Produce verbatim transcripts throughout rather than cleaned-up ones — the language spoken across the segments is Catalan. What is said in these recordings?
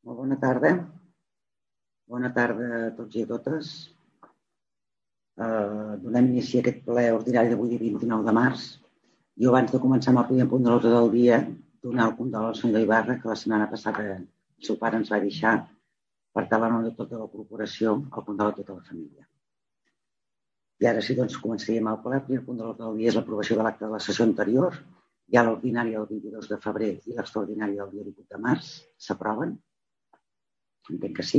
Molt bona tarda. Bona tarda a tots i a totes. Eh, donem inici a aquest ple ordinari d'avui, vint-i-nou de març. Jo, abans de començar amb el primer punt de l'ordre del dia, donar el condol al senyor Ibarra, que la setmana passada el seu pare ens va deixar, per tal en nom de tota la corporació, el condol a tota la família. I ara sí, doncs, començaríem el ple. El primer punt de l'ordre del dia és l'aprovació de l'acte de la sessió anterior. Hi ha l'ordinària del vint-i-dos de febrer i l'extraordinària del dia divuit de març. S'aproven? Entenc que sí.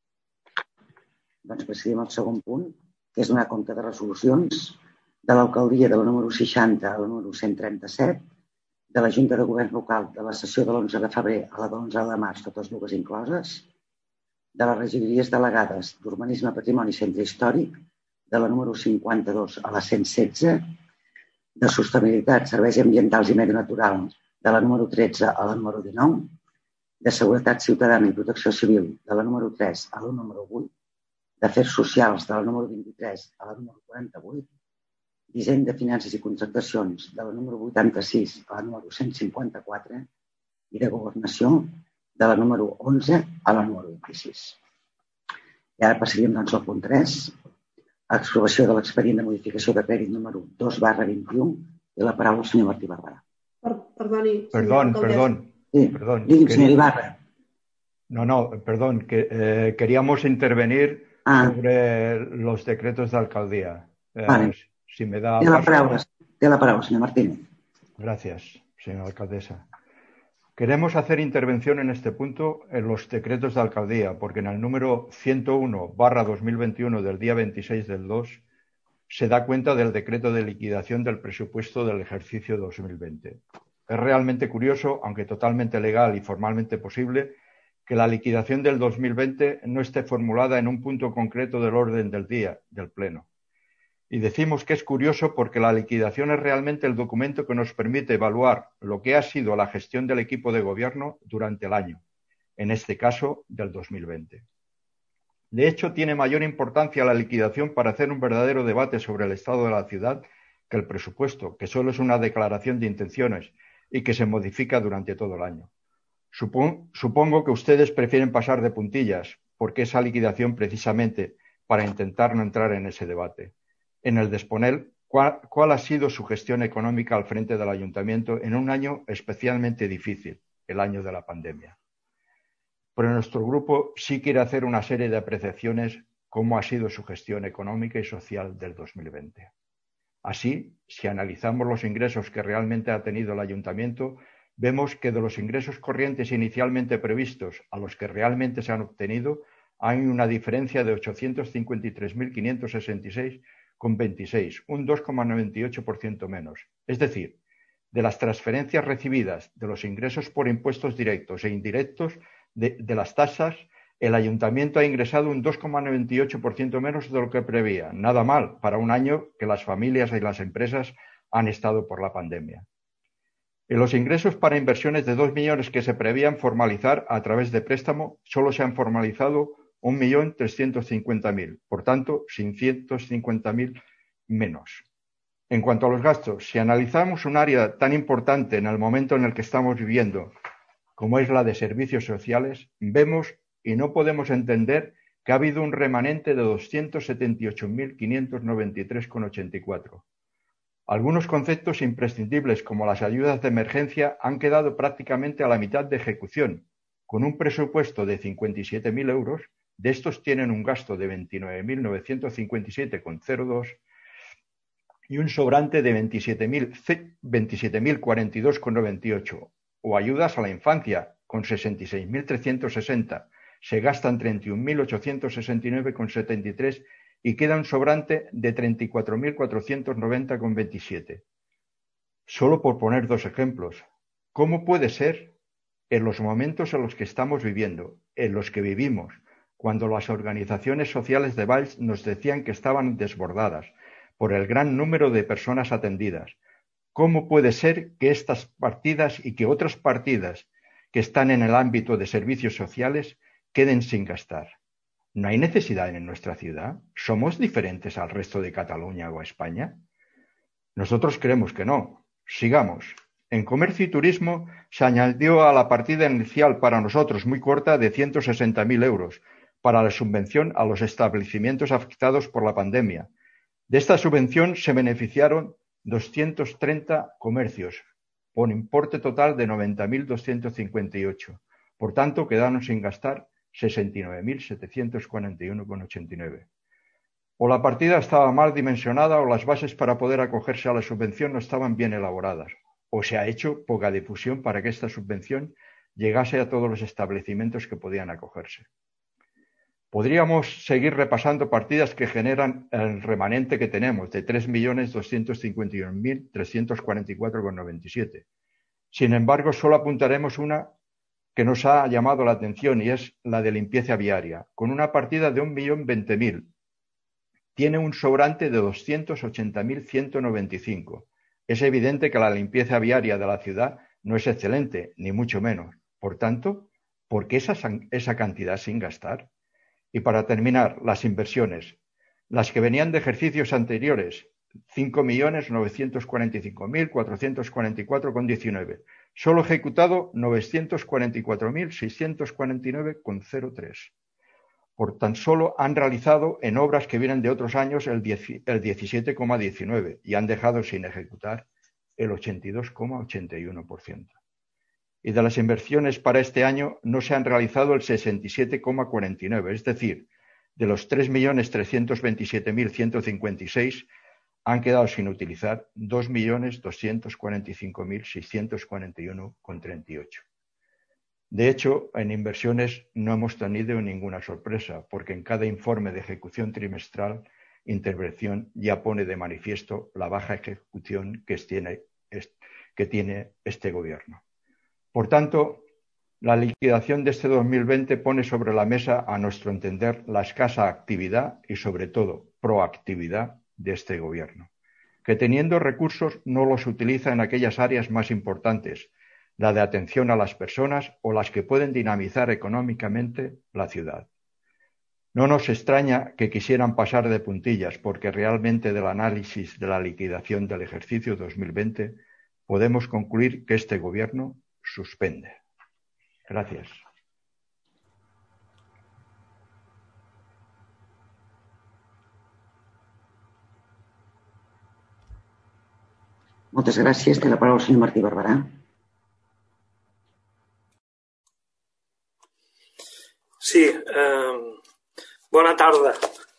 Doncs passaríem al segon punt, que és donar compte de resolucions de l'alcaldia de la número seixanta a la número cent trenta-set, de la Junta de Govern Local de la sessió de l'onze de febrer a la de l'onze de març, totes dues incloses, de les regidories delegades d'Urbanisme, Patrimoni i Centre Històric, de la número cinquanta-dos a la cent setze, de Sostenibilitat, Serveis Ambientals i Medi Natural, de la número tretze a la número dinou, de Seguretat Ciutadana i Protecció Civil, de la número tres a la número vuit, d'Afers Socials, de la número vint-i-tres a la número quaranta-vuit, d'Hisenda, Finances i Contractacions, de la número vuitanta-sis a la número cent cinquanta-quatre i de Governació, de la número onze a la número vint-i-sis. I ara passaríem doncs al punt tres, aprovació de l'expedient de modificació de crèdit número dos barra vint-i-u, i la paraula al senyor Martí Barberà. Per, perdoni, Perdón, perdón. Sí, perdón. digui'm, senyor Quería... Ibarra. No, no, perdón, que eh, queríamos intervenir ah. sobre los decretos de alcaldía. Eh, vale. Si me da Té la paso. paraula, té la paraula, senyor Martínez. Gracias, señora alcaldesa. Queremos hacer intervención en este punto en los decretos de alcaldía, porque en el número ciento uno barra dos mil veintiuno del día veintiséis del dos se da cuenta del decreto de liquidación del presupuesto del ejercicio dos mil veinte. Es realmente curioso, aunque totalmente legal y formalmente posible, que la liquidación del dos mil veinte no esté formulada en un punto concreto del orden del día del Pleno. Y decimos que es curioso porque la liquidación es realmente el documento que nos permite evaluar lo que ha sido la gestión del equipo de gobierno durante el año, en este caso del dos mil veinte. De hecho, tiene mayor importancia la liquidación para hacer un verdadero debate sobre el estado de la ciudad que el presupuesto, que solo es una declaración de intenciones y que se modifica durante todo el año. Supon- supongo que ustedes prefieren pasar de puntillas, porque esa liquidación precisamente para intentar no entrar en ese debate. En el de exponer cuál, cuál ha sido su gestión económica al frente del ayuntamiento en un año especialmente difícil, el año de la pandemia. Pero nuestro grupo sí quiere hacer una serie de apreciaciones cómo ha sido su gestión económica y social del dos mil veinte. Así, si analizamos los ingresos que realmente ha tenido el ayuntamiento, vemos que de los ingresos corrientes inicialmente previstos a los que realmente se han obtenido, hay una diferencia de ochocientos cincuenta y tres mil quinientos sesenta y seis con veintiséis, un dos coma noventa y ocho por ciento menos. Es decir, de las transferencias recibidas de los ingresos por impuestos directos e indirectos de, de las tasas, el ayuntamiento ha ingresado un dos coma noventa y ocho por ciento menos de lo que prevía. Nada mal para un año que las familias y las empresas han estado por la pandemia. En los ingresos para inversiones de dos millones que se prevían formalizar a través de préstamo, solo se han formalizado un millón trescientos cincuenta mil, por tanto, seiscientos cincuenta mil menos. En cuanto a los gastos, si analizamos un área tan importante en el momento en el que estamos viviendo, como es la de servicios sociales, vemos y no podemos entender que ha habido un remanente de doscientos setenta y ocho mil quinientos noventa y tres con ochenta y cuatro. Algunos conceptos imprescindibles, como las ayudas de emergencia, han quedado prácticamente a la mitad de ejecución, con un presupuesto de cincuenta y siete mil euros. De estos tienen un gasto de veintinueve mil novecientos cincuenta y siete con cero dos y un sobrante de veintisiete mil cuarenta y dos con noventa y ocho. O ayudas a la infancia, con sesenta y seis mil trescientos sesenta. Se gastan treinta y un mil ochocientos sesenta y nueve con setenta y tres y queda un sobrante de treinta y cuatro mil cuatrocientos noventa con veintisiete. Solo por poner dos ejemplos. ¿Cómo puede ser, en los momentos en los que estamos viviendo, en los que vivimos, cuando las organizaciones sociales de Valls nos decían que estaban desbordadas por el gran número de personas atendidas, cómo puede ser que estas partidas y que otras partidas que están en el ámbito de servicios sociales queden sin gastar? ¿No hay necesidad en nuestra ciudad? ¿Somos diferentes al resto de Cataluña o a España? Nosotros creemos que no. Sigamos. En comercio y turismo se añadió a la partida inicial para nosotros muy corta de ciento sesenta mil euros para la subvención a los establecimientos afectados por la pandemia. De esta subvención se beneficiaron doscientos treinta comercios, por importe total de noventa mil doscientos cincuenta y ocho. Por tanto, quedaron sin gastar sesenta y nueve mil setecientos cuarenta y uno coma ochenta y nueve. O la partida estaba mal dimensionada o las bases para poder acogerse a la subvención no estaban bien elaboradas, o se ha hecho poca difusión para que esta subvención llegase a todos los establecimientos que podían acogerse. Podríamos seguir repasando partidas que generan el remanente que tenemos de tres millones doscientos cincuenta y uno mil trescientos cuarenta y cuatro coma noventa y siete. Sin embargo, solo apuntaremos una que nos ha llamado la atención y es la de limpieza viaria, con una partida de un millón veinte mil. Tiene un sobrante de doscientos ochenta mil ciento noventa y cinco. Es evidente que la limpieza viaria de la ciudad no es excelente, ni mucho menos. Por tanto, ¿por qué esa, esa cantidad sin gastar? Y para terminar, las inversiones. Las que venían de ejercicios anteriores, cinco millones novecientos cuarenta y cinco mil cuatrocientos cuarenta y cuatro coma diecinueve. Solo ejecutado novecientos cuarenta y cuatro mil seiscientos cuarenta y nueve coma cero tres. Por tan solo han realizado en obras que vienen de otros años el diecisiete coma diecinueve y han dejado sin ejecutar el ochenta y dos coma ochenta y uno por ciento. Y de las inversiones para este año no se han realizado el sesenta y siete coma cuarenta y nueve, es decir, de los tres millones trescientos veintisiete mil ciento cincuenta y seis han quedado sin utilizar dos millones doscientos cuarenta y cinco mil seiscientos cuarenta y uno coma treinta y ocho. De hecho, en inversiones no hemos tenido ninguna sorpresa, porque en cada informe de ejecución trimestral, Intervención ya pone de manifiesto la baja ejecución que tiene, que tiene este gobierno. Por tanto, la liquidación de este dos mil veinte pone sobre la mesa, a nuestro entender, la escasa actividad y, sobre todo, proactividad de este gobierno, que teniendo recursos no los utiliza en aquellas áreas más importantes, la de atención a las personas o las que pueden dinamizar económicamente la ciudad. No nos extraña que quisieran pasar de puntillas, porque realmente del análisis de la liquidación del ejercicio dos mil veinte podemos concluir que este gobierno suspende. Gracias. Moltes gràcies. Té la paraula el senyor Martí Barberà. Sí, eh, bona tarda.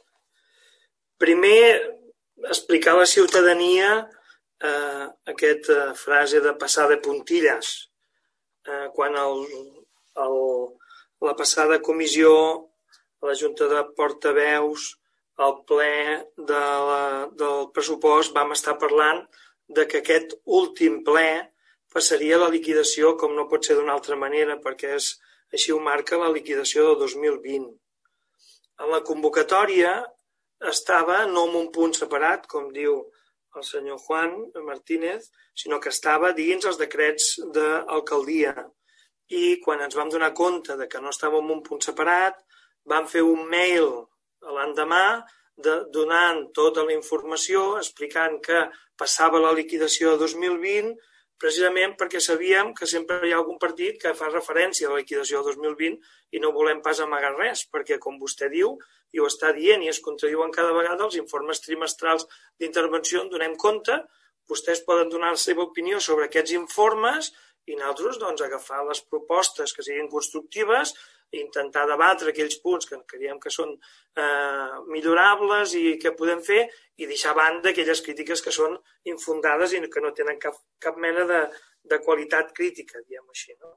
Primer, explicar a la ciutadania eh, aquesta frase de passar de puntilles. Eh, quan el, el, la passada comissió, a la Junta de Portaveus, al ple de la, del pressupost, vam estar parlant de que aquest últim ple passaria a la liquidació, com no pot ser d'una altra manera, perquè és, així ho marca la liquidació del dos mil vint. En la convocatòria estava no en un punt separat, com diu el senyor Juan Martínez, sinó que estava dins els decrets d'alcaldia. I quan ens vam donar compte de que no estava en un punt separat, vam fer un mail l'endemà de, donant tota la informació, explicant que passava la liquidació de dos mil vint, precisament perquè sabíem que sempre hi ha algun partit que fa referència a la liquidació del dos mil vint i no volem pas amagar res, perquè com vostè diu, i ho està dient i es contradiuen cada vegada, els informes trimestrals d'intervenció en donem compte, vostès poden donar la seva opinió sobre aquests informes i nosaltres doncs, agafar les propostes que siguin constructives i intentar debatre aquells punts que creiem que són eh, millorables i que podem fer i deixar a banda aquelles crítiques que són infundades i que no tenen cap, cap mena de, de qualitat crítica, diguem així. No?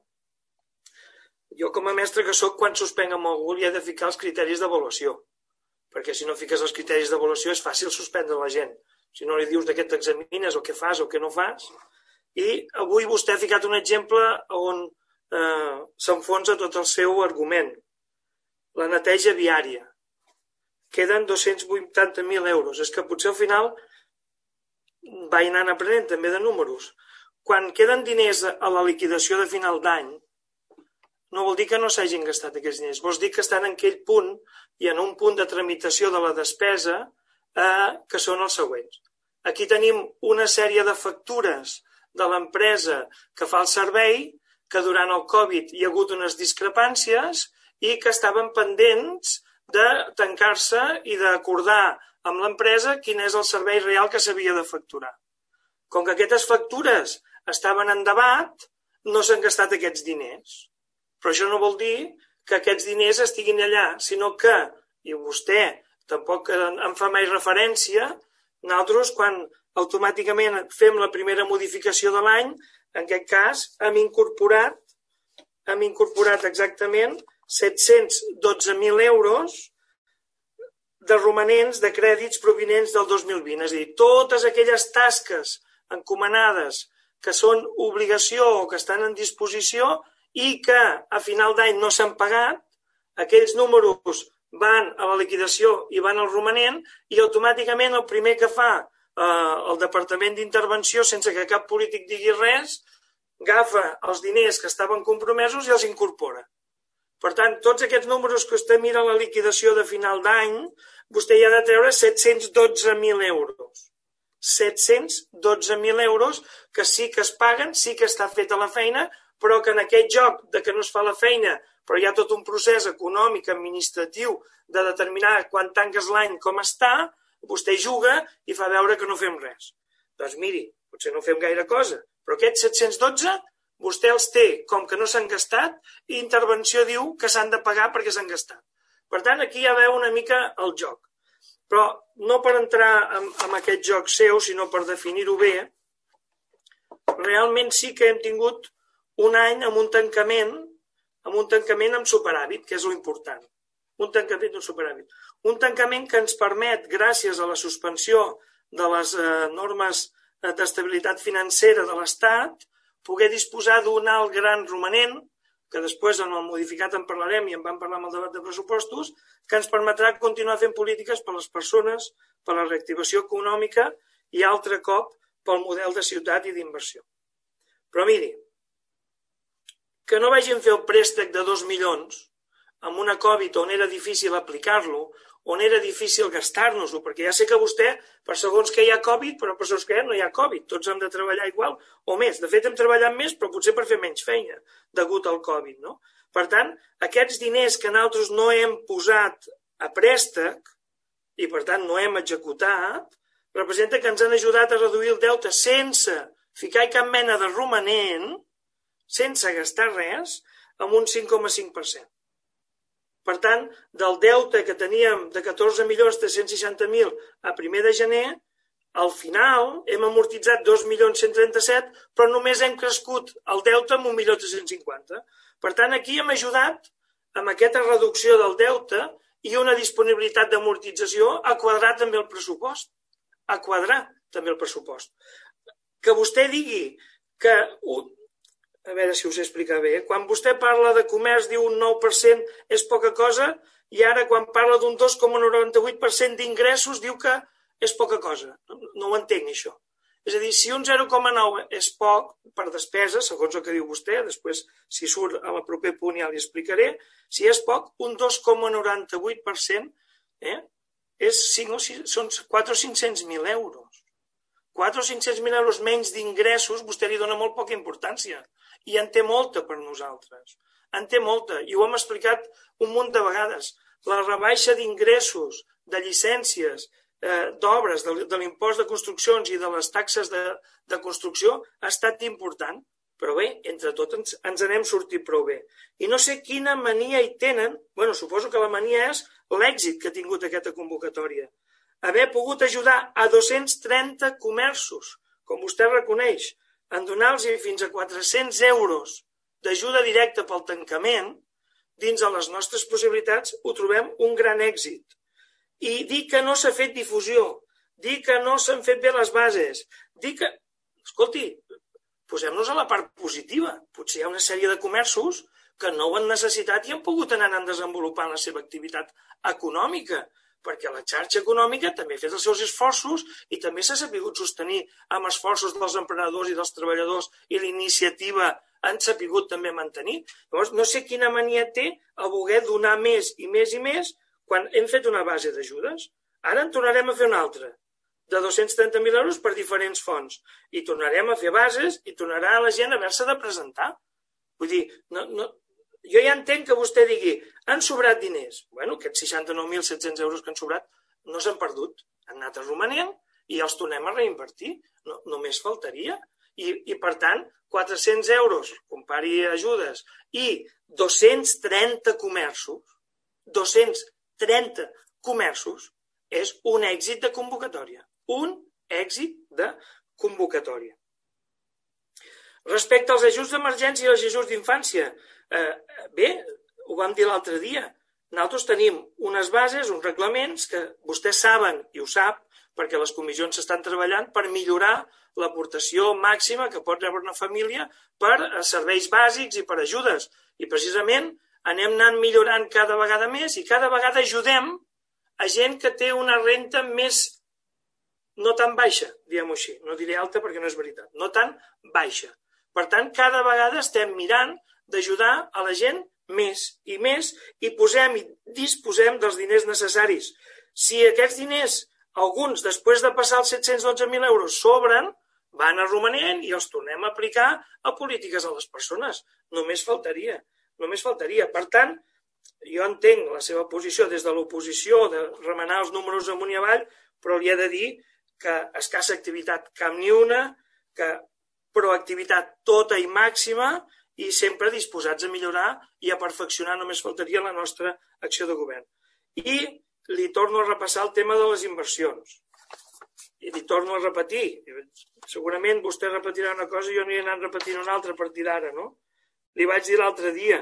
Jo com a mestre que soc, quan suspenc amb algú li he de ficar els criteris d'avaluació, perquè si no fiques els criteris d'avaluació és fàcil suspendre la gent. Si no li dius de què t'examines o què fas o què no fas. I avui vostè ha ficat un exemple on eh, s'enfonsa tot el seu argument. La neteja viària. Queden dos-cents vuitanta mil euros. És que potser al final va anant aprenent també de números. Quan queden diners a la liquidació de final d'any, no vol dir que no s'hagin gastat aquests diners. Vol dir que estan en aquell punt i en un punt de tramitació de la despesa eh, que són els següents. Aquí tenim una sèrie de factures de l'empresa que fa el servei, que durant el Covid hi ha hagut unes discrepàncies i que estaven pendents de tancar-se i d'acordar amb l'empresa quin és el servei real que s'havia de facturar. Com que aquestes factures estaven en debat, no s'han gastat aquests diners. Però això no vol dir que aquests diners estiguin allà, sinó que, i vostè tampoc en fa mai referència, nosaltres quan automàticament fem la primera modificació de l'any, en aquest cas hem incorporat, hem incorporat exactament set-cents dotze mil euros de romanents de crèdits provinents del dos mil vint. És a dir, totes aquelles tasques encomanades que són obligació o que estan en disposició i que a final d'any no s'han pagat, aquells números van a la liquidació i van al romanent i automàticament el primer que fa eh, el Departament d'Intervenció, sense que cap polític digui res, agafa els diners que estaven compromesos i els incorpora. Per tant, tots aquests números que vostè mira a la liquidació de final d'any, vostè hi ha de treure set-cents dotze mil euros. set-cents dotze mil euros que sí que es paguen, sí que està feta la feina, però que en aquest joc de que no es fa la feina, però hi ha tot un procés econòmic, administratiu, de determinar quan tanques l'any com està, vostè juga i fa veure que no fem res. Doncs miri, potser no fem gaire cosa, però aquests set-cents dotze vostè els té com que no s'han gastat i Intervenció diu que s'han de pagar perquè s'han gastat. Per tant, aquí ja veu una mica el joc. Però no per entrar en, en aquest joc seu, sinó per definir-ho bé, realment sí que hem tingut un any amb un tancament, amb un tancament amb superàvit, que és l'important. Un tancament amb superàvit. Un tancament que ens permet, gràcies a la suspensió de les eh, normes d'estabilitat financera de l'Estat, poder disposar d'un alt gran romanent, que després en el modificat en parlarem i en vam parlar amb el debat de pressupostos, que ens permetrà continuar fent polítiques per a les persones, per a la reactivació econòmica i altre cop pel model de ciutat i d'inversió. Però miri, que no vagin fer el préstec de dos milions amb una Covid on era difícil aplicar-lo, on era difícil gastar-nos-ho, perquè ja sé que vostè, per segons que hi ha Covid, però per segons que no hi ha Covid, tots hem de treballar igual o més. De fet, hem treballat més, però potser per fer menys feina, degut al Covid, no? Per tant, aquests diners que nosaltres no hem posat a préstec i, per tant, no hem executat, representa que ens han ajudat a reduir el deute sense ficar cap mena de romanent, sense gastar res, amb un cinc coma cinc per cent. Per tant, del deute que teníem de catorze milions tres-cents seixanta mil a primer de gener, al final hem amortitzat dos milions cent trenta-set, però només hem crescut el deute amb un milió tres-cents cinquanta. Per tant, aquí hem ajudat amb aquesta reducció del deute i una disponibilitat d'amortització a quadrar també el pressupost. A quadrar també el pressupost. Que vostè digui que... A veure si us he explicat bé. Quan vostè parla de comerç diu un nou per cent és poca cosa i ara quan parla d'un dos coma noranta-vuit per cent d'ingressos diu que és poca cosa. No ho entenc, això. És a dir, si un zero coma nou és poc per despesa, segons el que diu vostè, després si surt a la proper punt ja li explicaré, si és poc, un dos coma noranta-vuit per cent eh, és cinc o sis, són quatre o cinc-cents mil euros. quatre o cinc-cents mil euros menys d'ingressos, vostè li dona molt poca importància. I en té molta per nosaltres. En té molta. I ho hem explicat un munt de vegades. La rebaixa d'ingressos, de llicències, eh, d'obres, de, de l'impost de construccions i de les taxes de, de construcció ha estat important. Però bé, entre tot ens, ens n'hem sortit prou bé. I no sé quina mania hi tenen. Bueno, suposo que la mania és l'èxit que ha tingut aquesta convocatòria. Haver pogut ajudar a dos-cents trenta comerços, com vostè reconeix, en donar-los fins a quatre-cents euros d'ajuda directa pel tancament, dins de les nostres possibilitats, ho trobem un gran èxit. I dir que no s'ha fet difusió, dir que no s'han fet bé les bases, dir que... Escolti, posem-nos a la part positiva. Potser hi ha una sèrie de comerços que no ho han necessitat i han pogut anar desenvolupant la seva activitat econòmica, perquè la xarxa econòmica també ha fet els seus esforços i també s'ha sabut sostenir amb esforços dels emprenedors i dels treballadors i l'iniciativa han sabut també mantenir. Llavors, no sé quina mania té a voler donar més i més i més quan hem fet una base d'ajudes. Ara en tornarem a fer una altra. de dos-cents trenta mil euros per diferents fonts. I tornarem a fer bases i tornarà la gent a haver-se de presentar. Vull dir, no, no, jo ja entenc que vostè digui, han sobrat diners. Bueno, aquests seixanta-nou mil set-cents euros que han sobrat no s'han perdut, han anat a romanent i els tornem a reinvertir. No, només faltaria. I, I, per tant, quatre-cents euros, compari ajudes, i dos-cents trenta comerços, dos-cents trenta comerços, és un èxit de convocatòria. Un èxit de convocatòria. Respecte als ajuts d'emergència i als ajuts d'infància, eh, bé, ho vam dir l'altre dia, nosaltres tenim unes bases, uns reglaments que vostès saben, i ho sap, perquè les comissions s'estan treballant per millorar l'aportació màxima que pot rebre una família per serveis bàsics i per ajudes. I precisament anem anant millorant cada vegada més i cada vegada ajudem a gent que té una renda més no tan baixa, diguem-ho així. No diré alta perquè no és veritat, no tan baixa. Per tant, cada vegada estem mirant d'ajudar a la gent més i més i posem i disposem dels diners necessaris. Si aquests diners, alguns, després de passar els set-cents dotze mil euros, sobren, van a romanent i els tornem a aplicar a polítiques a les persones. Només faltaria. Només faltaria. Per tant, jo entenc la seva posició des de l'oposició de remenar els números amunt i avall, però li he de dir que escassa activitat cap ni una, que proactivitat tota i màxima i sempre disposats a millorar i a perfeccionar, només faltaria la nostra acció de govern. I li torno a repassar el tema de les inversions. I li torno a repetir. Segurament vostè repetirà una cosa i jo aniré anant repetint una altra a partir d'ara, no? Li vaig dir l'altre dia.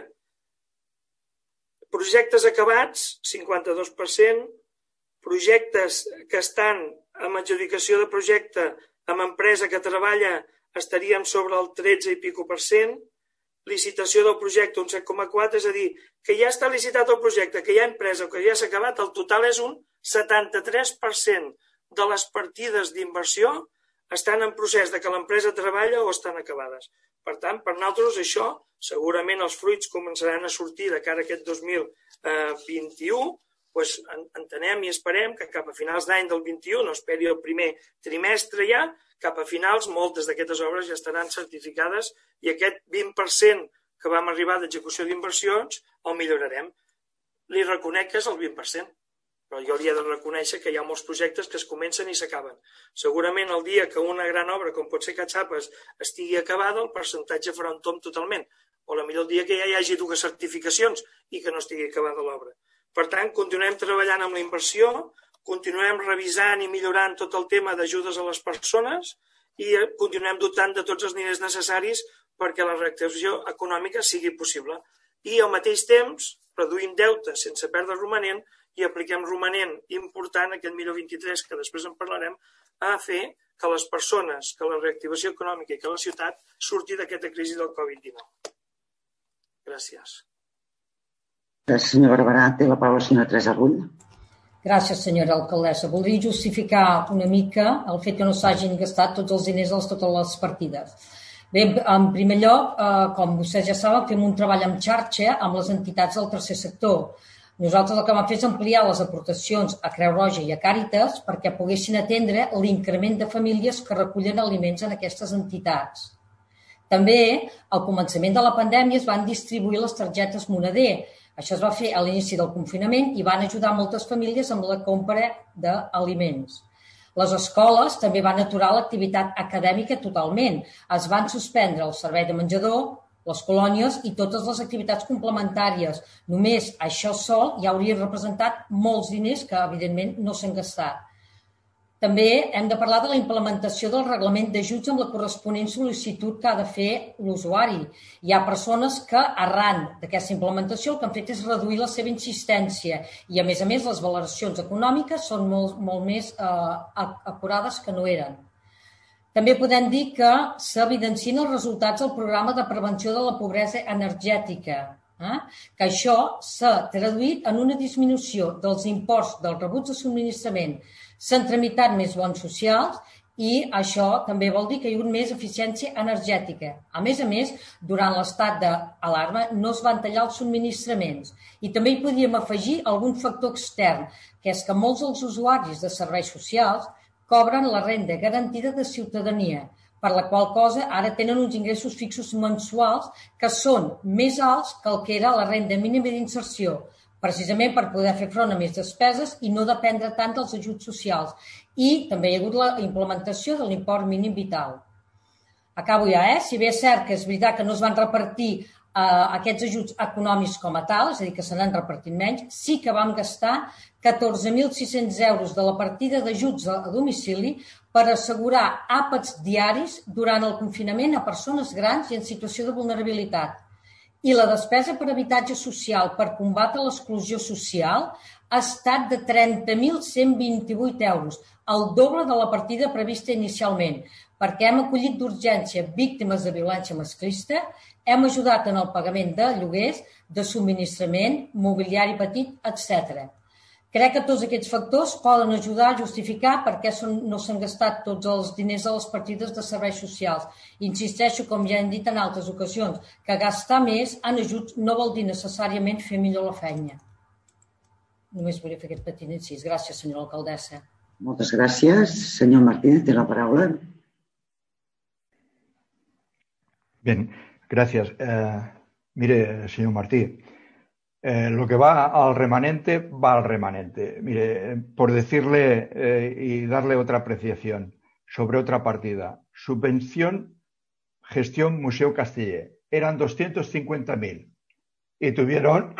Projectes acabats, cinquanta-dos per cent. Projectes que estan amb adjudicació de projecte amb empresa que treballa estaríem sobre el tretze i pico per cent. Licitació del projecte un set coma quatre, és a dir, que ja està licitat el projecte, que hi ha empresa o que ja s'ha acabat, el total és un setanta-tres per cent de les partides d'inversió estan en procés de que l'empresa treballa o estan acabades. Per tant, per nosaltres això, segurament els fruits començaran a sortir de cara a aquest dos mil vint-i-u, doncs entenem i esperem que cap a finals d'any del vint-i-u, no esperi el primer trimestre ja, cap a finals moltes d'aquestes obres ja estaran certificades i aquest vint per cent que vam arribar d'execució d'inversions el millorarem. Li reconec que és el vint per cent, però jo li he de reconèixer que hi ha molts projectes que es comencen i s'acaben. Segurament el dia que una gran obra com pot ser Catxapes estigui acabada, el percentatge farà un tomb totalment. O potser el dia que ja hi hagi dues certificacions i que no estigui acabada l'obra. Per tant, continuem treballant amb la inversió, continuem revisant i millorant tot el tema d'ajudes a les persones i continuem dotant de tots els diners necessaris perquè la reactivació econòmica sigui possible. I al mateix temps reduïm deute sense perdre romanent i apliquem romanent important aquest milió vint-i-tres, que després en parlarem, a fer que les persones, que la reactivació econòmica i que la ciutat surti d'aquesta crisi del covid dinou. Gràcies. Gràcies, senyor Barberà. Té la paraula la senyora Teresa Rull. Gràcies, senyora alcaldessa. Voldria justificar una mica el fet que no s'hagin gastat tots els diners de totes les partides. Bé, en primer lloc, com vostès ja saben, fem un treball en xarxa amb les entitats del tercer sector. Nosaltres el que vam fer és ampliar les aportacions a Creu Roja i a Càritas perquè poguessin atendre l'increment de famílies que recullen aliments en aquestes entitats. També, al començament de la pandèmia, es van distribuir les targetes Moneder. Això es va fer a l'inici del confinament i van ajudar moltes famílies amb la compra d'aliments. Les escoles també van aturar l'activitat acadèmica totalment. Es van suspendre el servei de menjador, les colònies i totes les activitats complementàries. Només això sol ja hauria representat molts diners que, evidentment, no s'han gastat. També hem de parlar de la implementació del reglament d'ajuts amb la corresponent sol·licitud que ha de fer l'usuari. Hi ha persones que, arran d'aquesta implementació, el que han fet és reduir la seva insistència i, a més a més, les valoracions econòmiques són molt, molt més eh, acurades que no eren. També podem dir que s'evidencien els resultats del programa de prevenció de la pobresa energètica, eh? que això s'ha traduït en una disminució dels imports dels rebuts de subministrament. S'han tramitat més bons socials i això també vol dir que hi ha hagut més eficiència energètica. A més a més, durant l'estat d'alarma no es van tallar els subministraments i també hi podíem afegir algun factor extern, que és que molts dels usuaris de serveis socials, cobren la renda garantida de ciutadania, per la qual cosa ara tenen uns ingressos fixos mensuals que són més alts que el que era la renda mínima d'inserció, precisament per poder fer front a més despeses i no dependre tant dels ajuts socials. I també hi ha hagut la implementació de l'import mínim vital. Acabo ja, eh? Si bé és cert que és veritat que no es van repartir eh, aquests ajuts econòmics com a tal, és a dir, que se n'han repartit menys, sí que vam gastar catorze mil sis-cents euros de la partida d'ajuts a domicili per assegurar àpats diaris durant el confinament a persones grans i en situació de vulnerabilitat. I la despesa per habitatge social per combatre l'exclusió social ha estat de trenta mil cent vint-i-vuit euros, el doble de la partida prevista inicialment, perquè hem acollit d'urgència víctimes de violència masclista, hem ajudat en el pagament de lloguers, de subministrament, mobiliari petit, etcètera. Crec que tots aquests factors poden ajudar a justificar per què no s'han gastat tots els diners a les partides de serveis socials. Insisteixo, com ja hem dit en altres ocasions, que gastar més en ajuts no vol dir necessàriament fer millor la feina. Només volia fer aquest petit incís. Gràcies, senyora alcaldessa. Moltes gràcies. Senyor Martínez, té la paraula. Bien, gracias. Eh, mire, señor Martí, Eh, lo que va al remanente, va al remanente. Mire, por decirle eh, y darle otra apreciación sobre otra partida. Subvención, gestión Museo Castellé. Eran doscientos cincuenta mil y tuvieron,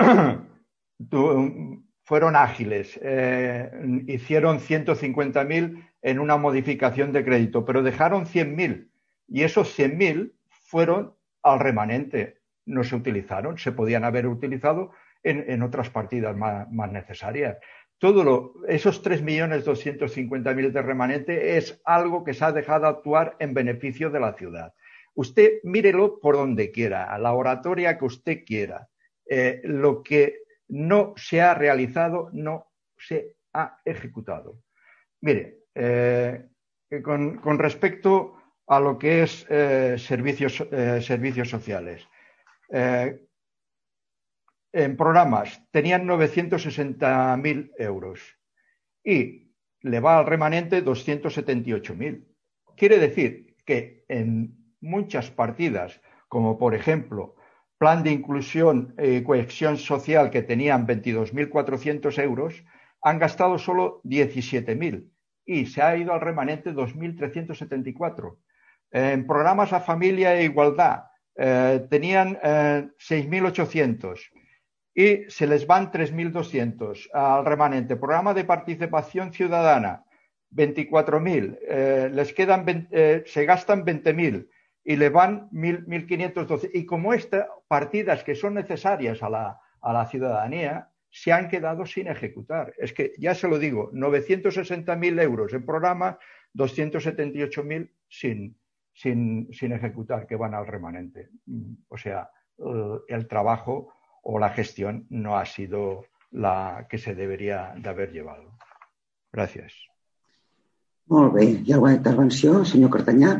tu, fueron ágiles. Eh, hicieron ciento cincuenta mil en una modificación de crédito, pero dejaron cien mil y esos cien mil fueron al remanente. No se utilizaron, se podían haber utilizado En, en otras partidas más, más necesarias. Todo lo, esos tres millones doscientos cincuenta mil de remanente es algo que se ha dejado actuar en beneficio de la ciudad. Usted mírelo por donde quiera, a la oratoria que usted quiera. Eh, lo que no se ha realizado no se ha ejecutado. Mire, eh, con, con respecto a lo que es eh, servicios, eh, servicios sociales, eh, en programas tenían novecientos sesenta mil euros y le va al remanente doscientos setenta y ocho mil. Quiere decir que en muchas partidas, como por ejemplo Plan de Inclusión y Cohesión Social, que tenían veintidós mil cuatrocientos euros, han gastado solo diecisiete mil y se ha ido al remanente dos mil trescientos setenta y cuatro. En programas a familia e igualdad eh, tenían eh, seis mil ochocientos. Y se les van tres mil doscientos al remanente. Programa de participación ciudadana, veinticuatro mil. Eh, les quedan veinte, eh, se gastan veinte mil y le van mil quinientos doce. Y como estas partidas que son necesarias a la, a la ciudadanía se han quedado sin ejecutar. Es que, ya se lo digo, novecientos sesenta mil euros en programa, doscientos setenta y ocho mil sin, sin, sin ejecutar, que van al remanente. O sea, el, el trabajo o la gestión no ha sido la que se debería de haber llevado. Gràcies. Molt bé. Hi ha alguna intervenció, senyor Cartanyà?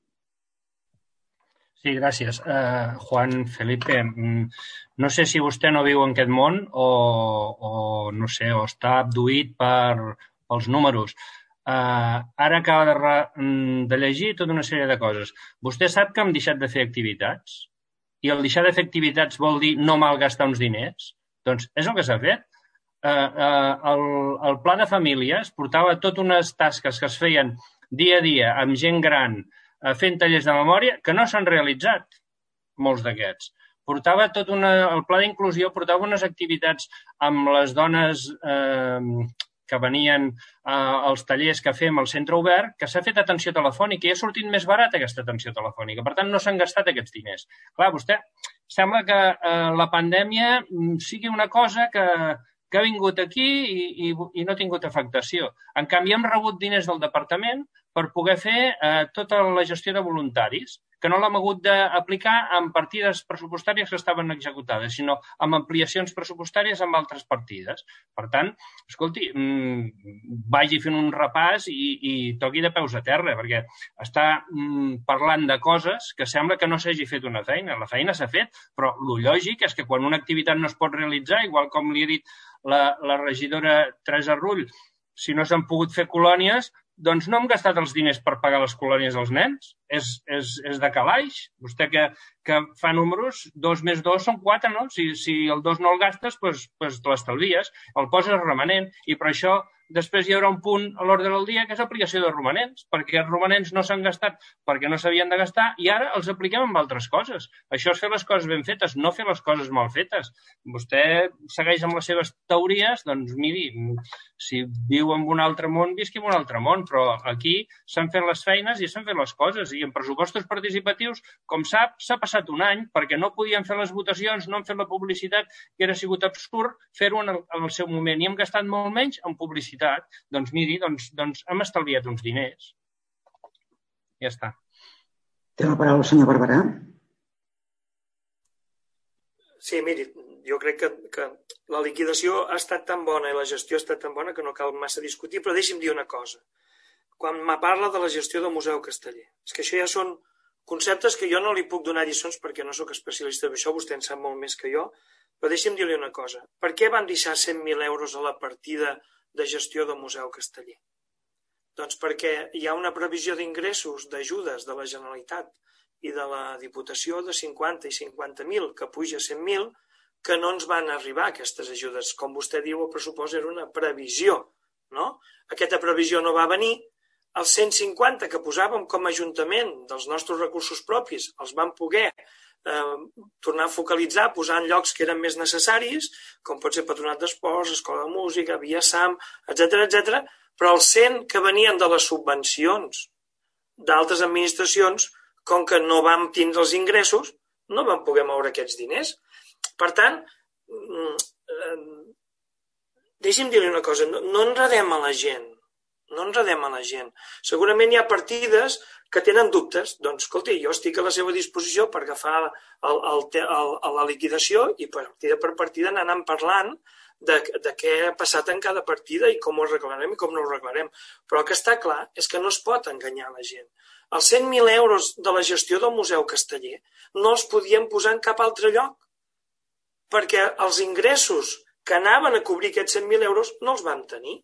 Sí, gràcies. Uh, Juan Felipe, no sé si vostè no viu en aquest món o, o no sé, o està abduït per, pels números. Uh, ara acaba de, re, de llegir tota una sèrie de coses. Vostè sap que hem deixat de fer activitats? I el deixar de fer activitats vol dir no malgastar uns diners? Doncs és el que s'ha fet. Uh, uh, el, el pla de famílies portava totes unes tasques que es feien dia a dia amb gent gran uh, fent tallers de memòria que no s'han realitzat, molts d'aquests. Portava tot una, el pla d'inclusió portava unes activitats amb les dones eh, que venien eh, als tallers que fem al centre obert, que s'ha fet atenció telefònica i ha sortit més barata aquesta atenció telefònica. Per tant, no s'han gastat aquests diners. Clar, vostè sembla que eh, la pandèmia sigui una cosa que, que ha vingut aquí i, i, i no ha tingut afectació. En canvi, hem rebut diners del departament per poder fer eh, tota la gestió de voluntaris, que no l'hem hagut d'aplicar amb partides pressupostàries que estaven executades, sinó amb ampliacions pressupostàries amb altres partides. Per tant, escolti, mmm, vagi fent un repàs i, i toqui de peus a terra, perquè està mmm, parlant de coses que sembla que no s'hagi fet una feina. La feina s'ha fet, però el lògic és que quan una activitat no es pot realitzar, igual com li ha dit la, la regidora Teresa Rull, si no s'han pogut fer colònies, doncs no hem gastat els diners per pagar les colònies als nens. És, és, és de calaix. Vostè que, que fa números, dos més dos són quatre, no? Si, si el dos no el gastes, doncs, doncs l'estalvies, el poses remanent, i per això després hi haurà un punt a l'ordre del dia que és aplicació de romanents, perquè els romanents no s'han gastat perquè no s'havien de gastar i ara els apliquem amb altres coses. Això és fer les coses ben fetes, no fer les coses mal fetes. Vostè segueix amb les seves teories, doncs miri, si viu en un altre món, visqui en un altre món, però aquí s'han fet les feines i s'han fet les coses. I en pressupostos participatius, com sap, s'ha passat un any perquè no podien fer les votacions, no han fet la publicitat, que era sigut absurd fer-ho en, en el seu moment. I hem gastat molt menys en publicitat. Doncs miri, doncs, doncs hem estalviat uns diners. Ja està. Té la paraula el senyor Barberà. Sí, miri, jo crec que, que la liquidació ha estat tan bona i la gestió ha estat tan bona que no cal massa discutir, però deixi'm dir una cosa. Quan me parla de la gestió del Museu Casteller, és que això ja són conceptes que jo no li puc donar lliçons perquè no sóc especialista en això, vostè en sap molt més que jo, però deixi'm dir-li una cosa. Per què van deixar cent mil euros a la partida de gestió del Museu Casteller? Doncs perquè hi ha una previsió d'ingressos d'ajudes de la Generalitat i de la Diputació de cinquanta i cinquanta mil, que puja a cent mil, que no ens van arribar aquestes ajudes. Com vostè diu, el pressupost era una previsió, no? Aquesta previsió no va venir. Els cent cinquanta que posàvem com a Ajuntament dels nostres recursos propis els vam poder eh, tornar a focalitzar, posar en llocs que eren més necessaris, com pot ser Patronat d'Esports, Escola de Música, Via Sam, etcètera, etcètera, però els cent que venien de les subvencions d'altres administracions, com que no vam tindre els ingressos, no vam poder moure aquests diners. Per tant, eh, deixi'm dir-li una cosa, no, no enredem a la gent, no enredem a la gent. Segurament hi ha partides que tenen dubtes. Doncs, escolti, jo estic a la seva disposició per agafar el, el, el, el, la liquidació i partida per partida anant parlant de, de què ha passat en cada partida i com ho arreglarem i com no ho arreglarem. Però el que està clar és que no es pot enganyar la gent. Els cent mil euros de la gestió del Museu Casteller no els podien posar en cap altre lloc, perquè els ingressos que anaven a cobrir aquests cent mil euros no els van tenir.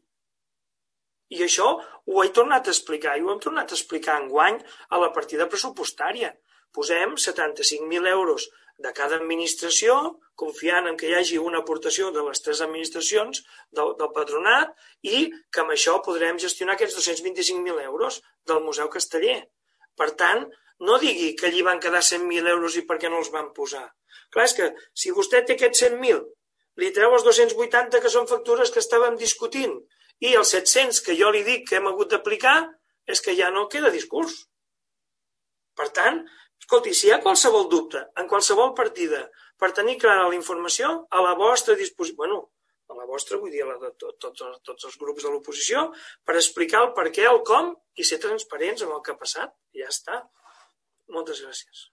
I això ho he tornat a explicar i ho hem tornat a explicar enguany a la partida pressupostària. Posem setanta-cinc mil euros de cada administració, confiant en que hi hagi una aportació de les tres administracions del, del patronat i que amb això podrem gestionar aquests dos-cents vint-i-cinc mil euros del Museu Casteller. Per tant, no digui que allí van quedar cent mil euros i per què no els van posar. Clar, és que si vostè té aquests cent mil, li treu els dos-cents vuitanta que són factures que estàvem discutint i els set-cents que jo li dic que hem hagut d'aplicar, és que ja no queda discurs. Per tant, escolti, si hi ha qualsevol dubte en qualsevol partida per tenir clara la informació, a la vostra disposició, bueno, a la vostra vull dir a la de tot, tot, tot, tots els grups de l'oposició, per explicar el per què, el com i ser transparents amb el que ha passat. I ja està. Moltes gràcies.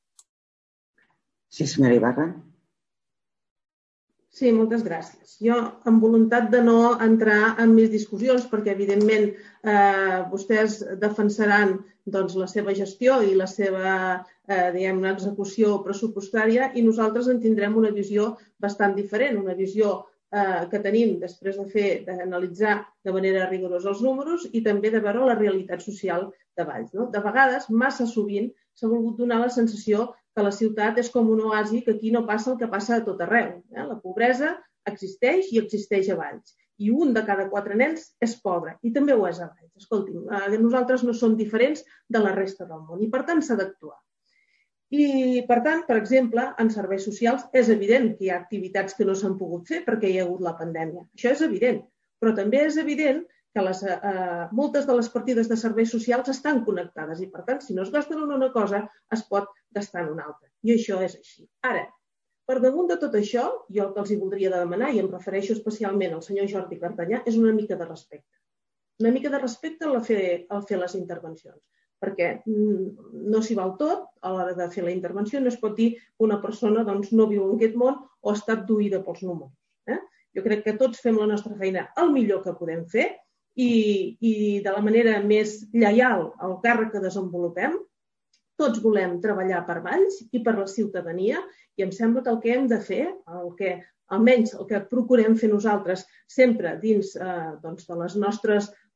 Sí, senyora Ibarra. Sí, moltes gràcies. Jo, amb voluntat de no entrar en més discussions, perquè, evidentment, eh, vostès defensaran doncs, la seva gestió i la seva eh, diguem, execució pressupostària i nosaltres en tindrem una visió bastant diferent, una visió eh, que tenim després de fer, d'analitzar de manera rigorosa els números i també de veure la realitat social de Valls. No? De vegades, massa sovint, s'ha volgut donar la sensació que la ciutat és com un oasi, que aquí no passa el que passa a tot arreu. Eh? La pobresa existeix i existeix a Valls. I un de cada quatre nens és pobre, i també ho és a Valls. Escolti'm, eh, nosaltres no som diferents de la resta del món, i per tant s'ha d'actuar. I, per tant, per exemple, en serveis socials és evident que hi ha activitats que no s'han pogut fer perquè hi ha hagut la pandèmia. Això és evident, però també és evident que les, eh, moltes de les partides de serveis socials estan connectades i, per tant, si no es gasten en una cosa, es pot gastar en una altra. I això és així. Ara, per damunt de tot això, jo el que els hi voldria demanar, i em refereixo especialment al senyor Jordi Cartanyà, és una mica de respecte. Una mica de respecte al fer, al fer les intervencions, perquè no s'hi val tot, a l'hora de fer la intervenció no es pot dir que una persona doncs, no viu en aquest món o està abduïda pels números. Eh? Jo crec que tots fem la nostra feina el millor que podem fer, I, i de la manera més lleial al càrrec que desenvolupem. Tots volem treballar per Valls i per la ciutadania i em sembla que el que hem de fer, el que, almenys el que procurem fer nosaltres sempre dins eh, doncs de les nostres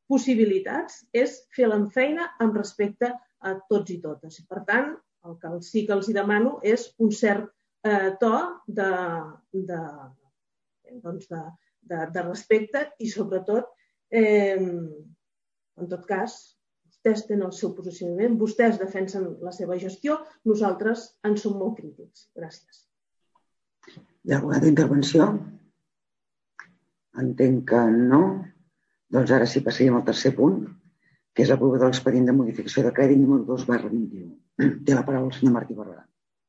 possibilitats és fer la feina amb respecte a tots i totes. Per tant, el que sí que els demano és un cert eh, to de, de, doncs de, de, de respecte i, sobretot, eh, en tot cas, vostès tenen el seu posicionament, vostès defensen la seva gestió, nosaltres en som molt crítics. Gràcies. Hi ha alguna altra intervenció? Entenc que no. Doncs ara sí passaríem al tercer punt, que és l'aprovació de l'expedient de modificació de crèdit número dos barra vint-i-u. Té la paraula el senyor Martí Barberà.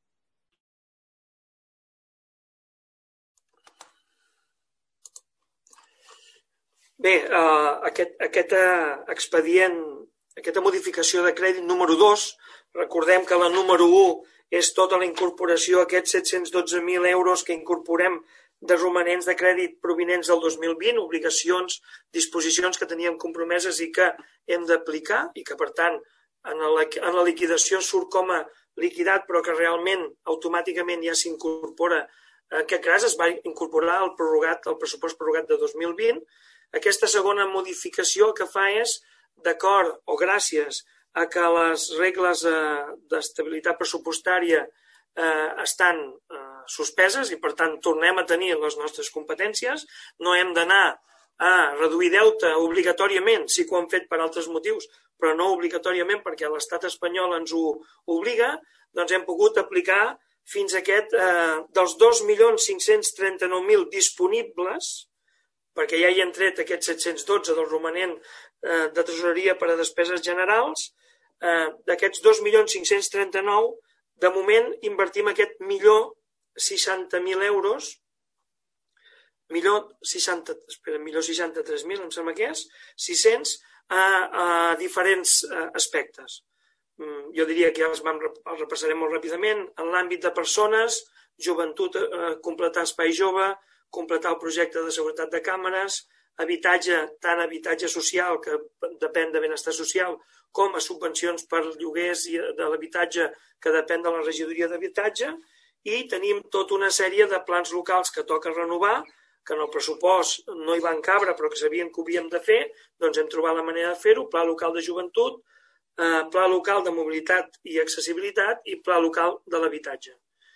Bé, uh, aquest, aquest uh, expedient, aquesta modificació de crèdit número dos, recordem que la número u és tota la incorporació, aquests set-cents dotze mil euros que incorporem de romanents de crèdit provinents del dos mil vint, obligacions, disposicions que teníem compromeses i que hem d'aplicar i que, per tant, en la, en la liquidació surt com a liquidat, però que realment automàticament ja s'incorpora. En aquest cas es va incorporar el, prorrogat, el pressupost prorrogat de dos mil vint. Aquesta segona modificació que fa és, d'acord o gràcies a que les regles d'estabilitat pressupostària eh, estan eh, suspeses i, per tant, tornem a tenir les nostres competències, no hem d'anar a reduir deute obligatòriament, sí que ho hem fet per altres motius, però no obligatòriament perquè l'estat espanyol ens ho obliga, doncs hem pogut aplicar fins a aquest eh, dels dos milions cinc-cents trenta-nou mil disponibles, perquè ja hi hem tret aquests set-cents dotze del romanent eh, de tresoreria per a despeses generals, eh, d'aquests dos milions cinc-cents trenta-nou, de moment invertim aquest milió seixanta mil euros, milió seixanta, espera, milió seixanta-tres mil, em sembla que és, sis-cents a, a diferents a, aspectes. Mm, jo diria que ja els, vam, els repassarem molt ràpidament. En l'àmbit de persones, joventut, eh, completar espai jove, completar el projecte de seguretat de càmeres, habitatge, tant habitatge social, que depèn de benestar social, com a subvencions per lloguers de l'habitatge, que depèn de la regidoria d'habitatge, i tenim tota una sèrie de plans locals que toca renovar, que en el pressupost no hi van cabre, però que sabien que ho havíem de fer, doncs hem trobat la manera de fer-ho, pla local de joventut, eh, pla local de mobilitat i accessibilitat i pla local de l'habitatge.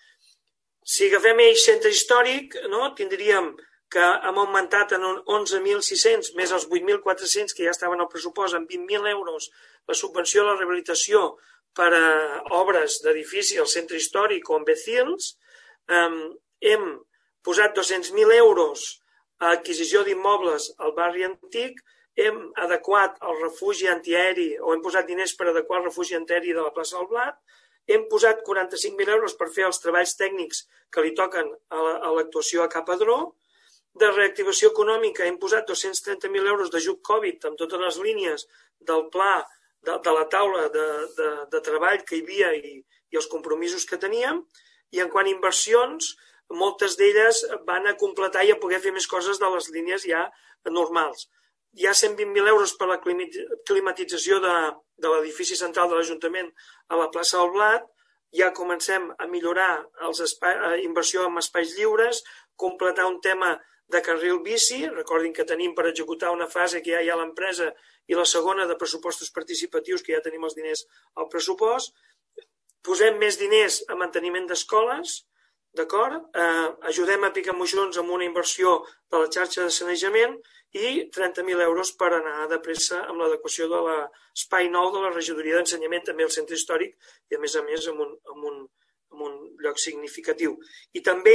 Si agafem eix centre històric, no, tindríem que hem augmentat en onze mil sis-cents més els vuit mil quatre-cents que ja estaven al pressupost, en vint mil euros la subvenció a la rehabilitació per a obres d'edifici al centre històric o en Becils. Um, hem posat dos-cents mil euros a adquisició d'immobles al barri antic, hem adequat el refugi antiaeri o hem posat diners per adequar el refugi antiaeri de la plaça del Blat, hem posat quaranta-cinc mil euros per fer els treballs tècnics que li toquen a l'actuació a Capadró. De reactivació econòmica hem posat dos-cents trenta mil euros d'ajut Covid amb totes les línies del pla de, de la taula de, de, de treball que hi havia i, i els compromisos que teníem. I en quant a inversions, moltes d'elles van a completar i a poder fer més coses de les línies ja normals. Hi ha cent vint mil euros per la climatització de, de l'edifici central de l'Ajuntament a la plaça del Blat. Ja comencem a millorar els espai, inversió en espais lliures, completar un tema de carril bici. Recordin que tenim per executar una fase que ja hi ha a l'empresa i la segona de pressupostos participatius, que ja tenim els diners al pressupost. Posem més diners a manteniment d'escoles, d'acord? Eh, ajudem a Picamoixons amb una inversió de la xarxa de sanejament i trenta mil euros per anar de pressa amb l'adequació de l'espai nou de la regidoria d'ensenyament, també al centre històric i a més a més amb un, amb un, amb un lloc significatiu. I també,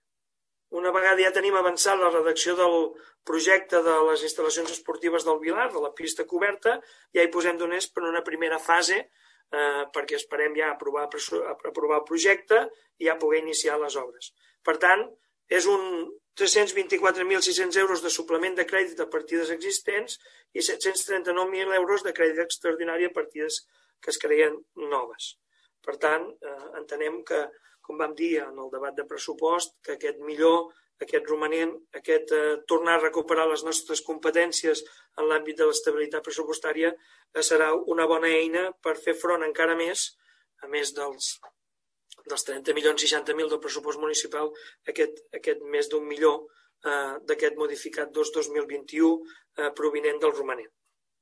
una vegada ja tenim avançat la redacció del projecte de les instal·lacions esportives del Vilar, de la pista coberta, ja hi posem diners per una primera fase eh, perquè esperem ja aprovar, aprovar el projecte i ja poder iniciar les obres. Per tant, és un tres-cents vint-i-quatre mil sis-cents euros de suplement de crèdit de partides existents i set-cents trenta-nou mil euros de crèdit extraordinari a partides que es creen noves. Per tant, eh, entenem que, com vam dir en el debat de pressupost, que aquest millor, aquest romanent, aquest eh, tornar a recuperar les nostres competències en l'àmbit de l'estabilitat pressupostària eh, serà una bona eina per fer front encara més, a més dels dels trenta milions seixanta mil del pressupost municipal, aquest, aquest més d'un milió eh, d'aquest modificat dos dos mil vint-i-u eh, provinent del romanent.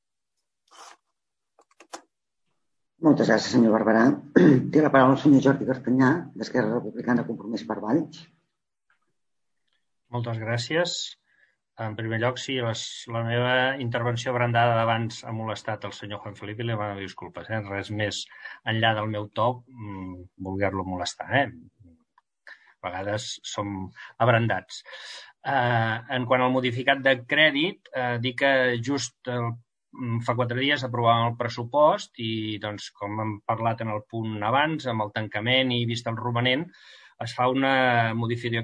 Moltes gràcies, senyor Barberà. Té la paraula el senyor Jordi Cartanyà, d'Esquerra Republicana Compromís per Valls. Moltes gràcies. En primer lloc, si les, la meva intervenció brandada d'abans ha molestat el senyor Juan Felipe, li demano disculpes. Eh? Res més enllà del meu to, mmm, voler-lo molestar. Eh? A vegades som abrandats. Eh, en quant al modificat de crèdit, eh, dir que just el, fa quatre dies aprovàvem el pressupost i, doncs, com hem parlat en el punt abans, amb el tancament i vist el romanent, es fa una modificació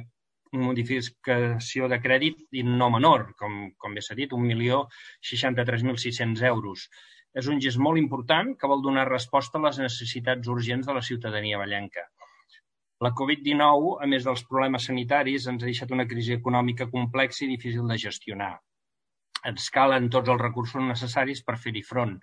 modificació de crèdit i no menor, com, com bé s'ha dit, un milió seixanta-tres mil sis-cents euros. És un gest molt important que vol donar resposta a les necessitats urgents de la ciutadania vallenca. La covid dinou, a més dels problemes sanitaris, ens ha deixat una crisi econòmica complexa i difícil de gestionar. Ens calen tots els recursos necessaris per fer-hi front.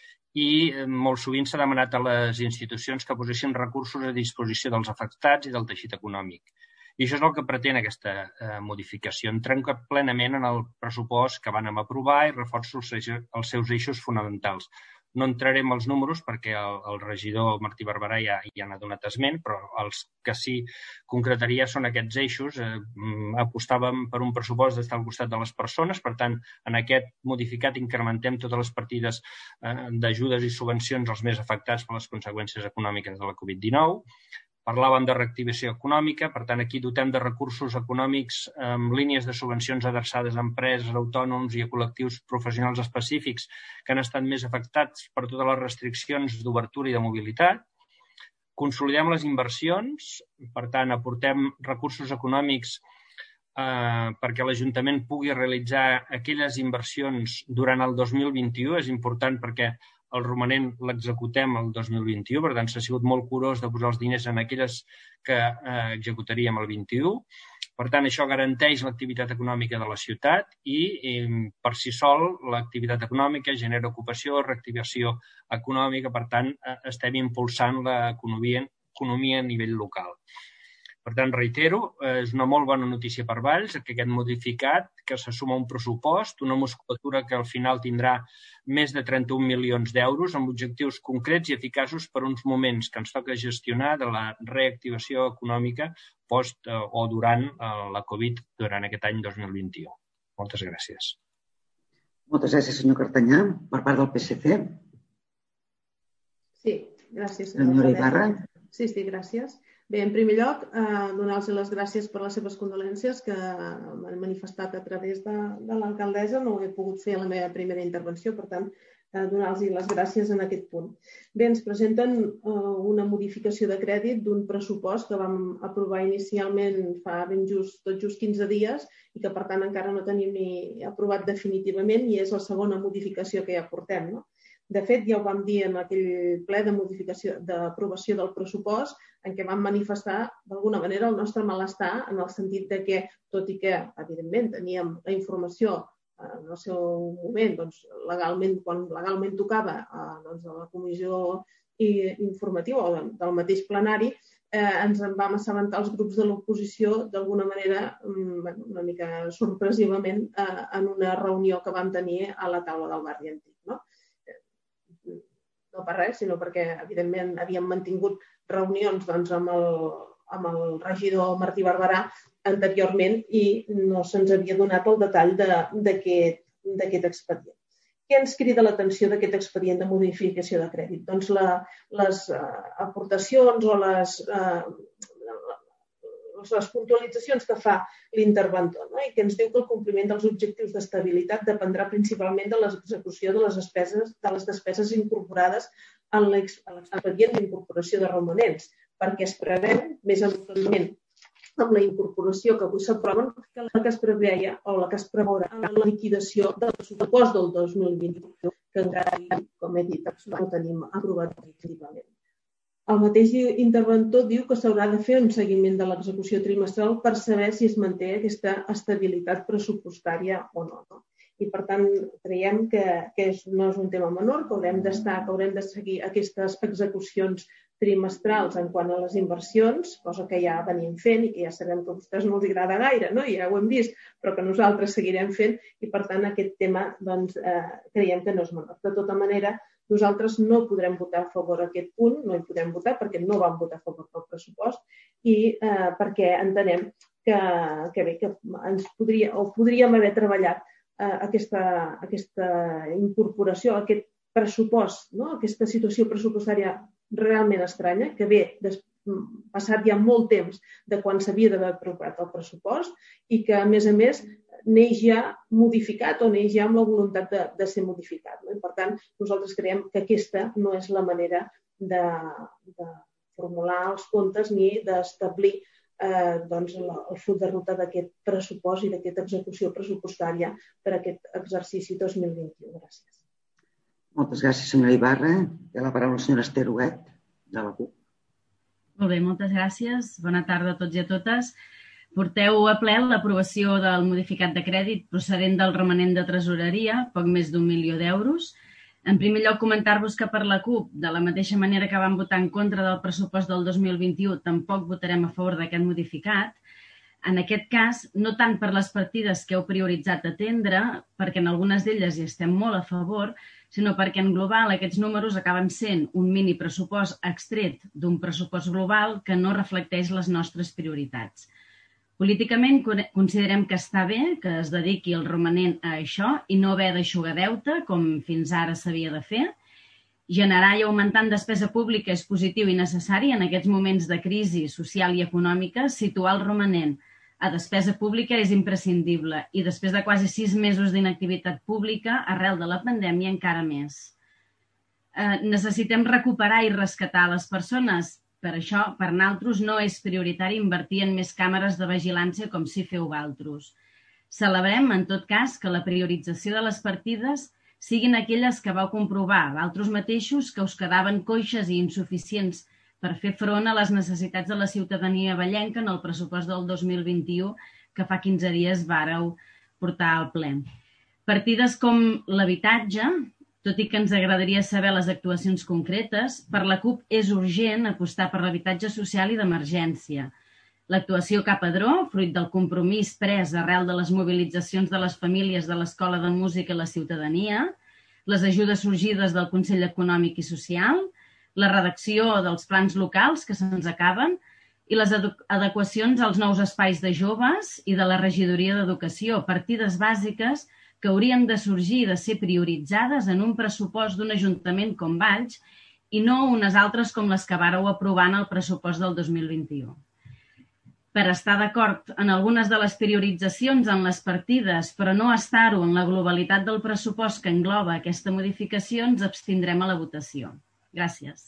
I molt sovint s'ha demanat a les institucions que posessin recursos a disposició dels afectats i del teixit econòmic. I això és el que pretén aquesta eh, modificació. Entrenca plenament en el pressupost que vam aprovar i reforça els, els seus eixos fonamentals. No entrarem als números perquè el, el regidor Martí Barberà ja, ja n'ha donat esment, però els que sí concretaria són aquests eixos. Eh, apostàvem per un pressupost d'estar al costat de les persones, per tant, en aquest modificat incrementem totes les partides eh, d'ajudes i subvencions als més afectats per les conseqüències econòmiques de la covid dinou. Parlàvem de reactivació econòmica, per tant, aquí dotem de recursos econòmics amb línies de subvencions adreçades a empreses, autònoms i a col·lectius professionals específics que han estat més afectats per totes les restriccions d'obertura i de mobilitat. Consolidem les inversions, per tant, aportem recursos econòmics eh, perquè l'Ajuntament pugui realitzar aquelles inversions durant el dos mil vint-i-u. És important perquè el romanent l'executem el dos mil vint-i-u, per tant, s'ha sigut molt curós de posar els diners en aquelles que eh, executaríem el vint-i-u. Per tant, això garanteix l'activitat econòmica de la ciutat i, i per si sol, l'activitat econòmica genera ocupació, reactivació econòmica, per tant, eh, estem impulsant l'economia economia a nivell local. Per tant, reitero, és una molt bona notícia per Valls, que aquest modificat, que se suma un pressupost, una musculatura que al final tindrà més de trenta-un milions d'euros amb objectius concrets i eficaços per uns moments que ens toca gestionar de la reactivació econòmica post eh, o durant eh, la Covid durant aquest any dos mil vint-i-u. Moltes gràcies. Moltes gràcies, senyor Cartanyà. Per part del P S C. Sí, gràcies. Senyora Ibarra. Sí, sí, gràcies. Bé, en primer lloc, eh, donar-los les gràcies per les seves condolències que m'han manifestat a través de, de l'alcaldessa. No ho he pogut fer a la meva primera intervenció, per tant, eh, donar-los les gràcies en aquest punt. Bé, ens presenten eh, una modificació de crèdit d'un pressupost que vam aprovar inicialment fa ben just, tot just quinze dies i que, per tant, encara no tenim ni aprovat definitivament i és la segona modificació que ja portem, no? De fet, ja ho vam dir en aquell ple de modificació d'aprovació del pressupost en què vam manifestar d'alguna manera el nostre malestar en el sentit de que, tot i que, evidentment, teníem la informació en el seu moment, doncs, legalment, quan legalment tocava doncs, a la comissió informativa o del mateix plenari, eh, ens en vam assabentar els grups de l'oposició d'alguna manera, una mica sorpresivament, eh, en una reunió que vam tenir a la taula del barri antic, no? No per res, sinó perquè, evidentment, havíem mantingut reunions doncs, amb, el, amb el regidor Martí Barberà anteriorment i no se'ns havia donat el detall d'aquest expedient. Què ens crida l'atenció d'aquest expedient de modificació de crèdit? Doncs la, les uh, aportacions o les, uh, les puntualitzacions que fa l'interventor, no? I que ens diu que el compliment dels objectius d'estabilitat dependrà principalment de l'execució de les despeses, de les despeses incorporades en l'expedient d'incorporació de romanents, perquè es preveu, més adequadament amb la incorporació que avui s'aproven, que la que es preveia o la que es preveurà en la liquidació del pressupost del dos mil vint-i-u, que encara, com he dit, no tenim aprovat definitivament. El mateix interventor diu que s'haurà de fer un seguiment de l'execució trimestral per saber si es manté aquesta estabilitat pressupostària o no. no? I, per tant, creiem que, que és, no és un tema menor, que haurem d'estar, que haurem de seguir aquestes execucions trimestrals en quant a les inversions, cosa que ja venim fent i que ja sabem que a vostès no els agrada gaire, no? Ja ho hem vist, però que nosaltres seguirem fent i, per tant, aquest tema doncs, eh, creiem que no és menor. De tota manera, nosaltres no podrem votar a favor d'aquest punt, no hi podrem votar perquè no vam votar a favor del pressupost i eh, perquè entenem que, que bé, que ens podria, o podríem haver treballat eh, aquesta, aquesta incorporació, aquest pressupost, no? Aquesta situació pressupostària realment estranya, que ve des, passat ja molt temps de quan s'havia d'haver aprovat el pressupost i que, a més a més, neix ja modificat o neix ja amb la voluntat de, de ser modificat. No? I, per tant, nosaltres creiem que aquesta no és la manera de, de formular els comptes ni d'establir eh, doncs, el, el full de ruta d'aquest pressupost i d'aquesta execució pressupostària per a aquest exercici dos mil vint-i-u. Gràcies. Moltes gràcies, senyora Ibarra. Té la paraula la senyora Esther Huguet, de la CUP. Molt bé, moltes gràcies. Bona tarda a tots i a totes. Porteu a ple l'aprovació del modificat de crèdit procedent del remanent de tresoreria, poc més d'un milió d'euros. En primer lloc, comentar-vos que per la CUP, de la mateixa manera que vam votar en contra del pressupost del dos mil vint-i-u, tampoc votarem a favor d'aquest modificat. En aquest cas, no tant per les partides que heu prioritzat atendre, perquè en algunes d'elles hi estem molt a favor, sinó perquè en global aquests números acaben sent un mini pressupost extret d'un pressupost global que no reflecteix les nostres prioritats. Políticament considerem que està bé que es dediqui el romanent a això i no haver d'eixugar deute, com fins ara s'havia de fer. Generar i augmentar en despesa pública és positiu i necessari en aquests moments de crisi social i econòmica. Situar el romanent a despesa pública és imprescindible i després de quasi sis mesos d'inactivitat pública, arrel de la pandèmia, encara més. Eh, necessitem recuperar i rescatar les persones. Per això, per nosaltres, no és prioritari invertir en més càmeres de vigilància com si feu vosaltres. Celebrem, en tot cas, que la priorització de les partides siguin aquelles que vau comprovar vosaltres mateixos que us quedaven coixes i insuficients per fer front a les necessitats de la ciutadania vallenca en el pressupost del dos mil vint-i-u que fa quinze dies vàreu portar al ple. Partides com l'habitatge, tot i que ens agradaria saber les actuacions concretes, per la CUP és urgent apostar per l'habitatge social i d'emergència. L'actuació Cap Padró, fruit del compromís pres arrel de les mobilitzacions de les famílies de l'Escola de Música i la Ciutadania, les ajudes sorgides del Consell Econòmic i Social, la redacció dels plans locals que se'ns acaben i les adequacions als nous espais de joves i de la regidoria d'educació, partides bàsiques que haurien de sorgir i de ser prioritzades en un pressupost d'un ajuntament com Valls i no unes altres com les que vàreu aprovar en el pressupost del dos mil vint-i-u. Per estar d'acord en algunes de les prioritzacions en les partides, però no estar-ho en la globalitat del pressupost que engloba aquesta modificació, ens abstindrem a la votació. Gràcies.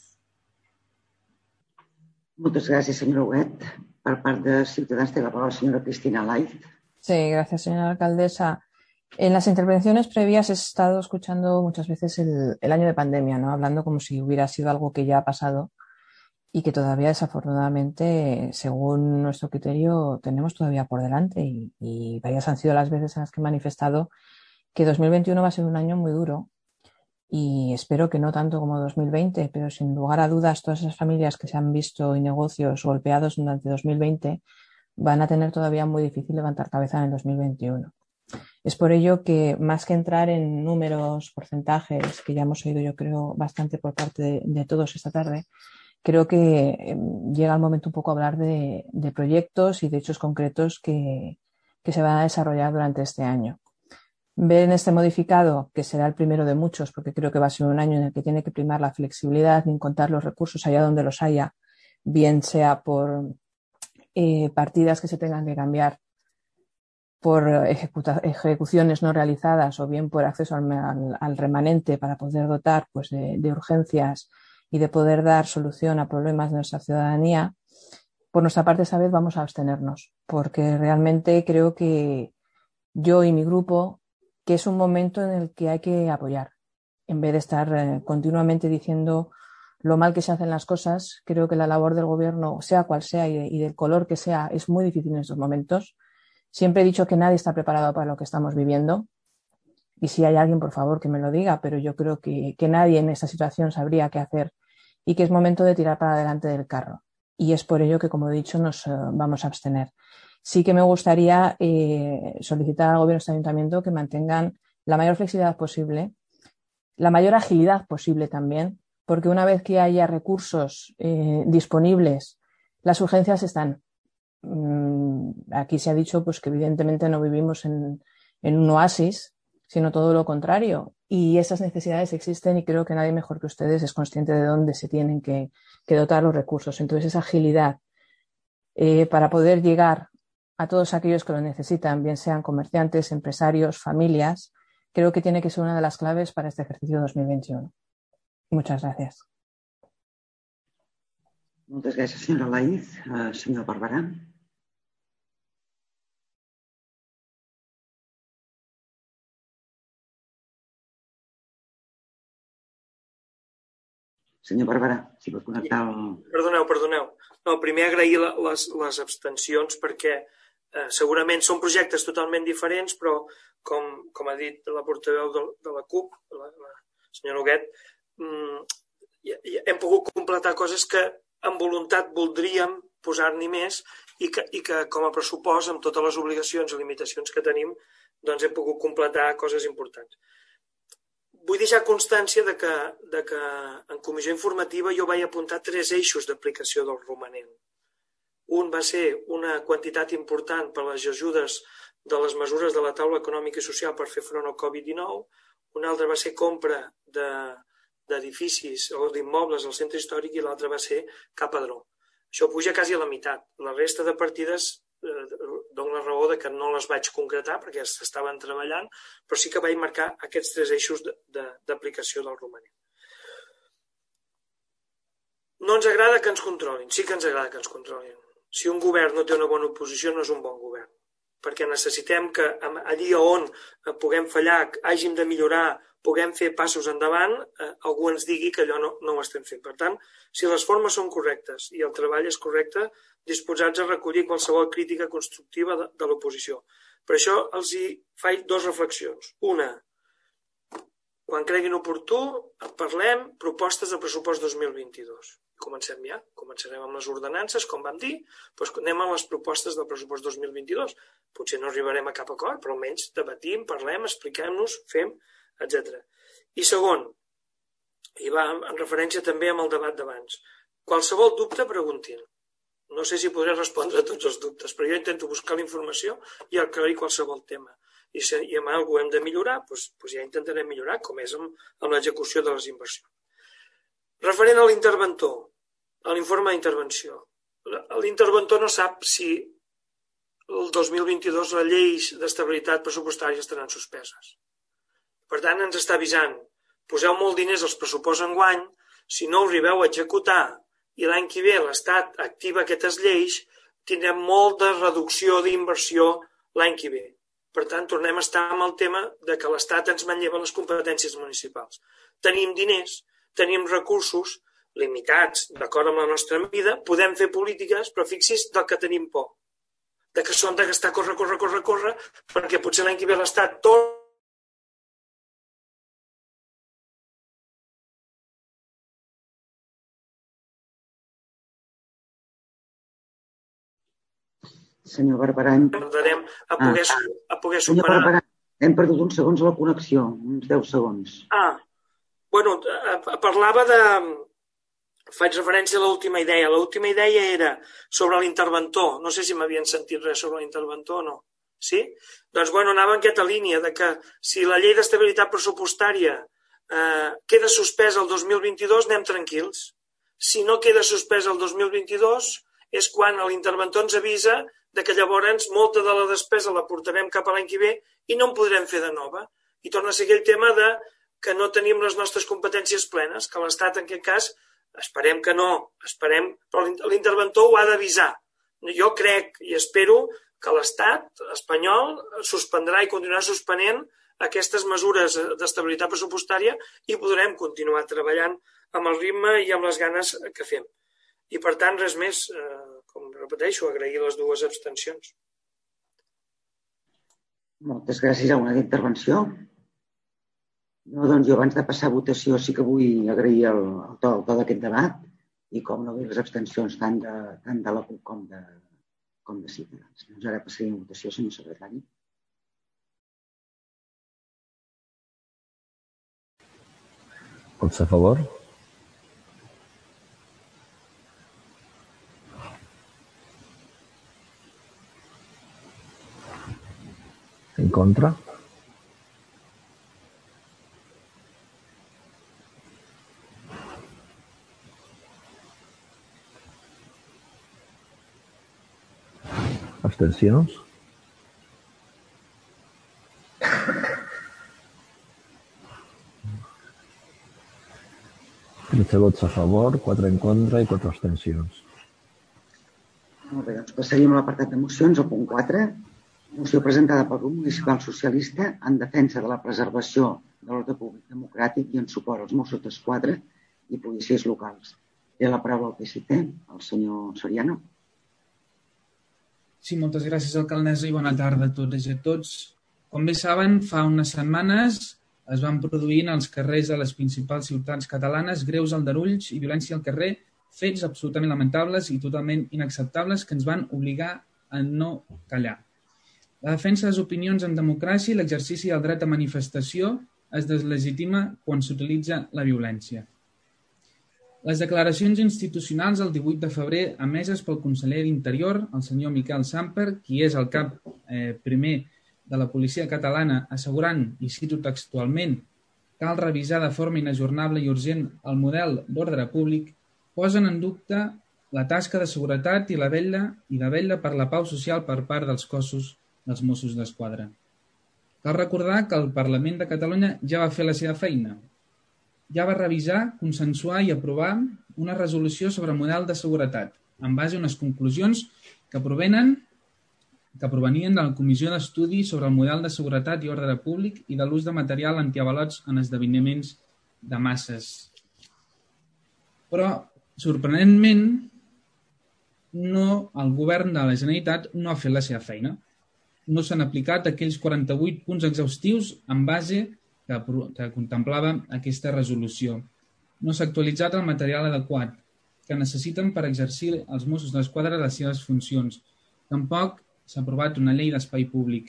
Moltes gràcies, senyora Huguet. Per part de Ciutadans té la paraula la senyora Cristina Laiz. Sí, gracias, señora alcaldesa. En las intervenciones previas he estado escuchando muchas veces el, el año de pandemia, ¿no? Hablando como si hubiera sido algo que ya ha pasado y que todavía, desafortunadamente, según nuestro criterio, tenemos todavía por delante. Y, y varias han sido las veces en las que he manifestado que dos mil veintiuno va a ser un año muy duro y espero que no tanto como dos mil veinte, pero sin lugar a dudas todas esas familias que se han visto y negocios golpeados durante dos mil veinte van a tener todavía muy difícil levantar cabeza en el dos mil veintiuno. Es por ello que, más que entrar en números, porcentajes, que ya hemos oído yo creo bastante por parte de, de todos esta tarde, creo que eh, llega el momento un poco a hablar de, de proyectos y de hechos concretos que, que se van a desarrollar durante este año. Ver en este modificado, que será el primero de muchos, porque creo que va a ser un año en el que tiene que primar la flexibilidad y encontrar los recursos allá donde los haya, bien sea por eh, partidas que se tengan que cambiar, por ejecuciones no realizadas o bien por acceso al, al, al remanente para poder dotar pues, de, de urgencias y de poder dar solución a problemas de nuestra ciudadanía. Por nuestra parte, esta vez vamos a abstenernos, porque realmente creo que yo y mi grupo, que es un momento en el que hay que apoyar, en vez de estar eh, continuamente diciendo lo mal que se hacen las cosas. Creo que la labor del gobierno, sea cual sea y, de, y del color que sea, es muy difícil en estos momentos. Siempre he dicho que nadie está preparado para lo que estamos viviendo y si hay alguien, por favor, que me lo diga, pero yo creo que, que nadie en esta situación sabría qué hacer y que es momento de tirar para adelante del carro. Y es por ello que, como he dicho, nos uh, vamos a abstener. Sí que me gustaría eh, solicitar al gobierno de este ayuntamiento que mantengan la mayor flexibilidad posible la mayor agilidad posible también, porque una vez que haya recursos eh, disponibles, las urgencias están. Mm, aquí se ha dicho pues, que evidentemente no vivimos en, en un oasis, sino todo lo contrario. Y esas necesidades existen y creo que nadie mejor que ustedes es consciente de dónde se tienen que, que dotar los recursos. Entonces, esa agilidad eh, para poder llegar a todos aquellos que lo necesitan, bien sean comerciantes, empresarios, familias, creo que tiene que ser una de las claves para este ejercicio dos mil veintiuno. Muchas gracias. Moltes gràcies, senyora Laïz. Uh, senyor Barberà. Senyor Barberà, si pot connectar el... Perdoneu, perdoneu. No, primer agrair les, les abstencions perquè eh, segurament són projectes totalment diferents, però com, com ha dit la portaveu de, de la CUP, la, la senyora Huguet, mm, ja, ja hem pogut completar coses que amb voluntat voldríem posar-n'hi més i que, i que com a pressupost, amb totes les obligacions i limitacions que tenim, doncs hem pogut completar coses importants. Vull deixar constància de que, de que en comissió informativa jo vaig apuntar tres eixos d'aplicació del romanent. Un va ser una quantitat important per les ajudes de les mesures de la taula econòmica i social per fer front al covid dinou, un altre va ser compra de, d'edificis o d'immobles al centre històric i l'altre va ser cap padró. Això puja quasi a la meitat. La resta de partides eh, dono la raó de que no les vaig concretar perquè s'estaven treballant, però sí que vaig marcar aquests tres eixos d'aplicació de, de, del romanent. No ens agrada que ens controlin, sí que ens agrada que ens controlin. Si un govern no té una bona oposició no és un bon govern, perquè necessitem que allí on puguem fallar, hàgim de millorar, puguem fer passos endavant, eh, algú ens digui que allò no, no ho estem fent. Per tant, si les formes són correctes i el treball és correcte, disposats a recollir qualsevol crítica constructiva de, de l'oposició. Per això els hi faig dues reflexions. Una, quan creguin oportú, parlem propostes de pressupost dos mil vint-i-dos. Comencem ja, començarem amb les ordenances, com vam dir, doncs anem a les propostes del pressupost dos mil vint-i-dos. Potser no arribarem a cap acord, però almenys debatim, parlem, expliquem-nos, fem, etcètera. I segon, i va en referència també amb el debat d'abans, qualsevol dubte preguntin. No sé si podré respondre a tots els dubtes, però jo intento buscar la informació i aclarir qualsevol tema. I si hi ha algú hem de millorar, doncs, doncs ja intentarem millorar, com és amb, amb l'execució de les inversions. Referent a l'interventor, a l'informe d'intervenció, l'interventor no sap si el dos mil vint-i-dos les lleis d'estabilitat pressupostària estaran suspeses. Per tant, ens està avisant, poseu molt diners als pressuposts enguany, si no ho arribeu a executar i l'any que ve l'Estat activa aquestes lleis, tindrem molt de reducció d'inversió l'any que ve. Per tant, tornem a estar amb el tema de que l'Estat ens manlleva les competències municipals. Tenim diners, tenim recursos limitats, d'acord amb la nostra vida, podem fer polítiques, però fixi's del que tenim por. De que són de gastar, corre, corre, corre, corre, perquè potser l'any que ve l'Estat tot Senyor Barberà, hem... tardarem a poder, ah. a poder superar. Senyor Barberà, hem perdut uns segons a la connexió, uns deu segons. Ah, bueno, parlava de... Faig referència a l'última idea. L'última idea era sobre l'interventor. No sé si m'havien sentit res sobre l'interventor o no. Sí? Doncs, bueno, anava en aquesta línia de que si la llei d'estabilitat pressupostària eh, queda suspesa el dos mil vint-i-dos, anem tranquils. Si no queda suspesa el dos mil vint-i-dos, és quan l'interventor ens avisa de que llavors molta de la despesa la portarem cap a l'any que ve i no en podrem fer de nova. I torna a ser aquell tema de que no tenim les nostres competències plenes, que l'Estat en aquest cas, esperem que no, esperem, però l'interventor ho ha d'avisar. Jo crec i espero que l'Estat espanyol suspendrà i continuarà suspenent aquestes mesures d'estabilitat pressupostària i podrem continuar treballant amb el ritme i amb les ganes que fem. I per tant, res més, eh, com repeteixo, agrair les dues abstencions. Moltes gràcies. A una intervenció. No, doncs jo abans de passar a votació sí que vull agrair el, el to, el to d'aquest debat i com no vull les abstencions tant de, tant de la CUP com de, com de Ciutadans. Doncs ara passaríem a votació, senyor secretari. Vots a favor? En contra? Abstencions? tretze vots a favor, quatre en contra i quatre abstencions. Molt bé, doncs passaríem a l'apartat de mocions, al punt quatre. Moció presentada pel grup municipal socialista en defensa de la preservació de l'ordre públic democràtic i en suport als Mossos d'Esquadra i policies locals. Té la paraula al P S C, el senyor Soriano. Sí, moltes gràcies, alcaldessa, i bona tarda a totes i a tots. Com bé saben, fa unes setmanes es van produir als carrers de les principals ciutats catalanes greus aldarulls i violència al carrer, fets absolutament lamentables i totalment inacceptables que ens van obligar a no callar. La defensa de les opinions en democràcia i l'exercici del dret a manifestació es deslegitima quan s'utilitza la violència. Les declaracions institucionals el divuit de febrer emeses pel conseller d'Interior, el senyor Miquel Samper, qui és el cap eh, primer de la policia catalana, assegurant, i cito textualment, cal revisar de forma inajornable i urgent el model d'ordre públic, posen en dubte la tasca de seguretat i la vetlla i la vetlla per la pau social per part dels cossos dels Mossos d'Esquadra. Cal recordar que el Parlament de Catalunya ja va fer la seva feina. Ja va revisar, consensuar i aprovar una resolució sobre model de seguretat, en base a unes conclusions que provenen que provenien de la Comissió d'Estudi sobre el model de seguretat i ordre públic i de l'ús de material antiavalots en esdeveniments de masses. Però, sorprenentment, no, el govern de la Generalitat no ha fet la seva feina. No s'han aplicat aquells quaranta-vuit punts exhaustius en base que, que contemplava aquesta resolució. No s'ha actualitzat el material adequat que necessiten per exercir els Mossos d'Esquadra les seves funcions. Tampoc s'ha aprovat una llei d'espai públic.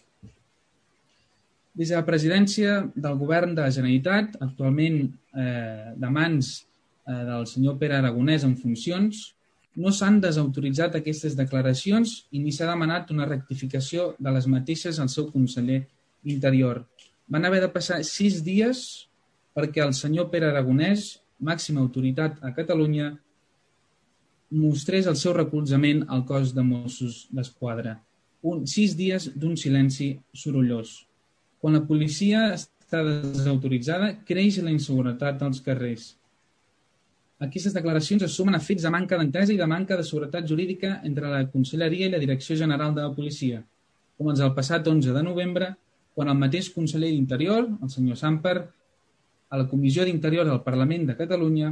Des de la presidència del govern de la Generalitat, actualment eh, de mans eh, del senyor Pere Aragonès en funcions, no s'han desautoritzat aquestes declaracions i ni s'ha demanat una rectificació de les mateixes al seu conseller d'Interior. Van haver de passar sis dies perquè el senyor Pere Aragonès, màxima autoritat a Catalunya, mostrés el seu recolzament al cos de Mossos d'Esquadra. Un, sis dies d'un silenci sorollós. Quan la policia està desautoritzada, creix la inseguretat als carrers. Aquestes declaracions es sumen a fets de manca d'entesa i de manca de seguretat jurídica entre la Conselleria i la Direcció General de la Policia, com els del passat onze de novembre, quan el mateix conseller d'Interior, el senyor Samper, a la Comissió d'Interior del Parlament de Catalunya,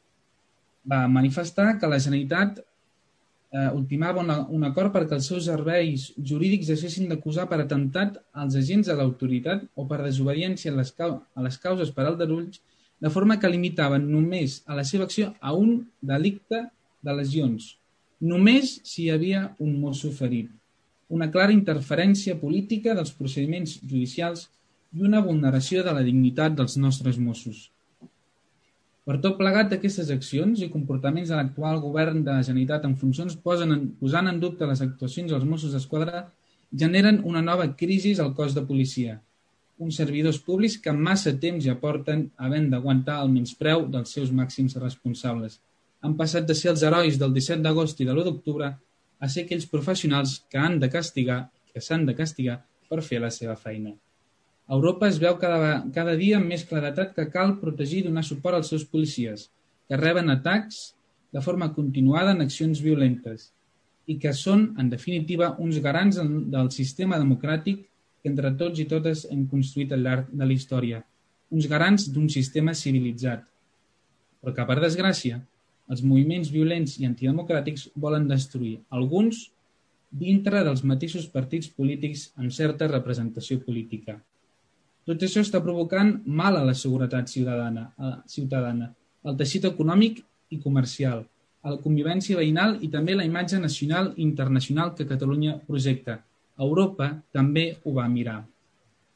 va manifestar que la Generalitat eh, ultimava una, un acord perquè els seus serveis jurídics deixessin d'acusar per atemptat als agents de l'autoritat o per desobediència a les, a les causes per aldarulls, de forma que limitaven només a la seva acció a un delicte de lesions, només si hi havia un mosso ferit. Una clara interferència política dels procediments judicials i una vulneració de la dignitat dels nostres Mossos. Per tot plegat d'aquestes accions i comportaments de l'actual govern de la Generalitat en funcions posen en, posant en dubte les actuacions dels Mossos d'Esquadra generen una nova crisi al cos de policia. Uns servidors públics que en massa temps ja porten havent d'aguantar el menyspreu dels seus màxims responsables. Han passat de ser els herois del disset d'agost i de l'u d'octubre a ser aquells professionals que han de castigar, que s'han de castigar per fer la seva feina. A Europa es veu cada, cada dia amb més claretat que cal protegir i donar suport als seus policies, que reben atacs de forma continuada en accions violentes i que són, en definitiva, uns garants del sistema democràtic que entre tots i totes hem construït al llarg de la història, uns garants d'un sistema civilitzat. Però que, per desgràcia, els moviments violents i antidemocràtics volen destruir alguns dintre dels mateixos partits polítics amb certa representació política. Tot això està provocant mal a la seguretat ciutadana, ciutadana, al teixit econòmic i comercial, a la convivència veïnal i també la imatge nacional i internacional que Catalunya projecta. Europa també ho va mirar.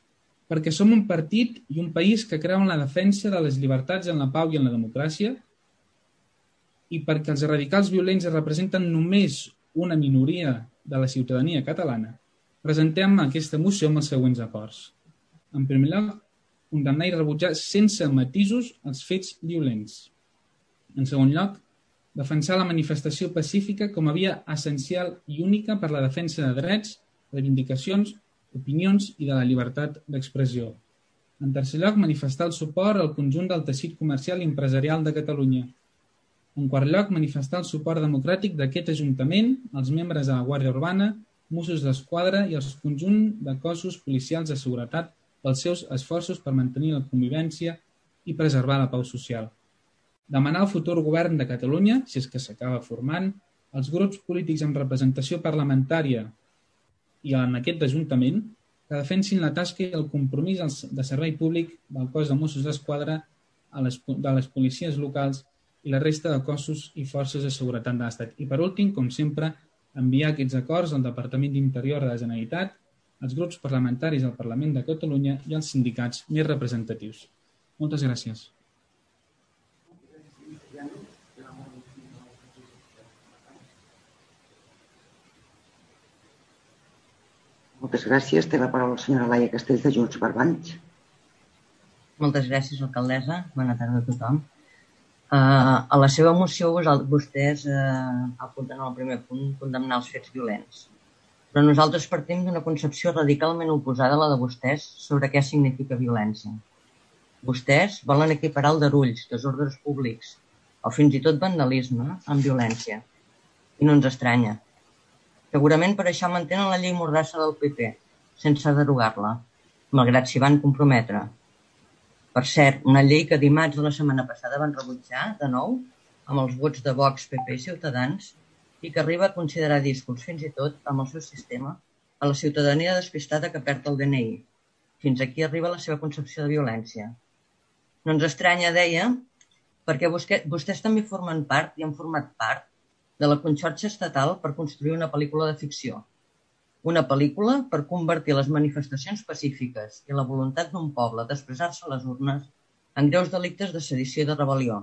perquè som un partit i un país que creu en la defensa de les llibertats, en la pau i en la democràcia, i perquè els radicals violents representen només una minoria de la ciutadania catalana, presentem aquesta moció amb els següents acords. En primer lloc, condemnar i rebutjar sense matisos els fets violents. En segon lloc, defensar la manifestació pacífica com a via essencial i única per la defensa de drets, reivindicacions, opinions i de la llibertat d'expressió. En tercer lloc, manifestar el suport al conjunt del teixit comercial i empresarial de Catalunya. En quart lloc, manifestar el suport democràtic d'aquest Ajuntament, als membres de la Guàrdia Urbana, Mossos d'Esquadra i els conjunt de cossos policials de seguretat pels seus esforços per mantenir la convivència i preservar la pau social. Demanar al futur govern de Catalunya, si és que s'acaba formant, als grups polítics amb representació parlamentària i en aquest Ajuntament, que defensin la tasca i el compromís de servei públic del cos de Mossos d'Esquadra, de les policies locals i la resta de cossos i forces de seguretat de l'Estat. I per últim, com sempre, enviar aquests acords al Departament d'Interior de la Generalitat, als grups parlamentaris del Parlament de Catalunya i als sindicats més representatius. Moltes gràcies. Moltes gràcies. Té la paraula la senyora Laia Castells de Junts per Valls. Moltes gràcies, alcaldessa. Bona tarda a tothom. Uh, a la seva moció vostès uh, apunten al primer punt condemnar els fets violents. Però nosaltres partim d'una concepció radicalment oposada a la de vostès sobre què significa violència. Vostès volen equiparar aldarulls, desordres públics o fins i tot vandalisme amb violència. I no ens estranya. Segurament per això mantenen la llei mordassa del P P, sense derogar-la, malgrat s'hi van comprometre. Per cert, una llei que dimarts de la setmana passada van rebutjar, de nou, amb els vots de Vox, P P i Ciutadans, i que arriba a considerar díscols, fins i tot, amb el seu sistema, a la ciutadania despistada que perd el D N I. Fins aquí arriba la seva concepció de violència. No ens estranya, deia, perquè vostès també formen part i han format part de la conxorxa estatal per construir una pel·lícula de ficció. Una pel·lícula per convertir les manifestacions pacífiques i la voluntat d'un poble d'expressar-se a les urnes en greus delictes de sedició i de rebel·lió.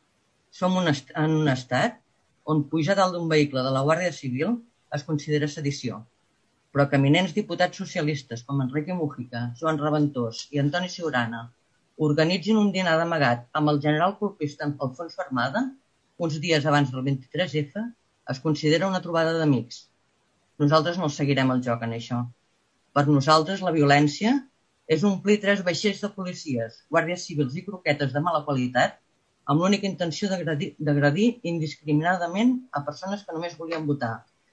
Som un en un estat on pujar dalt d'un vehicle de la Guàrdia Civil es considera sedició, però que eminents diputats socialistes com Enrique Mújica, Joan Reventós i Antoni Siurana organitzin un dinar d'amagat amb el general colpista Alfons Fermada uns dies abans del vint-i-tres efa, es considera una trobada d'amics. Nosaltres no seguirem el joc en això. Per nosaltres, la violència és omplir tres vaixells de policies, guàrdies civils i croquetes de mala qualitat amb l'única intenció d'agredir indiscriminadament a persones que només volien votar.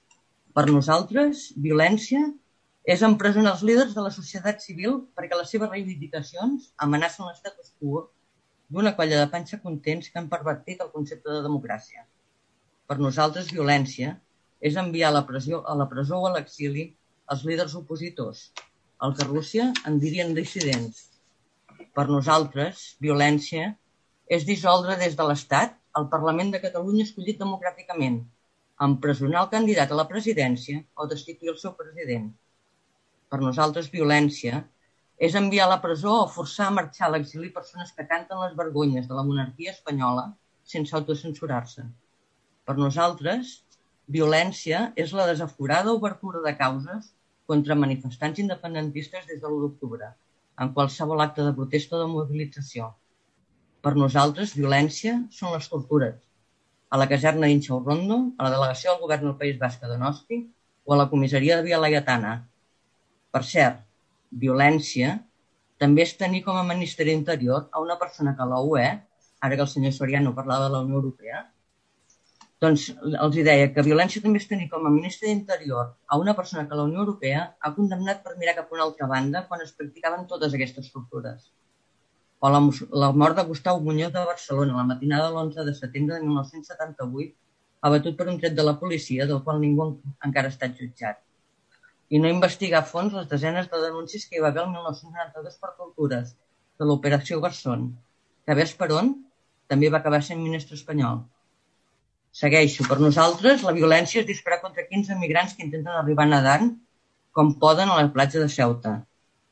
Per nosaltres, violència és empresonar els líders de la societat civil perquè les seves reivindicacions amenacen l'estatus quo d'una colla de panxa contents que han pervertit el concepte de democràcia. Per nosaltres, violència és enviar a la, pressió, a la presó o a l'exili els líders opositors, el que a Rússia en dirien dissidents. Per nosaltres, violència és dissoldre des de l'Estat el Parlament de Catalunya escollit democràticament, empresonar el candidat a la presidència o destituir el seu president. Per nosaltres, violència és enviar a la presó o forçar a marxar a l'exili persones que canten les vergonyes de la monarquia espanyola sense autocensurar-se. Per nosaltres, violència és la desaforada obertura de causes contra manifestants independentistes des de l'u d'octubre, en qualsevol acte de protesta o de mobilització. Per nosaltres, violència són les tortures, a la caserna d'Inxaurrondo, a la delegació del govern del País Basc de Donosti o a la comissaria de Via Laietana. Per cert, violència també és tenir com a Ministeri d'Interior a una persona que a la U E, ara que el senyor Soriano parlava de la Unió Europea, doncs els deia que violència també és tenir com a Ministre d'Interior a una persona que la Unió Europea ha condemnat per mirar cap a una altra banda quan es practicaven totes aquestes tortures. O la, la mort de Gustau Muñoz de Barcelona, la matinada de l'onze de setembre de mil nou-cents setanta-vuit, abatut per un tret de la policia, del qual ningú encara ha estat jutjat. I no investigar a fons les desenes de denúncies que hi va haver el mil nou-cents noranta-dos per tortures de l'Operació Garzón, que a ves per on també va acabar sent ministre espanyol. Segueixo. Per nosaltres, la violència és disparar contra quinze migrants que intenten arribar nedant com poden a la platja de Ceuta.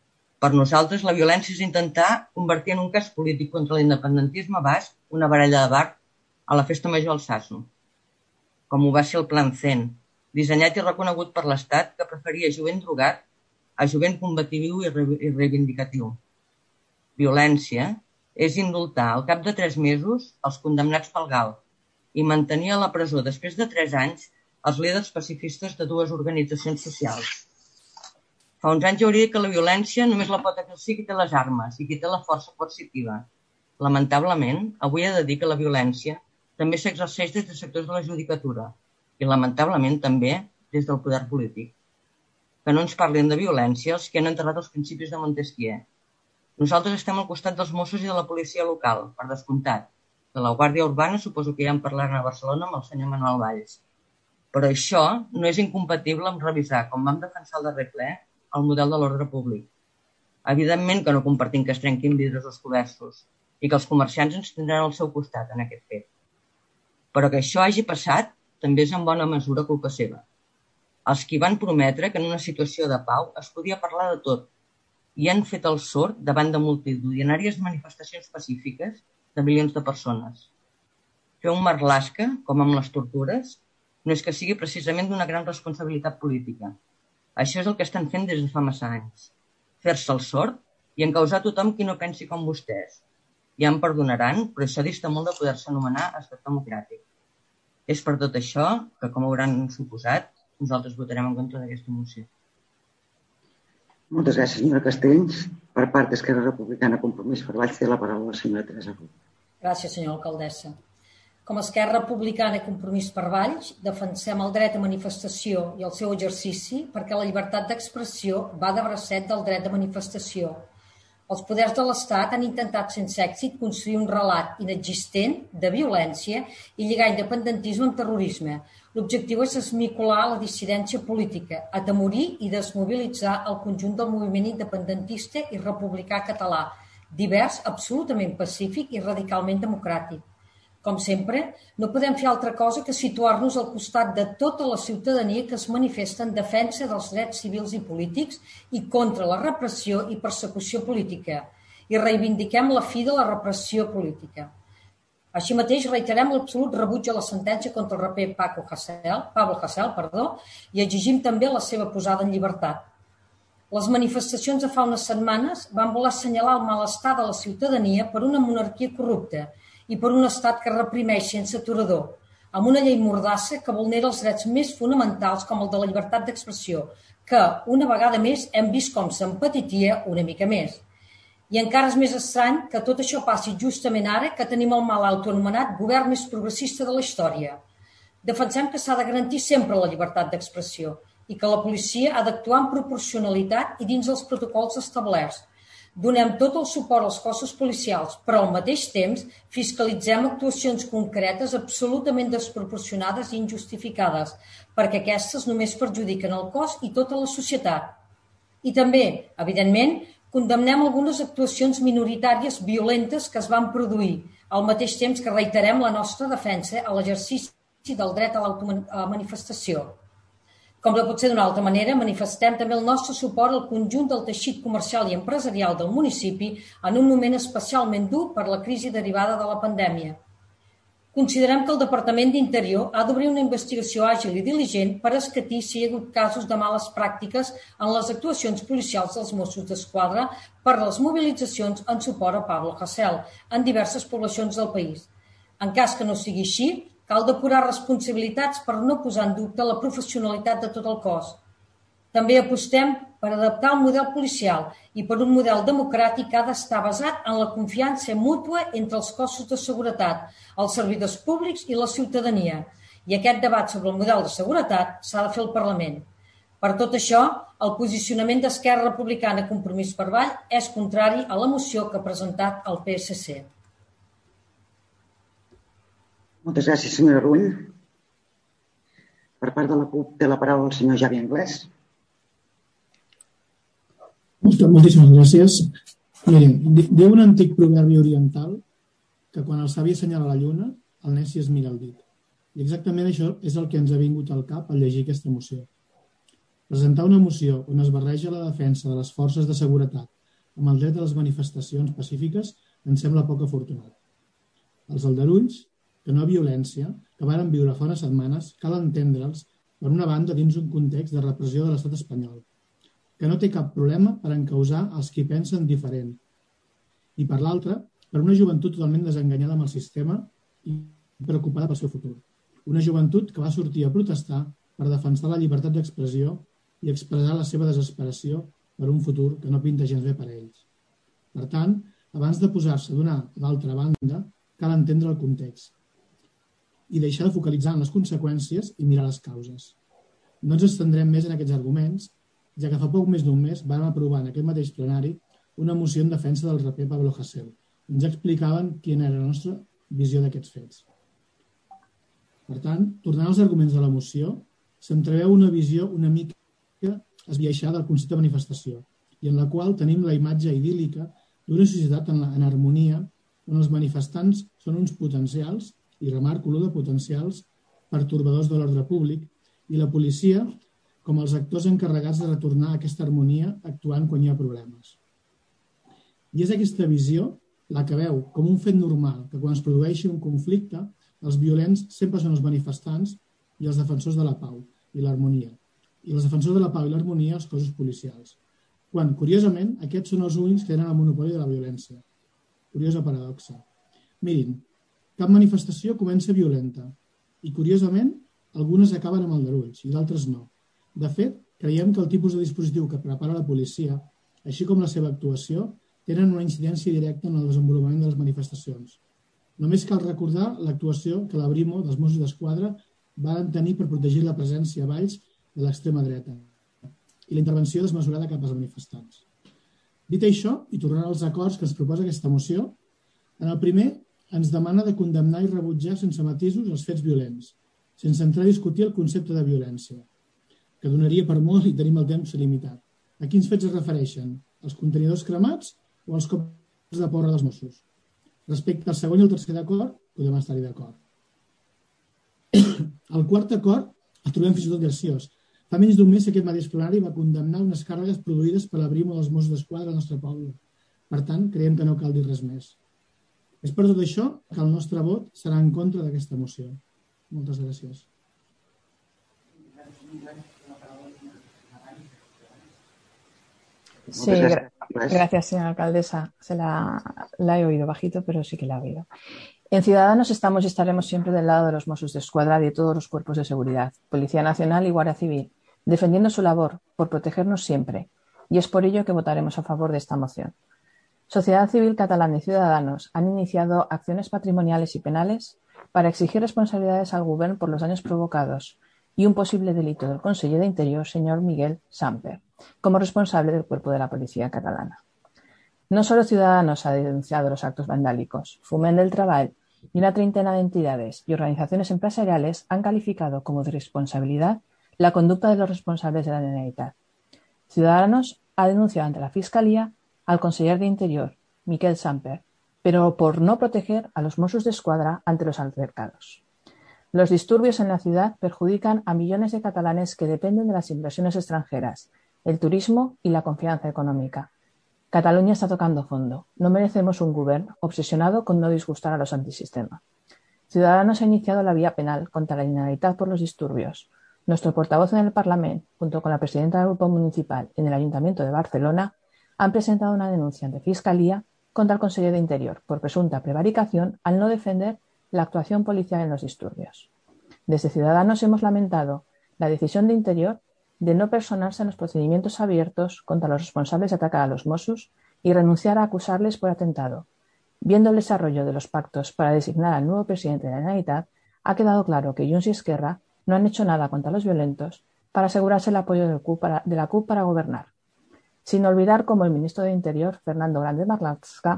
Per nosaltres, la violència és intentar convertir en un cas polític contra l'independentisme basc una baralla de bar a la festa major al Sasso, com ho va ser el Plan Zen, dissenyat i reconegut per l'Estat que preferia jovent drogat a jovent combatiu i reivindicatiu. Violència és indultar al cap de tres mesos els condemnats pel gal i mantenir a la presó després de tres anys els líders pacifistes de dues organitzacions socials. Fa uns anys hauria dit que la violència només la pot exercir qui té les armes i qui té la força coercitiva. Lamentablement, avui he de dir que la violència també s'exerceix des de sectors de la judicatura i, lamentablement, també des del poder polític. Que no ens parlin de violència els que han enterrat els principis de Montesquieu. Nosaltres estem al costat dels Mossos i de la policia local, per descomptat. De la Guàrdia Urbana suposo que ja en parlaran a Barcelona amb el senyor Manuel Valls. Però això no és incompatible amb revisar, com vam defensar al darrer ple, el model de l'ordre públic. Evidentment que no compartim que es trenquin vidres els comerços i que els comerciants ens tindran al seu costat en aquest fet. Però que això hagi passat també és en bona mesura culpa seva. Els qui van prometre que en una situació de pau es podia parlar de tot i han fet el sord davant de multitudinàries manifestacions pacífiques de milions de persones. Fer un marlaska, com amb les tortures, no és que sigui precisament d'una gran responsabilitat política. Això és el que estan fent des de fa massa anys. Fer-se el sord i encausar tothom qui no pensi com vostès. Ja em perdonaran, però això dista molt de poder-se anomenar estat democràtic. És per tot això que, com hauran suposat, nosaltres votarem en contra d'aquesta moció. Moltes gràcies, senyora Castells. Per part d'Esquerra Republicana, Compromís per Valls, té la paraula la senyora Teresa Rull. Gràcies, senyora alcaldessa. Com a Esquerra Republicana i Compromís per Valls, defensem el dret a manifestació i el seu exercici perquè la llibertat d'expressió va de bracet del dret de manifestació. Els poders de l'Estat han intentat sense èxit construir un relat inexistent de violència i lligar independentisme amb terrorisme. L'objectiu és esmicolar la dissidència política, atemorir i desmobilitzar el conjunt del moviment independentista i republicà català, divers, absolutament pacífic i radicalment democràtic. Com sempre, no podem fer altra cosa que situar-nos al costat de tota la ciutadania que es manifesta en defensa dels drets civils i polítics i contra la repressió i persecució política, i reivindiquem la fi de la repressió política. Així mateix, reiterem l'absolut rebuig a la sentència contra el raper Paco Hasél, Pablo Hasél, perdó, i exigim també la seva posada en llibertat. Les manifestacions de fa unes setmanes van voler assenyalar el malestar de la ciutadania per una monarquia corrupta i per un estat que reprimeix sense aturador, amb una llei mordassa que vulnera els drets més fonamentals com el de la llibertat d'expressió, que, una vegada més, hem vist com s'empetitia una mica més. I encara és més estrany que tot això passi justament ara que tenim el mal autoanomenat govern més progressista de la història. Defensem que s'ha de garantir sempre la llibertat d'expressió i que la policia ha d'actuar en proporcionalitat i dins els protocols establerts. Donem tot el suport als cossos policials, però al mateix temps fiscalitzem actuacions concretes absolutament desproporcionades i injustificades, perquè aquestes només perjudiquen el cos i tota la societat. I també, evidentment, condemnem algunes actuacions minoritàries violentes que es van produir, al mateix temps que reiterem la nostra defensa a l'exercici del dret a la manifestació. Com no pot ser d'una altra manera, manifestem també el nostre suport al conjunt del teixit comercial i empresarial del municipi en un moment especialment dur per la crisi derivada de la pandèmia. Considerem que el Departament d'Interior ha d'obrir una investigació àgil i diligent per escatir si hi ha hagut casos de males pràctiques en les actuacions policials dels Mossos d'Esquadra per les mobilitzacions en suport a Pablo Hasél en diverses poblacions del país. En cas que no sigui així, cal depurar responsabilitats per no posar en dubte la professionalitat de tot el cos. També apostem per adaptar el model policial i per un model democràtic que ha d'estar basat en la confiança mútua entre els cossos de seguretat, els servidors públics i la ciutadania. I aquest debat sobre el model de seguretat s'ha de fer al Parlament. Per tot això, el posicionament d'Esquerra Republicana Compromís per Valls és contrari a la moció que ha presentat el P S C. Moltes gràcies, senyora Rull. Per part de la CUP té la paraula el senyor Javi Anglès. Moltíssimes gràcies. Miren, diu un antic proverbi oriental que quan el savi assenyala la lluna, el neci es mira el dit. I exactament això és el que ens ha vingut al cap al llegir aquesta moció. Presentar una moció on es barreja la defensa de les forces de seguretat amb el dret a les manifestacions pacífiques em sembla poc afortunat. Els aldarulls, que no violència, que varen viure fa unes setmanes, cal entendre'ls, per una banda, dins un context de repressió de l'estat espanyol, que no té cap problema per encausar els qui pensen diferent, i per l'altra, per una joventut totalment desenganyada amb el sistema i preocupada pel seu futur. Una joventut que va sortir a protestar per defensar la llibertat d'expressió i expressar la seva desesperació per un futur que no pinta gens bé per a ells. Per tant, abans de posar-se d'una o d'altra banda, cal entendre el context i deixar de focalitzar en les conseqüències i mirar les causes. No ens estendrem més en aquests arguments, ja que fa poc més d'un mes vam aprovar en aquest mateix plenari una moció en defensa del raper Pablo Hasél. Ens explicaven quina era la nostra visió d'aquests fets. Per tant, tornant als arguments de la moció, s'entreveu una visió una mica esbiaixada del concepte de manifestació i en la qual tenim la imatge idíl·lica d'una societat en, la, en harmonia on els manifestants són uns potencials, i remarco lo de potencials, pertorbadors de l'ordre públic i la policia com els actors encarregats de retornar a aquesta harmonia actuant quan hi ha problemes. I és aquesta visió la que veu com un fet normal que quan es produeixi un conflicte els violents sempre són els manifestants i els defensors de la pau i l'harmonia. I els defensors de la pau i l'harmonia els cossos policials. Quan, curiosament, aquests són els únics que tenen el monopoli de la violència. Curiosa paradoxa. Mirin, cap manifestació comença violenta i, curiosament, algunes acaben amb aldarulls i d'altres no. De fet, creiem que el tipus de dispositiu que prepara la policia, així com la seva actuació, tenen una incidència directa en el desenvolupament de les manifestacions. Només cal recordar l'actuació que la Brimo dels Mossos d'Esquadra van tenir per protegir la presència a Valls de l'extrema dreta i la intervenció desmesurada cap als manifestants. Dit això, i tornant als acords que ens proposa aquesta moció, en el primer ens demana de condemnar i rebutjar sense matisos els fets violents, sense entrar a discutir el concepte de violència, que donaria per molt i tenim el temps limitat. A quins fets es refereixen? Els contenidors cremats o els cops de porra dels Mossos? Respecte al segon i el tercer d'acord, podem estar-hi d'acord. El quart acord el trobem fins i tot graciós. Fa menys d'un mes aquest mateix plenari va condemnar unes càrregues produïdes per la Brimo dels Mossos d'Esquadra al nostre poble. Per tant, creiem que no cal dir res més. És per tot això que el nostre vot serà en contra d'aquesta moció. Moltes gràcies. Sí, gra gracias, señora alcaldesa. Se la, la he oído bajito, pero sí que la he oído. En Ciudadanos estamos y estaremos siempre del lado de los Mossos d'Esquadra y de todos los cuerpos de seguridad, Policía Nacional y Guardia Civil, defendiendo su labor por protegernos siempre, y es por ello que votaremos a favor de esta moción. Sociedad Civil Catalana y Ciudadanos han iniciado acciones patrimoniales y penales para exigir responsabilidades al Govern por los daños provocados y un posible delito del conseller de Interior, señor Miguel Samper, como responsable del cuerpo de la Policía Catalana. No solo Ciudadanos ha denunciado los actos vandálicos, Foment del Treball y una treintena de entidades y organizaciones empresariales han calificado como de responsabilidad la conducta de los responsables de la Generalitat. Ciudadanos ha denunciado ante la Fiscalía al conseller de Interior, Miquel Samper, pero por no proteger a los Mossos d'Esquadra ante los altercados. Los disturbios en la ciudad perjudican a millones de catalanes que dependen de las inversiones extranjeras, el turismo y la confianza económica. Cataluña está tocando fondo. No merecemos un gobierno obsesionado con no disgustar a los antisistema. Ciudadanos ha iniciado la vía penal contra la Generalitat por los disturbios. Nuestro portavoz en el Parlamento, junto con la presidenta del Grupo Municipal en el Ayuntamiento de Barcelona, han presentado una denuncia ante Fiscalía contra el conseller de Interior por presunta prevaricación al no defender la actuación policial en los disturbios. Desde Ciudadanos hemos lamentado la decisión de Interior de no personarse en los procedimientos abiertos contra los responsables de atacar a los Mossos y renunciar a acusarles por atentado. Viendo el desarrollo de los pactos para designar al nuevo presidente de la Generalitat, ha quedado claro que Junts y Esquerra no han hecho nada contra los violentos para asegurarse el apoyo de la C U P para gobernar. Sin olvidar cómo el ministro de Interior, Fernando Grande Marlaska,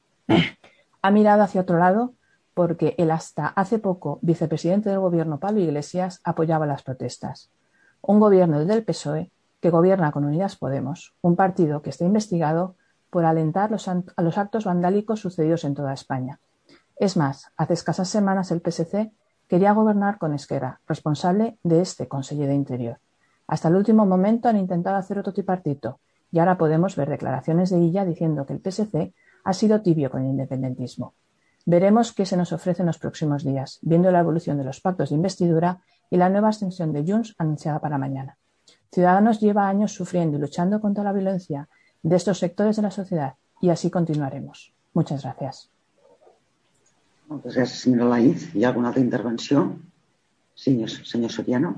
ha mirado hacia otro lado porque el hasta hace poco vicepresidente del gobierno, Pablo Iglesias, apoyaba las protestas. Un gobierno del P S O E que gobierna con Unidas Podemos, un partido que está investigado por alentar los, a los actos vandálicos sucedidos en toda España. Es más, hace escasas semanas el P S C quería gobernar con Esquerra, responsable de este conseller de Interior. Hasta el último momento han intentado hacer otro tripartito Y ahora podemos ver declaraciones de Illa diciendo que el P S C ha sido tibio con el independentismo. Veremos qué se nos ofrece en los próximos días, viendo la evolución de los pactos de investidura y la nueva extensión de Junts anunciada para mañana. Ciudadanos lleva años sufriendo y luchando contra la violencia de estos sectores de la sociedad y así continuaremos. Muchas gracias. Moltes gràcies, senyora Laiz. Hi ha alguna altra intervenció? Senyor, senyor Soriano.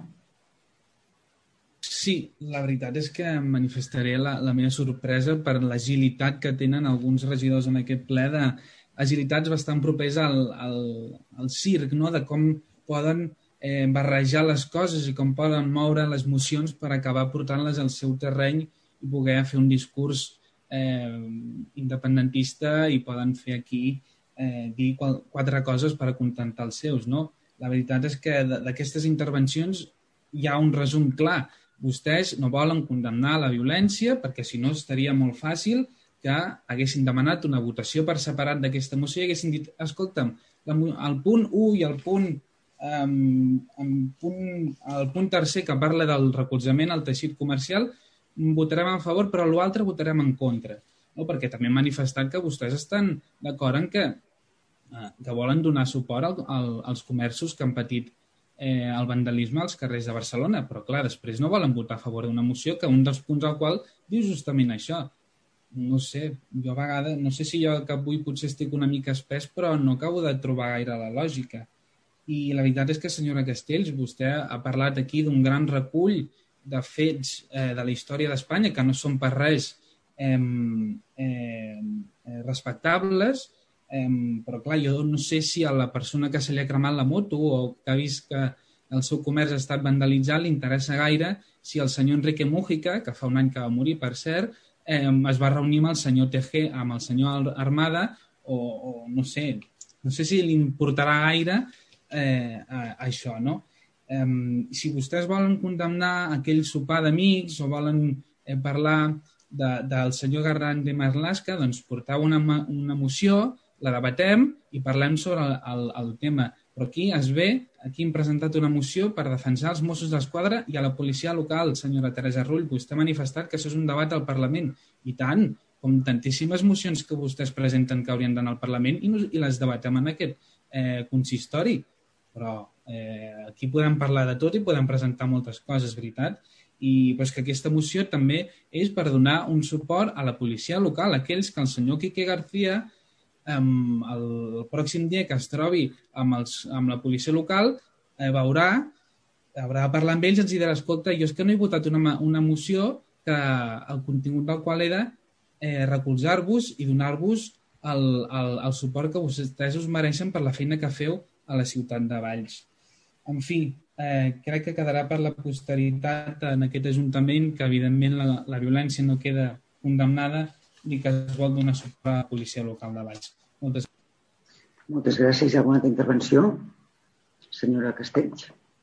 Sí, la veritat és que manifestaré la, la meva sorpresa per l'agilitat que tenen alguns regidors en aquest ple, d'agilitats bastant propers al, al, al circ, no? De com poden eh, barrejar les coses i com poden moure les mocions per acabar portant-les al seu terreny i poder fer un discurs eh, independentista i poden fer aquí eh, dir quatre coses per acontentar els seus, no? La veritat és que d'aquestes intervencions hi ha un resum clar. Vostès no volen condemnar la violència perquè si no estaria molt fàcil que haguessin demanat una votació per separat d'aquesta moció i haguessin dit, escolta'm, el punt u i el punt, um, punt, el punt tercer que parla del recolzament al teixit comercial votarem a favor però l'altre votarem en contra. No? Perquè també han manifestat que vostès estan d'acord en que, que volen donar suport al, al, als comerços que han patit Eh, el vandalisme als carrers de Barcelona, però clar, després no volen votar a favor d'una moció que un dels punts al qual diu justament això. No sé, jo a vegades, no sé si jo que avui potser estic una mica espès, però no acabo de trobar gaire la lògica. I la veritat és que, senyora Castells, vostè ha parlat aquí d'un gran recull de fets eh, de la història d'Espanya que no són per res eh, eh, respectables. Um, però clar, jo no sé si a la persona que se li ha cremat la moto o que ha vist que el seu comerç ha estat vandalitzat li interessa gaire si el senyor Enrique Mújica, que fa un any que va morir, per cert, um, es va reunir amb el senyor T G, amb el senyor Armada, o, o no sé, no sé si li importarà gaire eh, a, a això, no? Um, si vostès volen condemnar aquell sopar d'amics o volen eh, parlar de, del senyor Garran de Marlaska, doncs portau una, una moció, la debatem i parlem sobre el, el, el tema. Però aquí es ve, aquí hem presentat una moció per defensar els Mossos d'Esquadra i a la policia local, senyora Teresa Rull. Vostè ha manifestat que això és un debat al Parlament. I tant, com tantíssimes mocions que vostès presenten que haurien d'anar al Parlament i, i les debatem en aquest eh, consistori. Però eh, aquí podem parlar de tot i podem presentar moltes coses, veritat? I pues, que aquesta moció també és per donar un suport a la policia local, aquells que el senyor Quique García Um, el, el pròxim dia que es trobi amb, els, amb la policia local eh, veurà, haurà de parlar amb ells i ens dirà, escolta, jo és que no he votat una, una moció que el contingut del qual era eh, recolzar-vos i donar-vos el, el, el suport que vostès us mereixen per la feina que feu a la ciutat de Valls. En fi, eh, crec que quedarà per la posteritat en aquest ajuntament que evidentment la, la violència no queda condemnada i que es vol donar suport a la policia local de Valls. Moltes gràcies. Moltes gràcies. Hi ha alguna altra intervenció? Senyora Castells.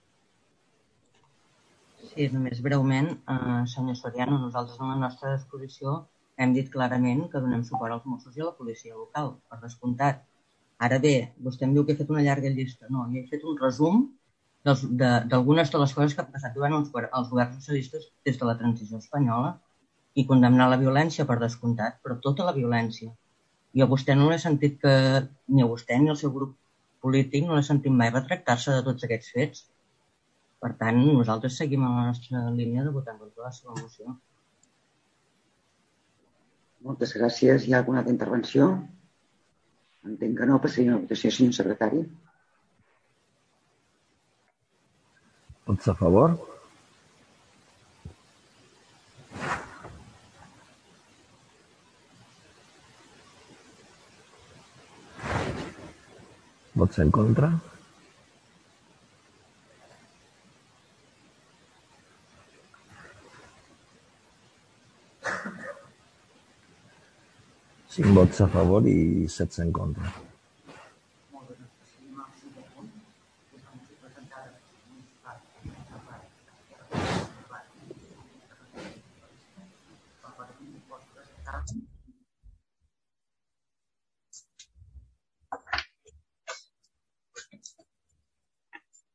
Sí, només breument, eh, senyor Soriano, nosaltres en la nostra exposició hem dit clarament que donem suport als Mossos i a la policia local, per descomptat. Ara bé, vostè em diu que he fet una llarga llista. No, jo he fet un resum d'algunes de, de les coses que han passat durant els, els governs socialistes des de la transició espanyola i condemnar la violència, per descomptat, però tota la violència. I a vostè no l'he sentit que, ni a vostè ni al seu grup polític, no l'he sentit mai retractar-se de tots aquests fets. Per tant, nosaltres seguim a la nostra línia de votar en contra la seva moció. Moltes gràcies. Hi ha alguna altra intervenció? Entenc que no. Passaria una votació, senyor secretari. Vots a favor? Vots en contra? Cinc vots a favor i setze en contra.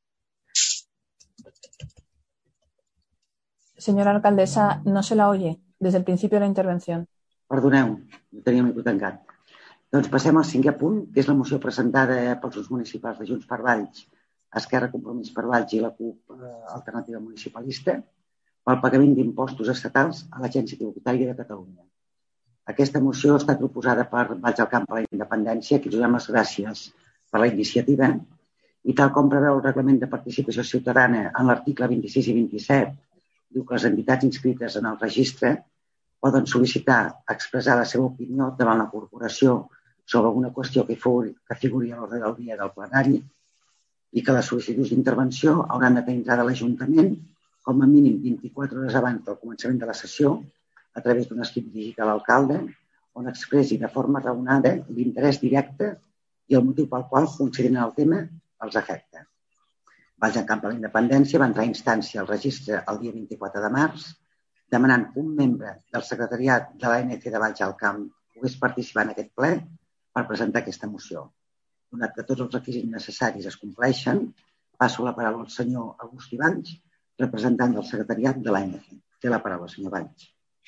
Señora alcaldesa, no se la oye. desde el principio de la intervención. Perdoneu, no tenia el micro tancat. Doncs passem al cinquè punt, que és la moció presentada pels grups municipals de Junts per Valls, Esquerra Compromís per Valls i la CUP Alternativa Municipalista pel pagament d'impostos estatals a l'Agència Tributària de Catalunya. Aquesta moció ha estat proposada per Valls al Camp per la Independència, que us donem les gràcies per la iniciativa, i tal com preveu el Reglament de Participació Ciutadana en l'article vint-i-sis i vint-i-set, diu que les entitats inscrites en el registre poden sol·licitar expressar la seva opinió davant la corporació sobre alguna qüestió que figuri a l'ordre del dia del plenari i que les sol·licituds d'intervenció hauran de tenir entrada a l'Ajuntament com a mínim vint-i-quatre hores abans del començament de la sessió a través d'un escrit dirigit a l'alcalde on expressi de forma raonada l'interès directe i el motiu pel qual consideren el tema els afecta. Valls al Camp per la Independència va entrar a instància al registre el dia vint-i-quatre de març demanant que un membre del secretariat de l'A N C de Valls al Camp pogués participar en aquest ple per presentar aquesta moció. Donat que tots els requisits necessaris es compleixen, passo la paraula al senyor Agustí Valls, representant del secretariat de l'A N C. Té la paraula, senyor Valls.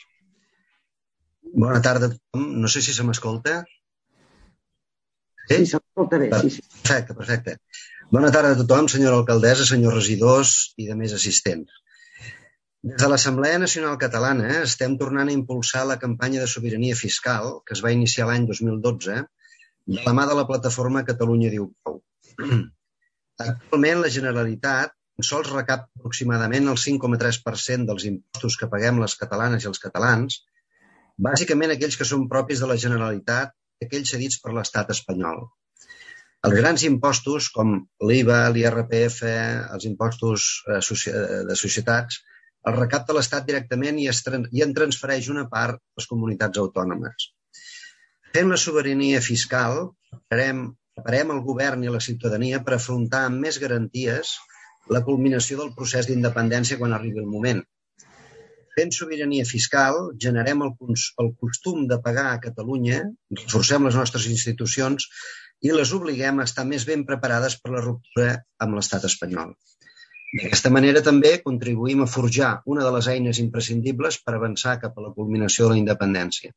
Bona tarda a tothom. No sé si se m'escolta. Sí, sí s'escolta bé. Sí, sí. Perfecte, perfecte. Bona tarda a tothom, senyora alcaldessa, senyors regidors i de més assistents. Des de l'Assemblea Nacional Catalana estem tornant a impulsar la campanya de sobirania fiscal que es va iniciar l'any dos mil dotze de la mà de la plataforma Catalunya diu prou. Actualment la Generalitat sols recapta aproximadament el cinc coma tres per cent dels impostos que paguem les catalanes i els catalans, bàsicament aquells que són propis de la Generalitat i aquells cedits per l'estat espanyol. Els grans impostos com l'I V A, l'I R P F, els impostos de societats, el recapta l'Estat directament i, es, i en transfereix una part a les comunitats autònomes. Fent la sobirania fiscal, preparem, preparem el govern i la ciutadania per afrontar amb més garanties la culminació del procés d'independència quan arribi el moment. Fent sobirania fiscal, generem el, el costum de pagar a Catalunya, reforcem les nostres institucions i les obliguem a estar més ben preparades per la ruptura amb l'estat espanyol. D'aquesta manera també contribuïm a forjar una de les eines imprescindibles per avançar cap a la culminació de la independència.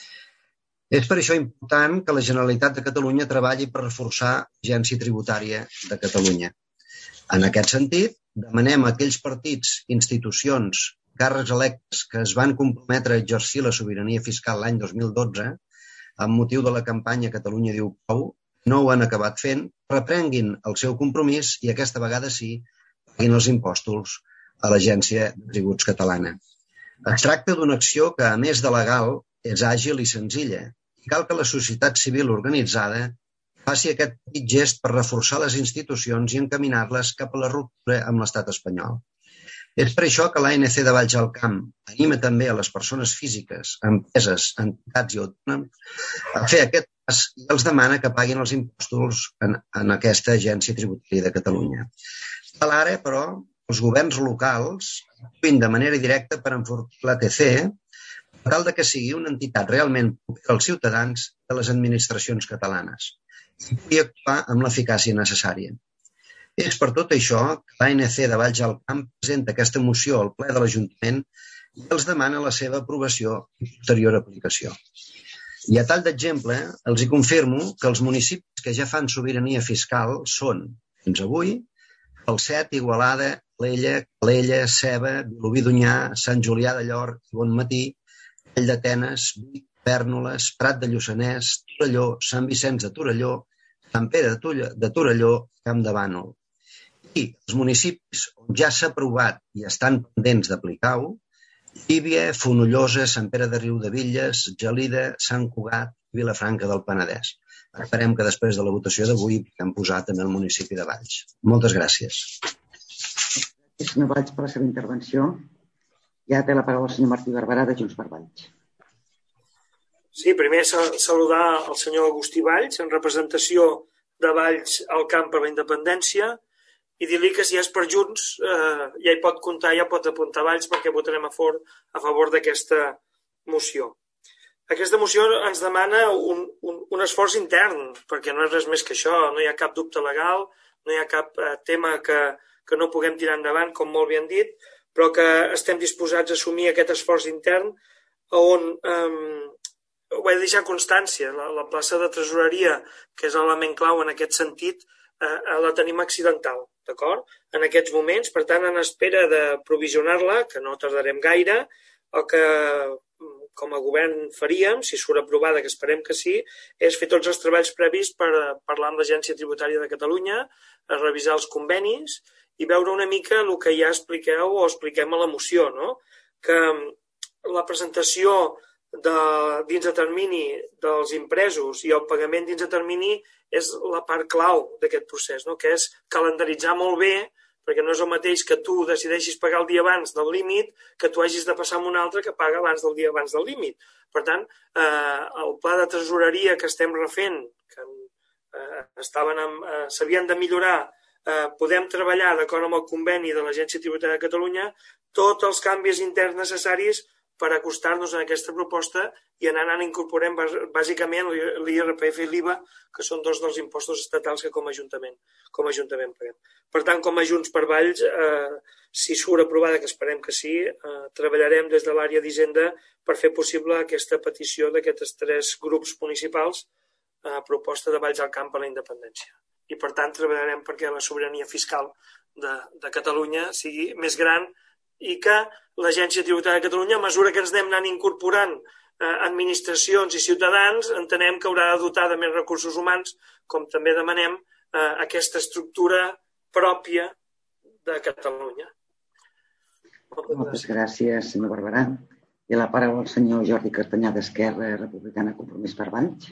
És per això important que la Generalitat de Catalunya treballi per reforçar l'Agència Tributària de Catalunya. En aquest sentit, demanem a aquells partits, institucions, càrrecs electes que es van comprometre a exercir la sobirania fiscal l'any dos mil dotze, amb motiu de la campanya Catalunya diu prou, no ho han acabat fent, reprenguin el seu compromís i aquesta vegada sí, paguin els impostos a l'Agència de Tributs Catalana. Es tracta d'una acció que, a més de legal, és àgil i senzilla. I cal que la societat civil organitzada faci aquest petit gest per reforçar les institucions i encaminar-les cap a la ruptura amb l'estat espanyol. És per això que l'A N C de Valls al Camp anima també a les persones físiques, empreses, entitats i autònoms a fer aquest pas i els demana que paguin els impostos en, en aquesta Agència Tributària de Catalunya. Cal ara, però, els governs locals actuïn de manera directa per enfortir l'A T C per tal que sigui una entitat realment propera als ciutadans de les administracions catalanes i pugui actuar amb l'eficàcia necessària. És per tot això que l'A N C de Valls al Camp presenta aquesta moció al ple de l'Ajuntament i els demana la seva aprovació i posterior aplicació. I a tall d'exemple, els hi confirmo que els municipis que ja fan sobirania fiscal són, fins avui, Falset, Igualada, Alella, Calella, Ceba, Vilobí d'Onyar, Sant Julià de Llor, Bonmatí, Vall d'Atenes, Vic, Pèrnoles, Prat de Lluçanès, Torelló, Sant Vicenç de Torelló, Sant Pere de Torelló, Camp de Bànol. I els municipis on ja s'ha aprovat i estan pendents d'aplicar-ho, Llívia, Fonollosa, Sant Pere de Riudebitlles, Gelida, Sant Cugat i Vilafranca del Penedès. Esperem que després de la votació d'avui puguem posar també el municipi de Valls. Moltes gràcies. Gràcies, senyor Valls, per la seva intervenció. Ja té la paraula el senyor Martí Barberà de Junts per Valls. Sí, primer saludar el senyor Agustí Valls en representació de Valls al Camp per la Independència i dir-li que si és per Junts eh, ja hi pot comptar, ja pot apuntar Valls perquè votarem a favor, a favor d'aquesta moció. Aquesta moció ens demana un, un, un esforç intern, perquè no és res més que això, no hi ha cap dubte legal, no hi ha cap eh, tema que, que no puguem tirar endavant, com molt bé han dit, però que estem disposats a assumir aquest esforç intern on eh, ho he de deixar constància, la, la plaça de tresoreria, que és l'element clau en aquest sentit, eh, la tenim accidental, d'acord? En aquests moments, per tant, en espera de provisionar-la, que no tardarem gaire, el que com a govern faríem, si surt aprovada, que esperem que sí, és fer tots els treballs previs per parlar amb l'Agència Tributària de Catalunya, a revisar els convenis i veure una mica el que ja expliqueu o expliquem a la moció, no? Que la presentació de, dins de termini dels impresos i el pagament dins de termini és la part clau d'aquest procés, no? Que és calendaritzar molt bé, perquè no és el mateix que tu decideixis pagar el dia abans del límit que tu hagis de passar amb un altre que paga abans del dia abans del límit. Per tant, eh, el pla de tresoreria que estem refent, que eh, estaven amb, eh, s'havien de millorar, eh, podem treballar d'acord amb el conveni de l'Agència Tributària de Catalunya tots els canvis interns necessaris per acostar-nos a aquesta proposta i anar anant incorporem bàsicament l'I R P F i l'I V A, que són dos dels impostos estatals que com a Ajuntament, com a Ajuntament paguem. Per tant, com a Junts per Valls, eh, si surt aprovada, que esperem que sí, eh, treballarem des de l'àrea d'Hisenda per fer possible aquesta petició d'aquests tres grups municipals a eh, proposta de Valls al Camp a la independència. I per tant, treballarem perquè la sobirania fiscal de, de Catalunya sigui més gran i que l'Agència Tributària de Catalunya, a mesura que ens anem anant incorporant eh, administracions i ciutadans, entenem que haurà de dotar de més recursos humans, com també demanem eh, aquesta estructura pròpia de Catalunya. Moltes, Moltes gràcies, senyor Barberà. I la paraula al senyor Jordi Cartanyà, d'Esquerra Republicana Compromís per Valls.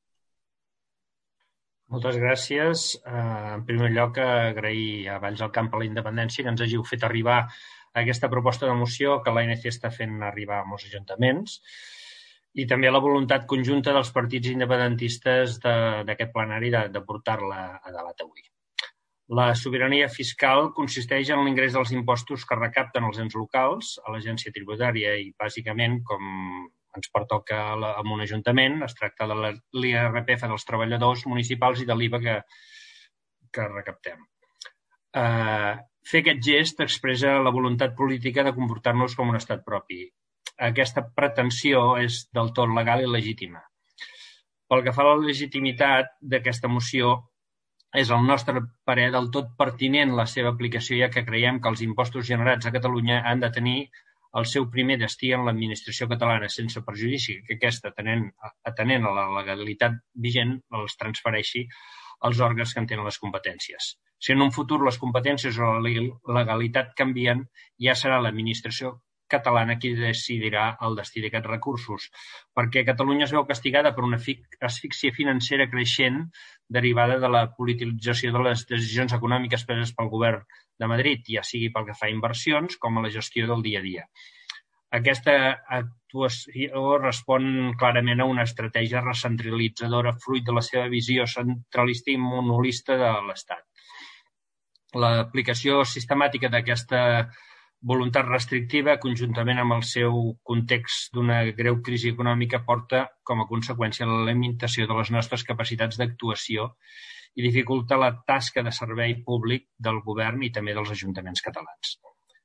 Moltes gràcies. En primer lloc, agrair a Valls al Camp a la Independència que ens hàgiu fet arribar aquesta proposta de moció que l'A N C està fent arribar a molts ajuntaments i també la voluntat conjunta dels partits independentistes d'aquest plenari de, de portar-la a debat avui. La sobirania fiscal consisteix en l'ingrés dels impostos que recapten els ens locals a l'agència tributària i, bàsicament, com ens pertoca en un ajuntament, es tracta de l'I R P F dels treballadors municipals i de l'I V A que, que recaptem. Uh, fer aquest gest expressa la voluntat política de comportar-nos com un estat propi. Aquesta pretensió és del tot legal i legítima. Pel que fa a la legitimitat d'aquesta moció, és el nostre parer del tot pertinent la seva aplicació, ja que creiem que els impostos generats a Catalunya han de tenir el seu primer destí en l'administració catalana, sense perjudici que aquesta, atenent, atenent a la legalitat vigent, els transfereixi als òrgans que en tenen les competències. Si en un futur les competències o la legalitat canvien, ja serà l'administració catalana qui decidirà el destí d'aquests recursos, perquè Catalunya es veu castigada per una asfíxia financera creixent derivada de la politització de les decisions econòmiques preses pel govern de Madrid, ja sigui pel que fa a inversions com a la gestió del dia a dia. Aquesta actuació respon clarament a una estratègia recentralitzadora fruit de la seva visió centralista i monolista de l'Estat. L'aplicació sistemàtica d'aquesta voluntat restrictiva, conjuntament amb el seu context d'una greu crisi econòmica, porta com a conseqüència la limitació de les nostres capacitats d'actuació i dificulta la tasca de servei públic del govern i també dels ajuntaments catalans.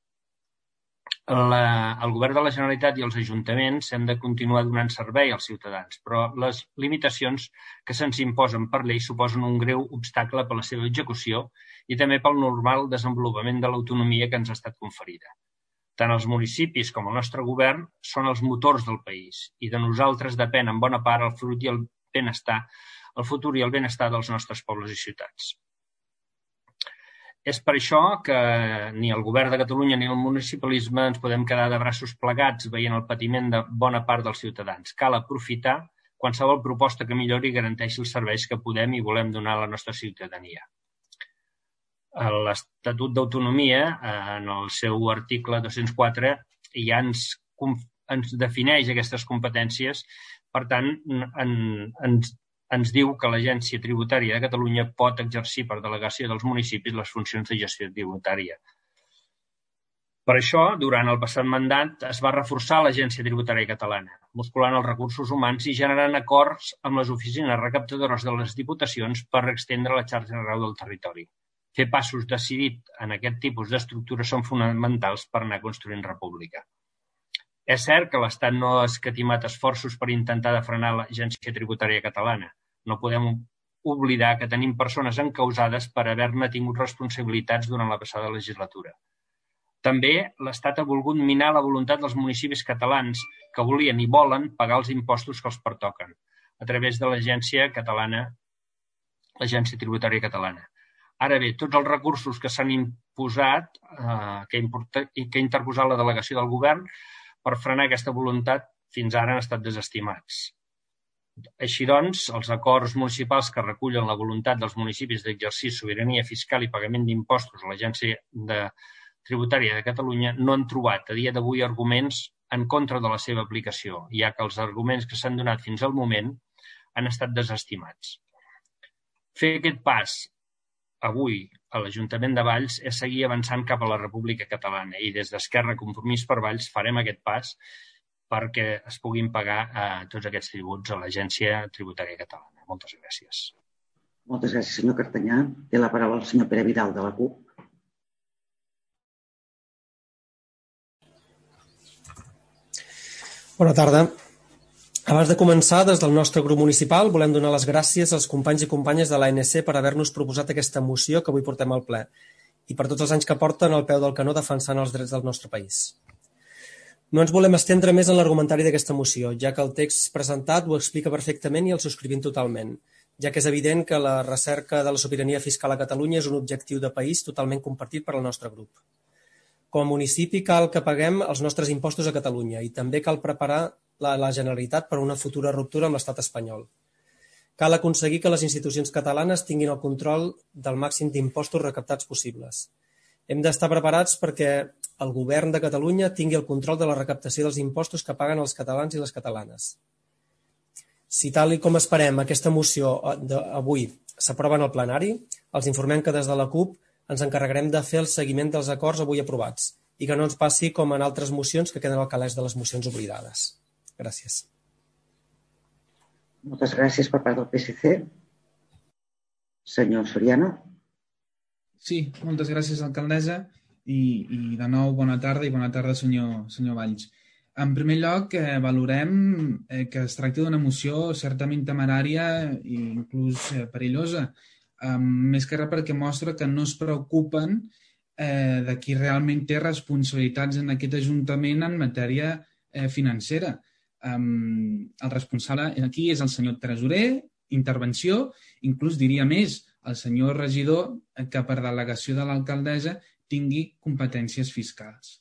La, el govern de la Generalitat i els ajuntaments hem de continuar donant servei als ciutadans, però les limitacions que se'ns imposen per llei suposen un greu obstacle per la seva execució i també pel normal desenvolupament de l'autonomia que ens ha estat conferida. Tant els municipis com el nostre govern són els motors del país i de nosaltres depèn en bona part el fruit i el benestar, el futur i el benestar dels nostres pobles i ciutats. És per això que ni el govern de Catalunya ni el municipalisme ens podem quedar de braços plegats veient el patiment de bona part dels ciutadans. Cal aprofitar qualsevol proposta que millori i garanteixi els serveis que podem i volem donar a la nostra ciutadania. L'Estatut d'Autonomia, en el seu article dos-cents quatre, ja ens, ens defineix aquestes competències, per tant, en, ens ens diu que l'Agència Tributària de Catalunya pot exercir per delegació dels municipis les funcions de gestió tributària. Per això, durant el passat mandat, es va reforçar l'Agència Tributària Catalana, musculant els recursos humans i generant acords amb les oficines recaptadores de les diputacions per extendre la xarxa arreu del territori. Fer passos decidits en aquest tipus d'estructures són fonamentals per anar construint república. És cert que l'Estat no ha escatimat esforços per intentar de frenar l'Agència Tributària Catalana. No podem oblidar que tenim persones encausades per haver-ne tingut responsabilitats durant la passada legislatura. També l'Estat ha volgut minar la voluntat dels municipis catalans que volien i volen pagar els impostos que els pertoquen a través de l'Agència Catalana, l'Agència Tributària Catalana. Ara bé, tots els recursos que s'han imposat, eh, que, que ha interposat la delegació del govern per frenar aquesta voluntat, fins ara han estat desestimats. Així doncs, els acords municipals que recullen la voluntat dels municipis d'exercir sobirania fiscal i pagament d'impostos a l'Agència Tributària de Catalunya no han trobat a dia d'avui arguments en contra de la seva aplicació, ja que els arguments que s'han donat fins al moment han estat desestimats. Fer aquest pas avui a l'Ajuntament de Valls és seguir avançant cap a la República Catalana i des d'Esquerra Compromís per Valls farem aquest pas perquè es puguin pagar eh, tots aquests tributs a l'Agència Tributària Catalana. Moltes gràcies. Moltes gràcies, senyor Cartanyà. Té la paraula el senyor Pere Vidal, de la CUP. Bona tarda. Abans de començar, des del nostre grup municipal volem donar les gràcies als companys i companyes de l'A N C per haver-nos proposat aquesta moció que avui portem al ple i per tots els anys que porten al peu del canó defensant els drets del nostre país. No ens volem estendre més en l'argumentari d'aquesta moció, ja que el text presentat ho explica perfectament i el subscrivim totalment, ja que és evident que la recerca de la sobirania fiscal a Catalunya és un objectiu de país totalment compartit per al nostre grup. Com a municipi cal que paguem els nostres impostos a Catalunya i també cal preparar la, la Generalitat per a una futura ruptura amb l'estat espanyol. Cal aconseguir que les institucions catalanes tinguin el control del màxim d'impostos recaptats possibles. Hem d'estar preparats perquè el govern de Catalunya tingui el control de la recaptació dels impostos que paguen els catalans i les catalanes. Si tal com esperem aquesta moció avui s'aprova en el plenari, els informem que des de la CUP ens encarregarem de fer el seguiment dels acords avui aprovats i que no ens passi com en altres mocions que queden al calaix de les mocions oblidades. Gràcies. Moltes gràcies per part del P S C. Senyor Soriano. Sí, moltes gràcies, alcaldessa. I, i de nou, bona tarda i bona tarda, senyor, senyor Valls. En primer lloc, eh, valorem eh, que es tracta d'una moció certament temerària i inclús eh, perillosa, eh, més que res perquè mostra que no es preocupen eh, de qui realment té responsabilitats en aquest Ajuntament en matèria eh, financera. Eh, el responsable aquí és el senyor tresorer, intervenció, inclús diria més, el senyor regidor que per delegació de l'alcaldessa tingui competències fiscals.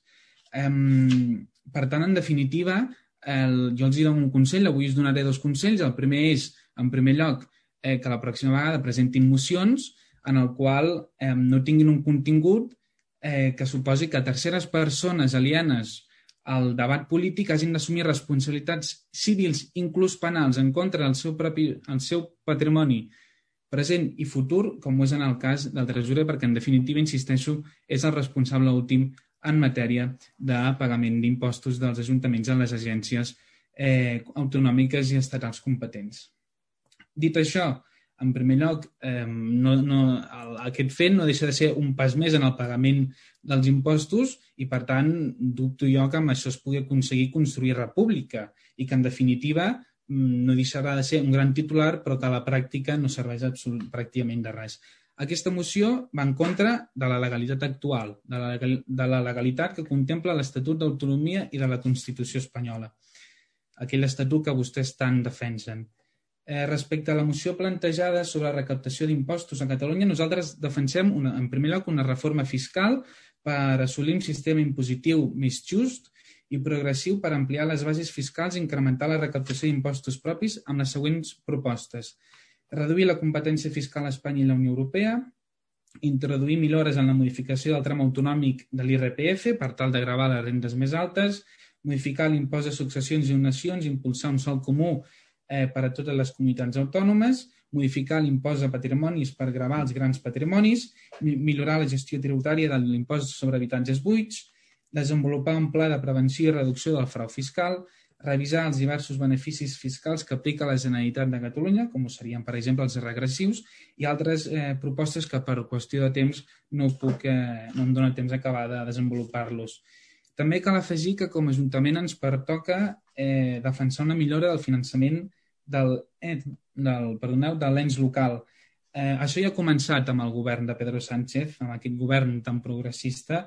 Um, per tant, en definitiva, el, jo els dono un consell, avui us donaré dos consells. El primer és, en primer lloc, eh, que la pròxima vegada presentin mocions en el qual eh, no tinguin un contingut eh, que suposi que terceres persones alienes al debat polític hagin d'assumir responsabilitats civils, inclús penals, en contra del seu, propi, el seu patrimoni present i futur, com ho és en el cas del tresorer, perquè en definitiva, insisteixo, és el responsable últim en matèria de pagament d'impostos dels ajuntaments a les agències eh, autonòmiques i estatals competents. Dit això, en primer lloc, eh, no, no, aquest fet no deixa de ser un pas més en el pagament dels impostos i, per tant, dubto jo que amb això es pugui aconseguir construir república i que, en definitiva, no deixarà de ser un gran titular, però que a la pràctica no serveix absolut, pràcticament de res. Aquesta moció va en contra de la legalitat actual, de la, de la legalitat que contempla l'Estatut d'Autonomia i de la Constitució espanyola, aquell estatut que vostès tant defensen. Eh, respecte a la moció plantejada sobre la recaptació d'impostos a Catalunya, nosaltres defensem, una, en primer lloc, una reforma fiscal per assolir un sistema impositiu més just i progressiu per ampliar les bases fiscals i incrementar la recaptació d'impostos propis amb les següents propostes. Reduir la competència fiscal a Espanya i la Unió Europea, introduir millores en la modificació del tram autonòmic de l'I R P F per tal de gravar les rendes més altes, modificar l'impost de successions i donacions, impulsar un sòl comú eh, per a totes les comunitats autònomes, modificar l'impost de patrimonis per gravar els grans patrimonis, millorar la gestió tributària de l'impost sobre habitatges buits, desenvolupar un pla de prevenció i reducció del frau fiscal, revisar els diversos beneficis fiscals que aplica la Generalitat de Catalunya, com serien, per exemple, els regressius, i altres eh, propostes que per qüestió de temps no, puc, eh, no em dóna temps acabar de desenvolupar-los. També cal afegir que com a Ajuntament ens pertoca eh, defensar una millora del finançament del, del, perdoneu, de l'ens local. Eh, això ja ha començat amb el govern de Pedro Sánchez, amb aquest govern tan progressista,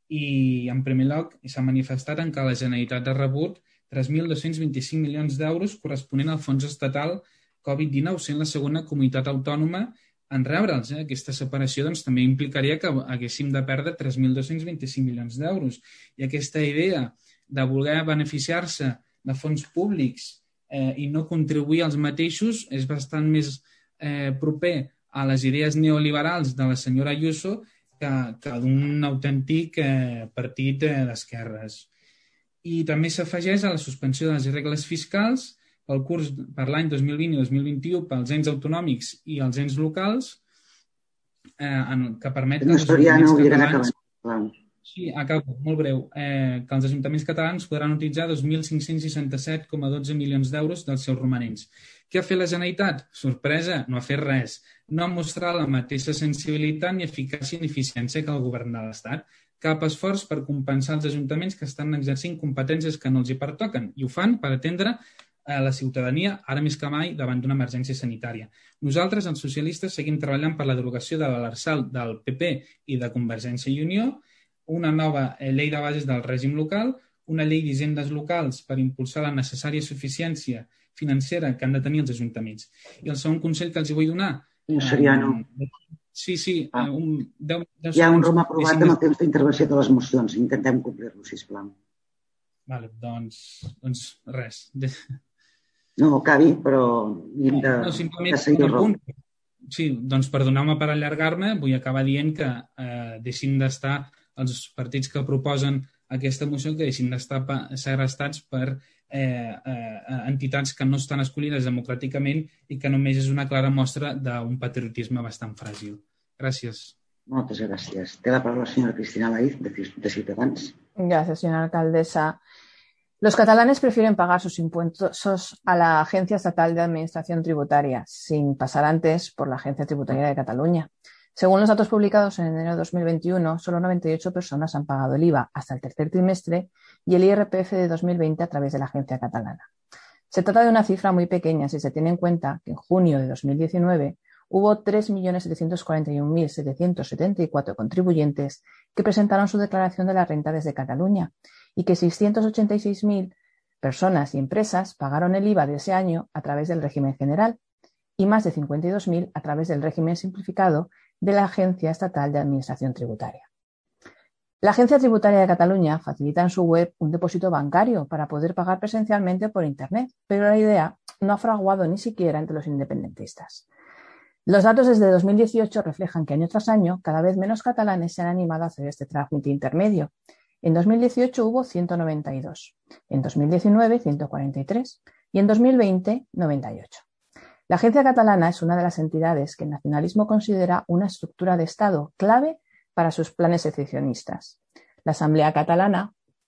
i en primer lloc s'ha manifestat en que la Generalitat ha rebut tres mil dos-cents vint-i-cinc milions d'euros corresponent al fons estatal Covid dinou, sent la segona comunitat autònoma en rebre'ls. Eh? Aquesta separació doncs, també implicaria que haguéssim de perdre tres mil dos-cents vint-i-cinc milions d'euros. I aquesta idea de voler beneficiar-se de fons públics eh, i no contribuir als mateixos és bastant més eh, proper a les idees neoliberals de la senyora Ayuso que, que d'un autèntic eh, partit eh, d'esquerres. I també s'afegeix a la suspensió de les regles fiscals pel curs per l'any dos mil vint i dos mil vint-i-u pels ens autonòmics i els ens locals eh, en, que permet que els ajuntaments catalans... Sí, acabo, molt breu. Eh, que els ajuntaments catalans podran utilitzar dos mil cinc-cents seixanta-set coma dotze milions d'euros dels seus romanents. Què ha fet la Generalitat? Sorpresa, no ha fet res. No ha mostrat la mateixa sensibilitat ni eficàcia ni eficiència que el govern de l'Estat. Cap esforç per compensar els ajuntaments que estan exercint competències que no els hi pertoquen i ho fan per atendre a la ciutadania, ara més que mai, davant d'una emergència sanitària. Nosaltres, els socialistes, seguim treballant per la derogació de l'Lrsal del P P i de Convergència i Unió, una nova llei de bases del règim local, una llei d'hisendes locals per impulsar la necessària suficiència financera que han de tenir els ajuntaments. I el segon consell que els vull donar... No seria, no. Sí, sí. Ah. Un, deu, deu Hi ha un rom aprovat amb el temps d'intervenció de les mocions. Intentem complir-lo, sisplau. Vale, doncs, doncs res. No, acabi, però hem de, no, simplement de seguir el rom. Sí, doncs perdoneu-me per allargar-me, vull acabar dient que eh, deixin d'estar els partits que proposen aquesta moció, que deixin d'estar segrestats per eh, eh, entitats que no estan escollides democràticament i que només és una clara mostra d'un patriotisme bastant fràgil. Gràcies. Moltes gràcies. Té la paraula la senyora Cristina Laiz, de, de Ciutadans. Gracias, señora alcaldesa. Los catalanes prefieren pagar sus impuestos a la Agencia Estatal de Administración Tributaria, sin pasar antes por la Agencia Tributaria de Cataluña. Según los datos publicados en enero de dos mil veintiuno, solo noventa y ocho personas han pagado el I V A hasta el tercer trimestre y el I R P F de dos mil veinte a través de la agencia catalana. Se trata de una cifra muy pequeña si se tiene en cuenta que en junio de dos mil diecinueve hubo tres millones setecientos cuarenta y un mil setecientos setenta y cuatro contribuyentes que presentaron su declaración de la renta desde Cataluña y que seiscientos ochenta y seis mil personas y empresas pagaron el I V A de ese año a través del régimen general y más de cincuenta y dos mil a través del régimen simplificado de la Agencia Estatal de Administración Tributaria. La Agencia Tributaria de Cataluña facilita en su web un depósito bancario para poder pagar presencialmente por Internet, pero la idea no ha fraguado ni siquiera entre los independentistas. Los datos desde dos mil dieciocho reflejan que año tras año cada vez menos catalanes se han animado a hacer este trámite intermedio. En dos mil dieciocho hubo ciento noventa y dos, en dos mil diecinueve ciento cuarenta y tres y en dos mil veinte noventa y ocho. La Agencia Catalana es una de las entidades que el nacionalismo considera una estructura de Estado clave para sus planes secesionistas. La Asamblea Catalana,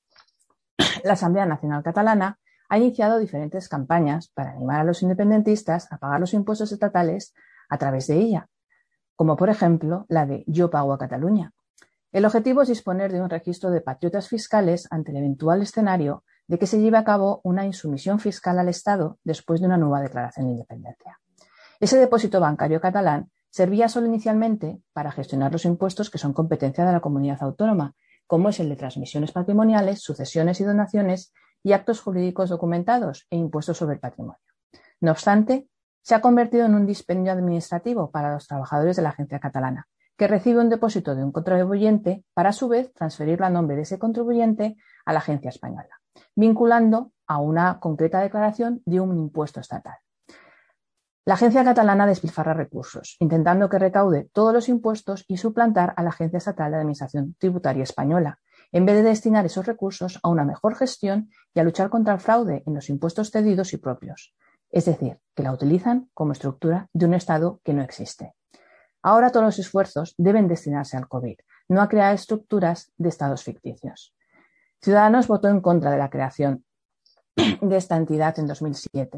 la Asamblea Nacional Catalana ha iniciado diferentes campañas para animar a los independentistas a pagar los impuestos estatales a través de ella, como por ejemplo la de Yo Pago a Cataluña. El objetivo es disponer de un registro de patriotas fiscales ante el eventual escenario de que se lleve a cabo una insumisión fiscal al Estado después de una nueva declaración de independencia. Ese depósito bancario catalán servía solo inicialmente para gestionar los impuestos que son competencia de la comunidad autónoma, como es el de transmisiones patrimoniales, sucesiones y donaciones y actos jurídicos documentados e impuestos sobre el patrimonio. No obstante, se ha convertido en un dispendio administrativo para los trabajadores de la agencia catalana, que recibe un depósito de un contribuyente para a su vez transferirlo a nombre de ese contribuyente a la agencia española, vinculando a una concreta declaración de un impuesto estatal. La agencia catalana despilfarra recursos, intentando que recaude todos los impuestos y suplantar a la Agencia Estatal de Administración Tributaria Española, en vez de destinar esos recursos a una mejor gestión y a luchar contra el fraude en los impuestos cedidos y propios. Es decir, que la utilizan como estructura de un Estado que no existe. Ahora todos los esfuerzos deben destinarse al COVID, no a crear estructuras de estados ficticios. Ciudadanos votó en contra de la creación de esta entidad en dos mil siete.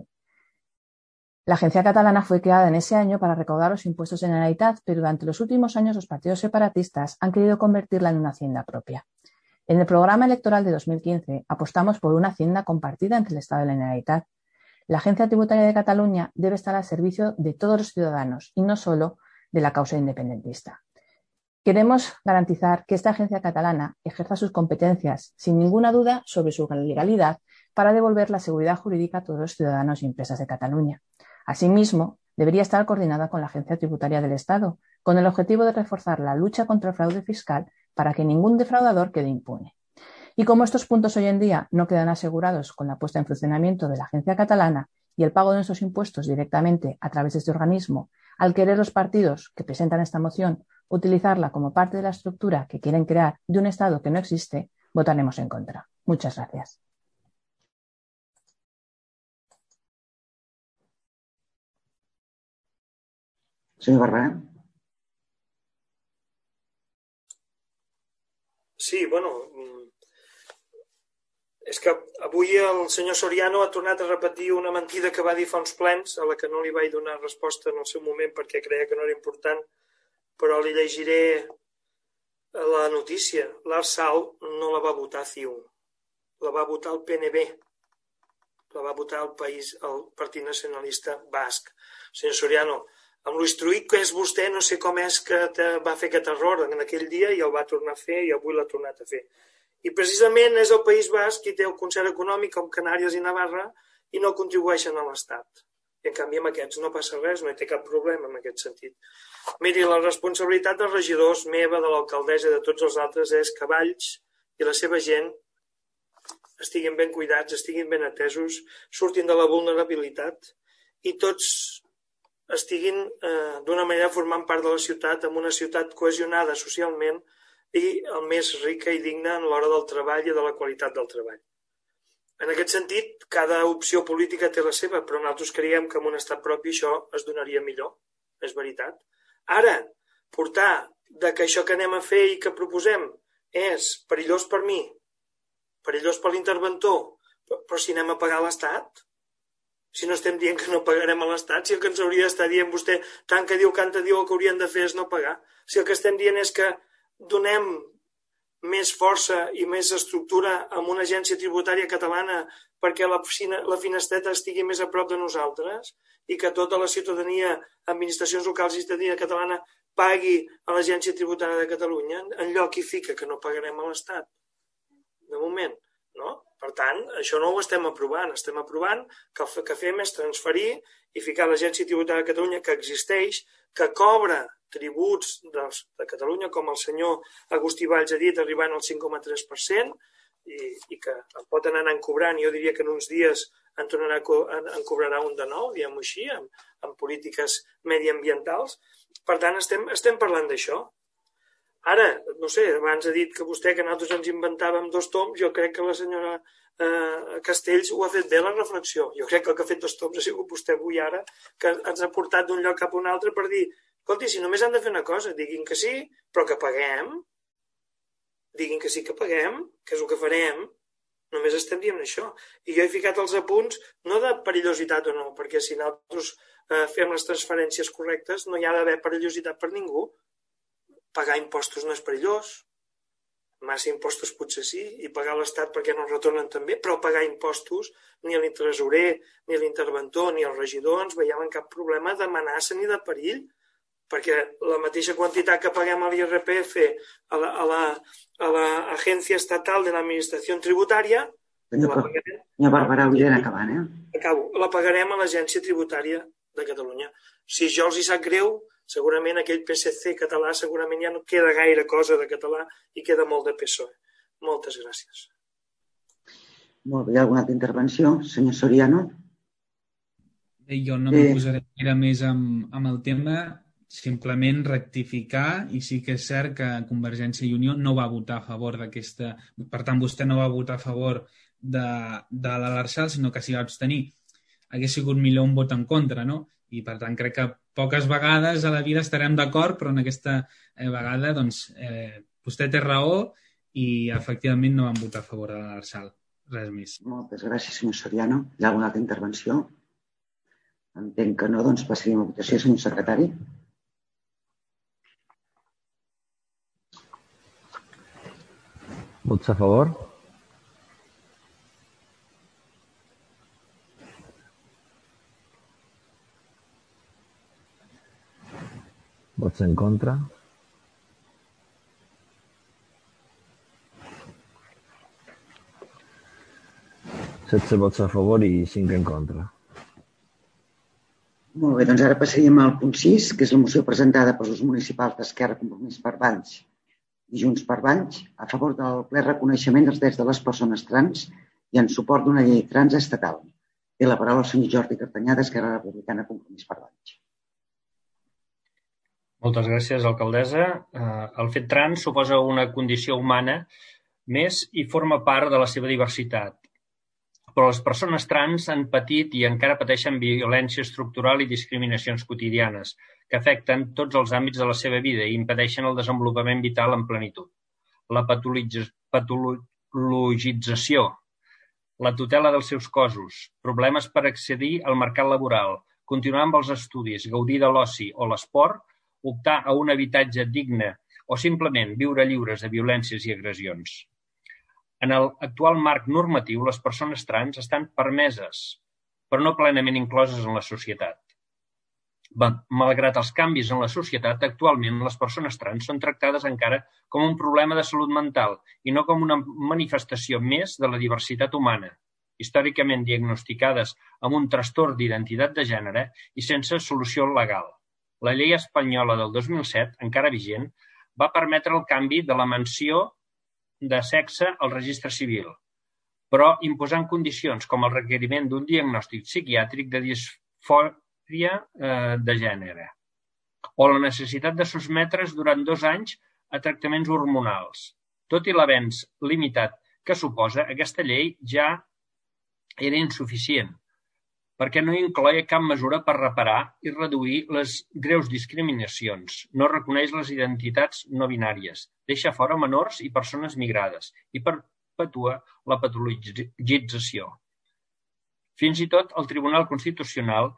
La agencia catalana fue creada en ese año para recaudar los impuestos de la Generalitat, pero durante los últimos años los partidos separatistas han querido convertirla en una hacienda propia. En el programa electoral de dos mil quince apostamos por una hacienda compartida entre el Estado y la Generalitat. La Agencia Tributaria de Cataluña debe estar al servicio de todos los ciudadanos y no solo de la causa independentista. Queremos garantizar que esta agencia catalana ejerza sus competencias sin ninguna duda sobre su legalidad para devolver la seguridad jurídica a todos los ciudadanos y empresas de Cataluña. Asimismo, debería estar coordinada con la Agencia Tributaria del Estado, con el objetivo de reforzar la lucha contra el fraude fiscal para que ningún defraudador quede impune. Y como estos puntos hoy en día no quedan asegurados con la puesta en funcionamiento de la agencia catalana y el pago de nuestros impuestos directamente a través de este organismo, al querer los partidos que presentan esta moción utilizarla como parte de la estructura que quieren crear de un Estado que no existe, votaremos en contra. Muchas gracias. Senyor Barberà. Sí, bueno, és que avui el senyor Soriano ha tornat a repetir una mentida que va dir fa uns plens, a la que no li vaig donar resposta en el seu moment perquè creia que no era important, però li llegiré la notícia. L'Arsal no la va votar C I U, la va votar el P N B, la va votar el país, el Partit Nacionalista Basc. Senyor Soriano, amb l'instruït que és vostè, no sé com és que va fer aquest error en aquell dia i el va tornar a fer i avui l'ha tornat a fer. I precisament és el País Basc qui té el concert econòmic com Canàries i Navarra i no contribueixen a l'Estat. I en canvi amb aquests no passa res, no hi té cap problema en aquest sentit. Miri, la responsabilitat dels regidors, meva, de l'alcaldessa i de tots els altres és que Valls i la seva gent estiguin ben cuidats, estiguin ben atesos, surtin de la vulnerabilitat i tots estiguin eh, d'una manera formant part de la ciutat, amb una ciutat cohesionada socialment i el més rica i digna en l'hora del treball i de la qualitat del treball. En aquest sentit, cada opció política té la seva, però nosaltres creiem que en un estat propi això es donaria millor, és veritat. Ara, portar de que això que anem a fer i que proposem és perillós per mi, perillós per l'interventor, però si anem a pagar l'Estat, si no estem dient que no pagarem a l'Estat, si el que ens hauria d'estar dient vostè, tant que diu, canta diu, el que haurien de fer és no pagar. Si el que estem dient és que donem més força i més estructura amb una agència tributària catalana perquè la, la finestreta estigui més a prop de nosaltres i que tota la ciutadania, administracions locals i ciutadania catalana pagui a l'agència tributària de Catalunya, en lloc hi fica que no pagarem a l'Estat. De moment, no? Per tant, això no ho estem aprovant. Estem aprovant que el que fem és transferir i ficar l'agència tributària de Catalunya que existeix, que cobra tributs de Catalunya, com el senyor Agustí Valls ha dit, arribant al cinc coma tres per cent i, i que en pot anar anant cobrant. Jo diria que en uns dies en, tornarà, en cobrarà un de nou, diguem-ho així, amb, amb polítiques mediambientals. Per tant, estem, estem parlant d'això. Ara, no sé, abans ha dit que vostè que nosaltres ens inventàvem dos toms, jo crec que la senyora eh, Castells ho ha fet bé la reflexió. Jo crec que el que ha fet dos toms ha sigut vostè avui ara, que ens ha portat d'un lloc cap a un altre per dir, escolti, si només han de fer una cosa, diguin que sí, però que paguem, diguin que sí que paguem, que és el que farem, només estem dient això. I jo he ficat els apunts, no de perillositat o no, perquè si nosaltres eh, fem les transferències correctes no hi ha d'haver perillositat per ningú. Pagar impostos no és perillós, massa impostos potser sí, i pagar a l'Estat perquè no retornen també, però pagar impostos ni el tresorer, ni l'interventor, ni els regidors veiem cap problema d'amenaça ni de perill, perquè la mateixa quantitat que paguem a l'I R P F a la, a la, a la Agencia Estatal de l'Administració Tributària, senyor, la pagarem, senyor Barberà, hauria d'anar acabant, eh? Acabo. La pagarem a l'Agència Tributària de Catalunya. Si jo els hi sap greu, segurament aquell P S C català segurament ja no queda gaire cosa de català i queda molt de P S O E. Moltes gràcies. Molt bé, hi ha alguna altra intervenció? Senyor Soriano? Bé, jo no eh... m'hi posaré gaire més amb, amb el tema, simplement rectificar, i sí que és cert que Convergència i Unió no va votar a favor d'aquesta... Per tant, vostè no va votar a favor de, de l'Arsal, sinó que s'hi va abstenir. Hauria sigut millor un vot en contra, no? I per tant crec que poques vegades a la vida estarem d'acord, però en aquesta eh, vegada doncs, eh, vostè té raó i efectivament no van votar a favor de l'Arsal. Res més. Moltes gràcies, senyor Soriano. Hi ha alguna altra intervenció? Entenc que no, doncs passaríem a votació, senyor secretari. Vots a favor? Vots en contra? setze vots a favor i cinc en contra. Molt bé, doncs ara passaríem al punt sis, que és la moció presentada pels grups municipals d'Esquerra, Compromís per Valls i Junts per Valls a favor del ple reconeixement dels drets de les persones trans i en suport d'una llei trans estatal. Té la paraula el senyor Jordi Cartanyà, d'Esquerra Republicana, Compromís per Valls. Moltes gràcies, alcaldessa. El fet trans suposa una condició humana més i forma part de la seva diversitat. Però les persones trans han patit i encara pateixen violència estructural i discriminacions quotidianes que afecten tots els àmbits de la seva vida i impedeixen el desenvolupament vital en plenitud. La patologització, la tutela dels seus cossos, problemes per accedir al mercat laboral, continuar amb els estudis, gaudir de l'oci o l'esport, optar a un habitatge digne o simplement viure lliures de violències i agressions. En l'actual marc normatiu, les persones trans estan permeses, però no plenament incloses en la societat. Malgrat els canvis en la societat, actualment les persones trans són tractades encara com un problema de salut mental i no com una manifestació més de la diversitat humana, històricament diagnosticades amb un trastorn d'identitat de gènere i sense solució legal. La llei espanyola del dos mil set, encara vigent, va permetre el canvi de la menció de sexe al registre civil, però imposant condicions com el requeriment d'un diagnòstic psiquiàtric de disfòria eh, de gènere o la necessitat de sotmetre's durant dos anys a tractaments hormonals. Tot i l'avenç limitat que suposa, aquesta llei ja era insuficient perquè no incloia cap mesura per reparar i reduir les greus discriminacions, no reconeix les identitats no binàries, deixa fora menors i persones migrades i perpetua la patologització. Fins i tot el Tribunal Constitucional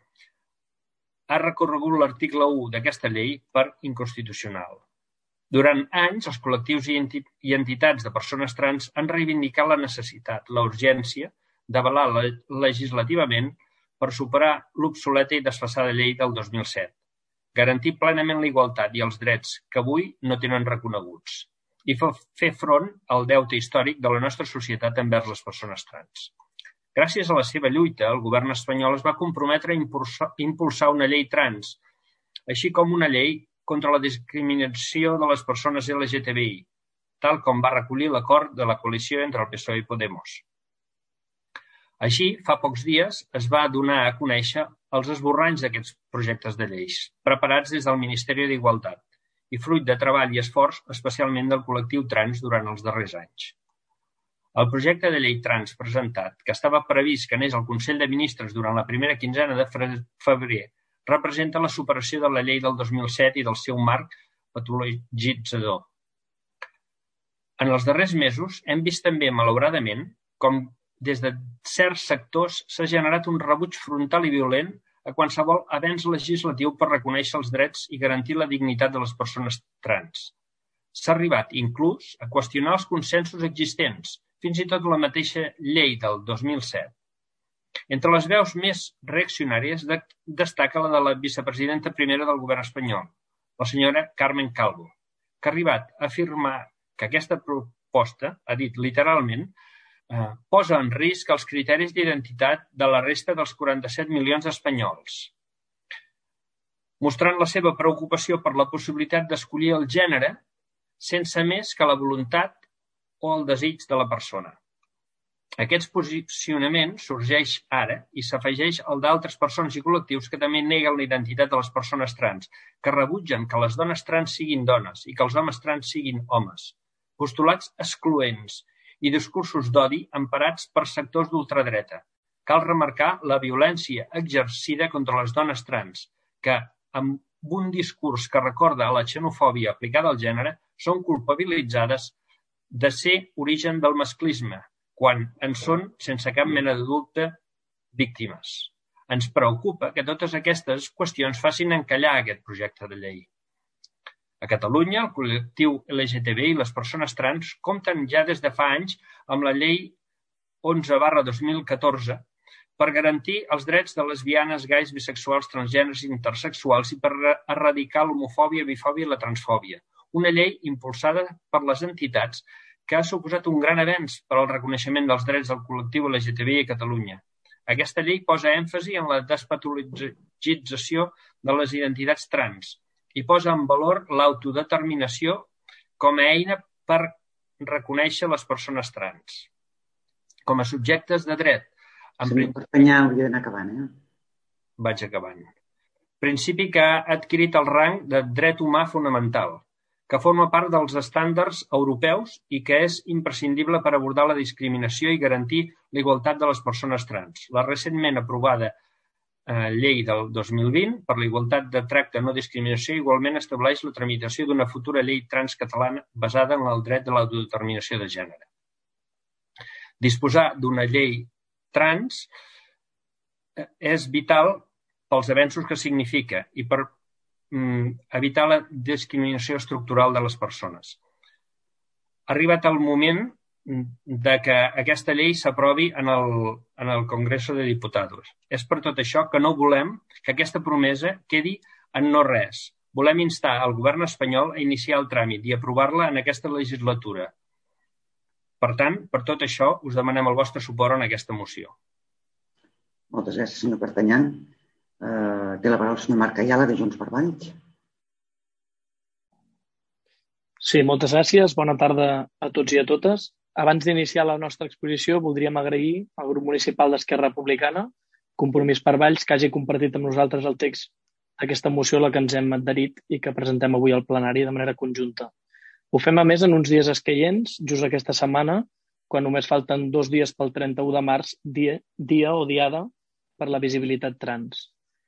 ha recorregut l'article u d'aquesta llei per inconstitucional. Durant anys, els col·lectius i entitats de persones trans han reivindicat la necessitat, la urgència d'avalar legislativament per superar l'obsoleta i desfasada llei del dos mil set, garantir plenament la igualtat i els drets que avui no tenen reconeguts i fer front al deute històric de la nostra societat envers les persones trans. Gràcies a la seva lluita, el govern espanyol es va comprometre a impulsar una llei trans, així com una llei contra la discriminació de les persones L G T B I, tal com va recollir l'acord de la coalició entre el P S O E i Podemos. Així, fa pocs dies es va donar a conèixer els esborranys d'aquests projectes de lleis, preparats des del Ministeri d'Igualtat i fruit de treball i esforç, especialment del col·lectiu trans durant els darrers anys. El projecte de llei trans presentat, que estava previst que anés al Consell de Ministres durant la primera quinzena de febrer, representa la superació de la llei del dos mil set i del seu marc patologitzador. En els darrers mesos hem vist també, malauradament, com des de certs sectors s'ha generat un rebuig frontal i violent a qualsevol avenç legislatiu per reconèixer els drets i garantir la dignitat de les persones trans. S'ha arribat, inclús, a qüestionar els consensos existents, fins i tot la mateixa llei del dos mil set. Entre les veus més reaccionàries destaca la de la vicepresidenta primera del govern espanyol, la senyora Carmen Calvo, que ha arribat a afirmar que aquesta proposta, ha dit literalment, eh, posa en risc els criteris d'identitat de la resta dels quaranta-set milions d'espanyols, mostrant la seva preocupació per la possibilitat d'escollir el gènere sense més que la voluntat o el desig de la persona. Aquest posicionament sorgeix ara i s'afegeix al d'altres persones i col·lectius que també neguen la identitat de les persones trans, que rebutgen que les dones trans siguin dones i que els homes trans siguin homes. Postulats excloents i discursos d'odi emparats per sectors d'ultradreta. Cal remarcar la violència exercida contra les dones trans, que, amb un discurs que recorda a la xenofòbia aplicada al gènere, són culpabilitzades de ser origen del masclisme, quan en són, sense cap mena de dubte, víctimes. Ens preocupa que totes aquestes qüestions facin encallar aquest projecte de llei. A Catalunya, el col·lectiu L G T B i les persones trans compten ja des de fa anys amb la llei onze barra dos mil catorze per garantir els drets de lesbianes, gais, bisexuals, transgèneres i intersexuals i per erradicar l'homofòbia, bifòbia i la transfòbia. Una llei impulsada per les entitats que ha suposat un gran avenç per al reconeixement dels drets del col·lectiu L G T B I a Catalunya. Aquesta llei posa èmfasi en la despatologització de les identitats trans i posa en valor l'autodeterminació com a eina per reconèixer les persones trans com a subjectes de dret. Senyor Pertanyà, hauria d'anar acabant, eh? Vaig acabant. Principi que ha adquirit el rang de dret humà fonamental, que forma part dels estàndards europeus i que és imprescindible per abordar la discriminació i garantir la igualtat de les persones trans. La recentment aprovada eh, llei del dos mil vint per la igualtat de tracte no discriminació igualment estableix la tramitació d'una futura llei trans catalana basada en el dret de l'autodeterminació de gènere. Disposar d'una llei trans és vital pels avenços que significa i per evitar la discriminació estructural de les persones. Ha arribat el moment de que aquesta llei s'aprovi en el, en el Congreso de Diputados. És per tot això que no volem que aquesta promesa quedi en no res. Volem instar al govern espanyol a iniciar el tràmit i aprovar-la en aquesta legislatura. Per tant, per tot això, us demanem el vostre suport en aquesta moció. Moltes gràcies, senyor Pertanyà. Uh, té la paraula el senyor Marc Ayala, de Junts per Valls. Sí, moltes gràcies. Bona tarda a tots i a totes. Abans d'iniciar la nostra exposició, voldríem agrair al grup municipal d'Esquerra Republicana, Compromís per Valls, que hagi compartit amb nosaltres el text d'aquesta moció a la que ens hem adherit i que presentem avui al plenari de manera conjunta. Ho fem a més en uns dies escaients, just aquesta setmana, quan només falten dos dies pel trenta-u de març, dia, dia o diada per la visibilitat trans.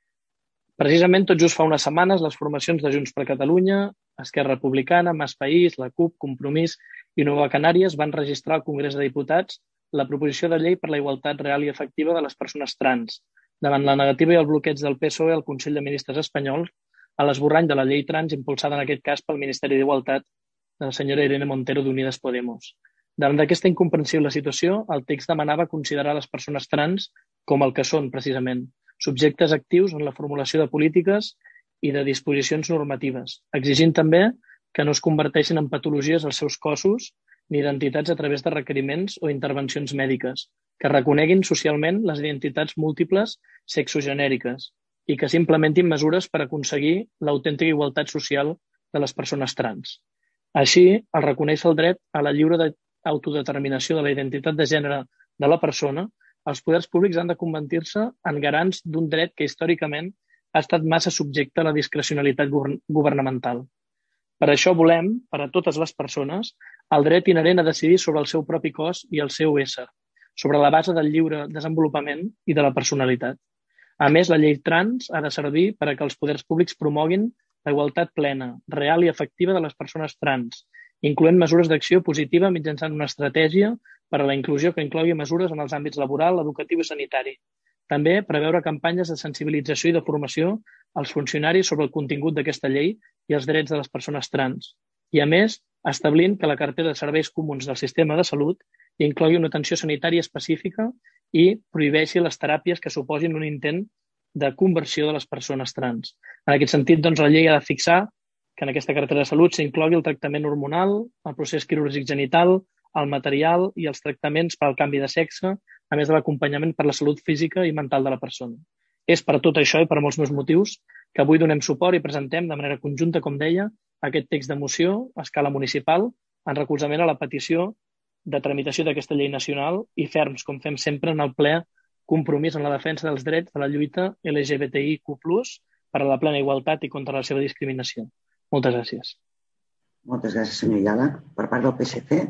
Precisament tot just fa unes setmanes les formacions de Junts per Catalunya, Esquerra Republicana, Mas País, la CUP, Compromís i Nova Canàries van registrar al Congrés de Diputats la proposició de llei per la igualtat real i efectiva de les persones trans, davant la negativa i el bloqueig del P S O E al Consell de Ministres espanyol a l'esborrany de la llei trans impulsada en aquest cas pel Ministeri d'Igualtat de la senyora Irene Montero d'Unides Podemos. Davant d'aquesta incomprensible situació, el text demanava considerar les persones trans com el que són, precisament, subjectes actius en la formulació de polítiques i de disposicions normatives, exigint també que no es converteixin en patologies els seus cossos ni identitats a través de requeriments o intervencions mèdiques, que reconeguin socialment les identitats múltiples sexogenèriques i que s'implementin mesures per aconseguir l'autèntica igualtat social de les persones trans. Així, el reconèixer el dret a la lliure autodeterminació de la identitat de gènere de la persona, els poders públics han de convertir-se en garants d'un dret que històricament ha estat massa subjecte a la discrecionalitat governamental. Per això volem, per a totes les persones, el dret inherent a decidir sobre el seu propi cos i el seu ésser, sobre la base del lliure desenvolupament i de la personalitat. A més, la llei trans ha de servir per a que els poders públics promoguin la igualtat plena, real i efectiva de les persones trans, incloent mesures d'acció positiva mitjançant una estratègia per a la inclusió que inclogui mesures en els àmbits laboral, educatiu i sanitari. També preveure campanyes de sensibilització i de formació als funcionaris sobre el contingut d'aquesta llei i els drets de les persones trans. I, a més, establint que la cartera de serveis comuns del sistema de salut inclogui una atenció sanitària específica i prohibeixi les teràpies que suposin un intent de conversió de les persones trans. En aquest sentit, doncs, la llei ha de fixar que en aquesta cartera de salut s'inclogui el tractament hormonal, el procés quirúrgic genital, el material i els tractaments per al canvi de sexe, a més de l'acompanyament per la salut física i mental de la persona. És per tot això i per molts més motius que avui donem suport i presentem de manera conjunta, com deia, aquest text de moció a escala municipal en recolzament a la petició de tramitació d'aquesta llei nacional i ferms, com fem sempre en el ple, compromís en la defensa dels drets de la lluita L G B T I Q plus, per a la plena igualtat i contra la seva discriminació. Moltes gràcies. Moltes gràcies, senyor Ayala. Per part del P S C.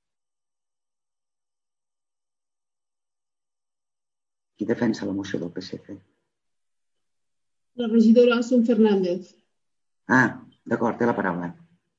Qui defensa la moció del P S C? La regidora Asun Fernández. Ah, d'acord, té la paraula.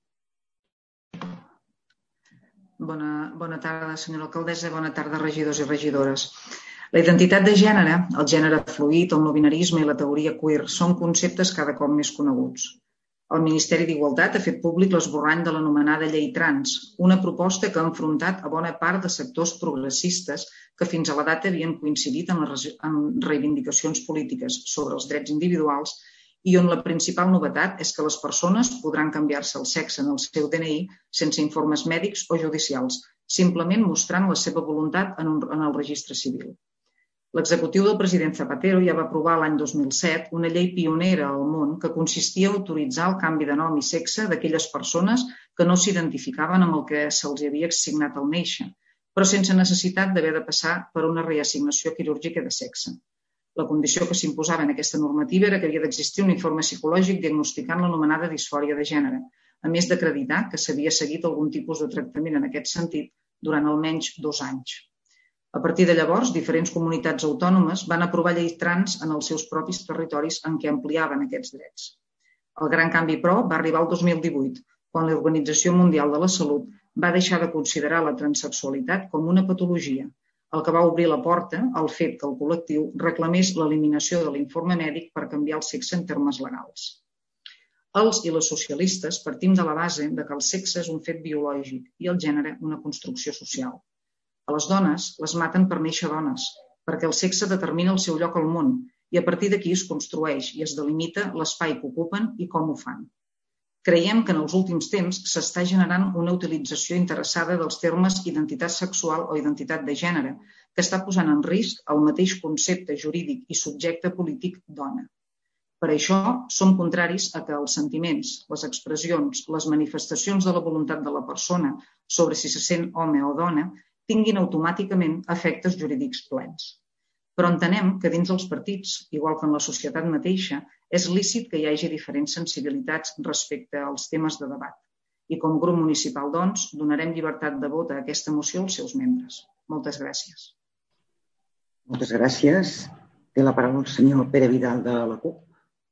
Bona, bona tarda, senyora alcaldessa, bona tarda, regidors i regidores. La identitat de gènere, el gènere fluid, el no binarisme i la teoria queer són conceptes cada cop més coneguts. El Ministeri d'Igualtat ha fet públic l'esborrany de l'anomenada llei trans, una proposta que ha enfrontat a bona part de sectors progressistes que fins a la data havien coincidit en les reivindicacions polítiques sobre els drets individuals i on la principal novetat és que les persones podran canviar-se el sexe en el seu D N I sense informes mèdics o judicials, simplement mostrant la seva voluntat en, un, en el registre civil. L'executiu del president Zapatero ja va aprovar l'any dos mil set una llei pionera al món que consistia a autoritzar el canvi de nom i sexe d'aquelles persones que no s'identificaven amb el que se'ls havia assignat al néixer, però sense necessitat d'haver de passar per una reassignació quirúrgica de sexe. La condició que s'imposava en aquesta normativa era que havia d'existir un informe psicològic diagnosticant l'anomenada disfòria de gènere, a més d'acreditar que s'havia seguit algun tipus de tractament en aquest sentit durant almenys dos anys. A partir de llavors, diferents comunitats autònomes van aprovar lleis trans en els seus propis territoris en què ampliaven aquests drets. El gran canvi, però, va arribar el dos mil divuit, quan l'Organització Mundial de la Salut va deixar de considerar la transsexualitat com una patologia, el que va obrir la porta al fet que el col·lectiu reclamés l'eliminació de l'informe mèdic per canviar el sexe en termes legals. Els i les socialistes partim de la base de que el sexe és un fet biològic i el gènere una construcció social. A les dones les maten per néixer dones, perquè el sexe determina el seu lloc al món i a partir d'aquí es construeix i es delimita l'espai que ocupen i com ho fan. Creiem que en els últims temps s'està generant una utilització interessada dels termes identitat sexual o identitat de gènere, que està posant en risc el mateix concepte jurídic i subjecte polític dona. Per això som contraris a que els sentiments, les expressions, les manifestacions de la voluntat de la persona sobre si se sent home o dona tinguin automàticament efectes jurídics plens. Però entenem que dins dels partits, igual que en la societat mateixa, és lícit que hi hagi diferents sensibilitats respecte als temes de debat. I com a grup municipal, doncs, donarem llibertat de vot a aquesta moció als seus membres. Moltes gràcies. Moltes gràcies. Té la paraula el senyor Pere Vidal de la CUP.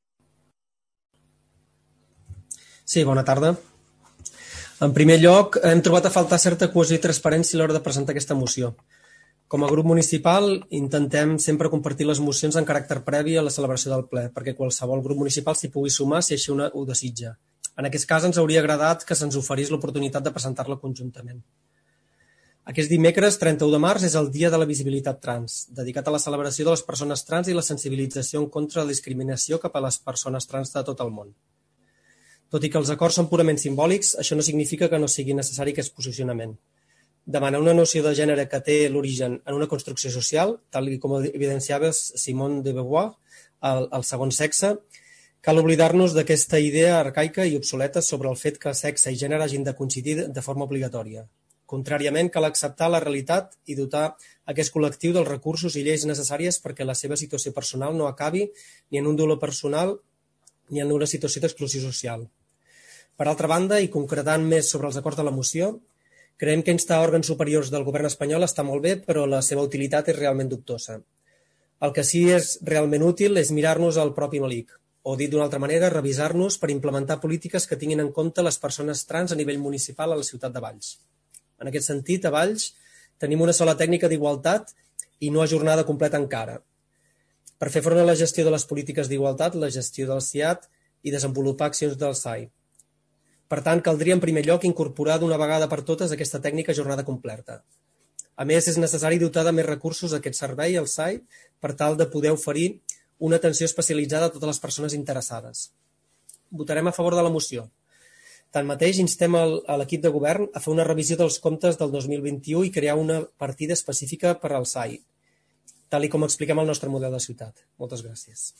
Sí, bona tarda. En primer lloc, hem trobat a faltar certa cohesió i transparència a l'hora de presentar aquesta moció. Com a grup municipal, intentem sempre compartir les mocions en caràcter previ a la celebració del ple, perquè qualsevol grup municipal s'hi pugui sumar si així ho desitja. En aquest cas, ens hauria agradat que se'ns oferís l'oportunitat de presentar-la conjuntament. Aquest dimecres, trenta-u de març, és el Dia de la Visibilitat Trans, dedicat a la celebració de les persones trans i la sensibilització en contra de la discriminació cap a les persones trans de tot el món. Tot i que els acords són purament simbòlics, això no significa que no sigui necessari aquest posicionament. Demanar una noció de gènere que té l'origen en una construcció social, tal com evidenciava Simone de Beauvoir, el, el segon sexe, cal oblidar-nos d'aquesta idea arcaica i obsoleta sobre el fet que sexe i gènere hagin de coincidir de forma obligatòria. Contràriament, cal acceptar la realitat i dotar aquest col·lectiu dels recursos i lleis necessàries perquè la seva situació personal no acabi ni en un dolor personal ni en una situació d'exclusió social. Per altra banda, i concretant més sobre els acords de la moció, creiem que instar òrgans superiors del govern espanyol està molt bé, però la seva utilitat és realment dubtosa. El que sí és realment útil és mirar-nos al propi malic, o dit d'una altra manera, revisar-nos per implementar polítiques que tinguin en compte les persones trans a nivell municipal a la ciutat de Valls. En aquest sentit, a Valls tenim una sola tècnica d'igualtat i no ajornada completa encara. Per fer front a la gestió de les polítiques d'igualtat, la gestió del C I A T i desenvolupar accions del S A I. Per tant, caldria en primer lloc incorporar d'una vegada per totes aquesta tècnica jornada completa. A més, és necessari dotar de més recursos a aquest servei, el S A I, per tal de poder oferir una atenció especialitzada a totes les persones interessades. Votarem a favor de la moció. Tanmateix, instem a l'equip de govern a fer una revisió dels comptes del dos mil vint-i-u i crear una partida específica per al S A I, tal com expliquem el nostre model de ciutat. Moltes gràcies.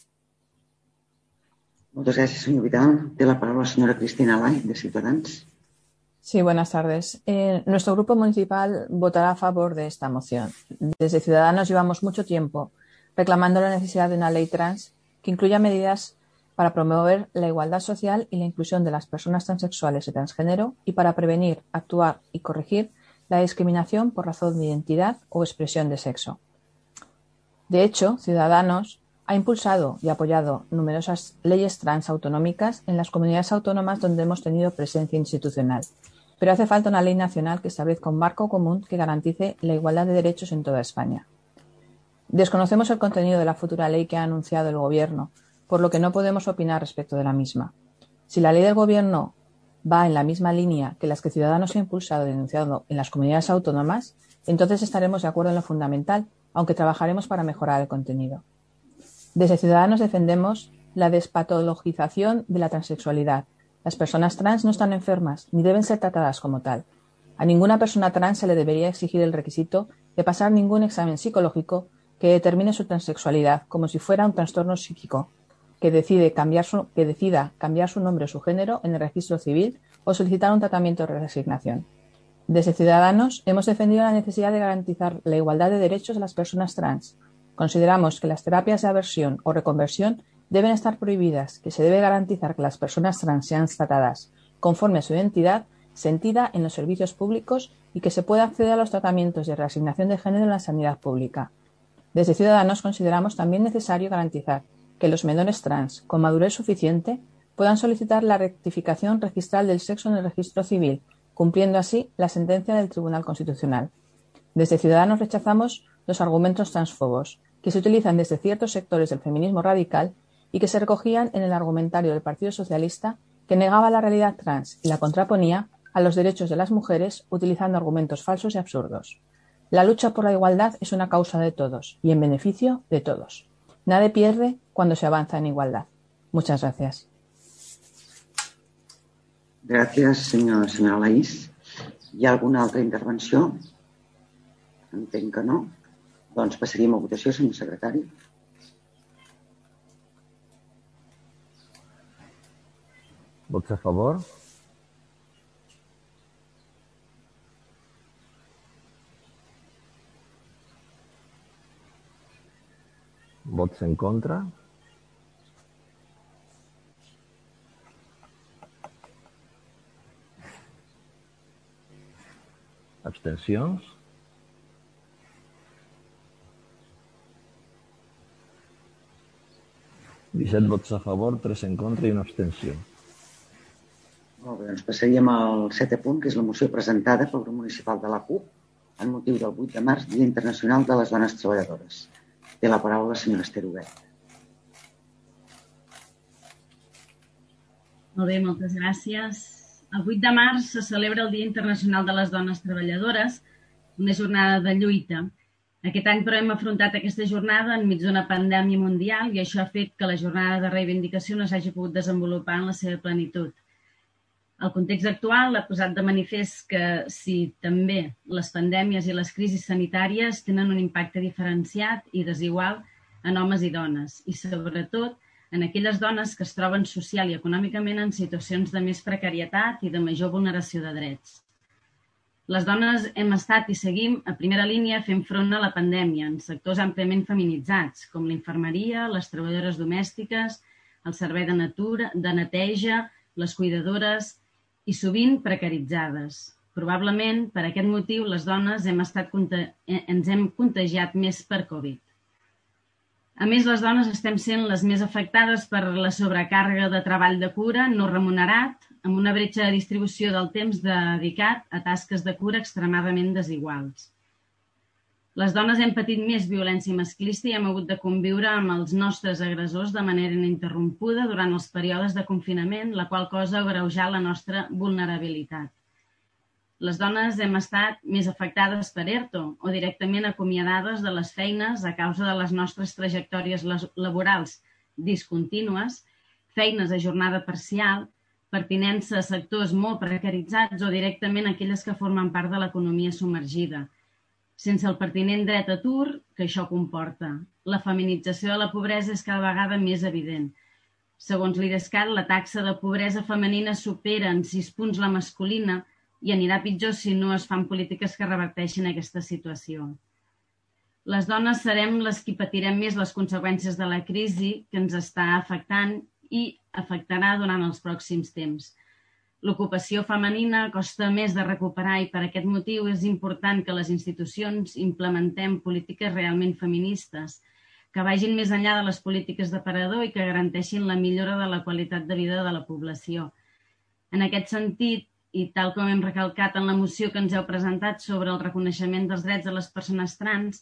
Muchas gracias, señor Vidal. De la palabra la señora Cristina Lai, de Ciudadanos. Sí, buenas tardes. Eh, nuestro grupo municipal votará a favor de esta moción. Desde Ciudadanos llevamos mucho tiempo reclamando la necesidad de una ley trans que incluya medidas para promover la igualdad social y la inclusión de las personas transexuales y transgénero y para prevenir, actuar y corregir la discriminación por razón de identidad o expresión de sexo. De hecho, Ciudadanos ha impulsado y apoyado numerosas leyes trans autonómicas en las comunidades autónomas donde hemos tenido presencia institucional, pero hace falta una ley nacional que establezca un marco común que garantice la igualdad de derechos en toda España. Desconocemos el contenido de la futura ley que ha anunciado el Gobierno, por lo que no podemos opinar respecto de la misma. Si la ley del Gobierno va en la misma línea que las que Ciudadanos ha impulsado y denunciado en las comunidades autónomas, entonces estaremos de acuerdo en lo fundamental, aunque trabajaremos para mejorar el contenido. Desde Ciudadanos defendemos la despatologización de la transexualidad. Las personas trans no están enfermas ni deben ser tratadas como tal. A ninguna persona trans se le debería exigir el requisito de pasar ningún examen psicológico que determine su transexualidad, como si fuera un trastorno psíquico, que, decide cambiar su, que decida cambiar su nombre o su género en el registro civil o solicitar un tratamiento de reasignación. Desde Ciudadanos hemos defendido la necesidad de garantizar la igualdad de derechos a las personas trans. Consideramos que las terapias de aversión o reconversión deben estar prohibidas, que se debe garantizar que las personas trans sean tratadas conforme a su identidad sentida en los servicios públicos y que se pueda acceder a los tratamientos de reasignación de género en la sanidad pública. Desde Ciudadanos consideramos también necesario garantizar que los menores trans con madurez suficiente puedan solicitar la rectificación registral del sexo en el registro civil, cumpliendo así la sentencia del Tribunal Constitucional. Desde Ciudadanos rechazamos los argumentos transfobos que se utilizan desde ciertos sectores del feminismo radical y que se recogían en el argumentario del Partido Socialista, que negaba la realidad trans y la contraponía a los derechos de las mujeres utilizando argumentos falsos y absurdos. La lucha por la igualdad es una causa de todos y en beneficio de todos. Nadie pierde cuando se avanza en igualdad. Muchas gracias. Gràcies, senyora, senyora Laís. Hi ha alguna altra intervenció? Entenc que no. Doncs passaríem a votació, senyor secretari. Vots a favor? Vots en contra? Abstencions? disset vots a favor, tres en contra i una abstenció. Molt bé, doncs passaríem al setè punt, que és la moció presentada pel grup municipal de la C U P en motiu del vuit de març, Dia Internacional de les Dones Treballadores. Té la paraula la senyora Esther Huguet. Molt bé, moltes gràcies. El vuit de març se celebra el Dia Internacional de les Dones Treballadores, una jornada de lluita. Aquest any, però, hem afrontat aquesta jornada enmig d'una pandèmia mundial i això ha fet que la jornada de reivindicació no s'hagi pogut desenvolupar en la seva plenitud. El context actual ha posat de manifest que si també les pandèmies i les crisis sanitàries tenen un impacte diferenciat i desigual en homes i dones, i sobretot en aquelles dones que es troben social i econòmicament en situacions de més precarietat i de major vulneració de drets. Les dones hem estat i seguim a primera línia fent front a la pandèmia en sectors àmpliament feminitzats, com la infermeria, les treballadores domèstiques, el servei de, natura, de neteja, les cuidadores i sovint precaritzades. Probablement, per aquest motiu, les dones hem estat, ens hem contagiat més per Covid. A més, les dones estem sent les més afectades per la sobrecàrrega de treball de cura no remunerat, amb una bretxa de distribució del temps dedicat a tasques de cura extremadament desiguals. Les dones hem patit més violència masclista i hem hagut de conviure amb els nostres agressors de manera ininterrompuda durant els períodes de confinament, la qual cosa ha agreujat la nostra vulnerabilitat. Les dones hem estat més afectades per ERTO o directament acomiadades de les feines a causa de les nostres trajectòries laborals discontínues, feines a jornada parcial, pertinença a sectors molt precaritzats o directament aquelles que formen part de l'economia submergida, sense el pertinent dret a atur que això comporta. La feminització de la pobresa és cada vegada més evident. Segons l'IDESCAT, la taxa de pobresa femenina supera en sis punts la masculina i anirà pitjor si no es fan polítiques que reverteixin aquesta situació. Les dones serem les que patirem més les conseqüències de la crisi que ens està afectant i afectarà durant els pròxims temps. L'ocupació femenina costa més de recuperar i per aquest motiu és important que les institucions implementem polítiques realment feministes, que vagin més enllà de les polítiques d'aparador i que garanteixin la millora de la qualitat de vida de la població. En aquest sentit, i tal com hem recalcat en la moció que ens heu presentat sobre el reconeixement dels drets de les persones trans,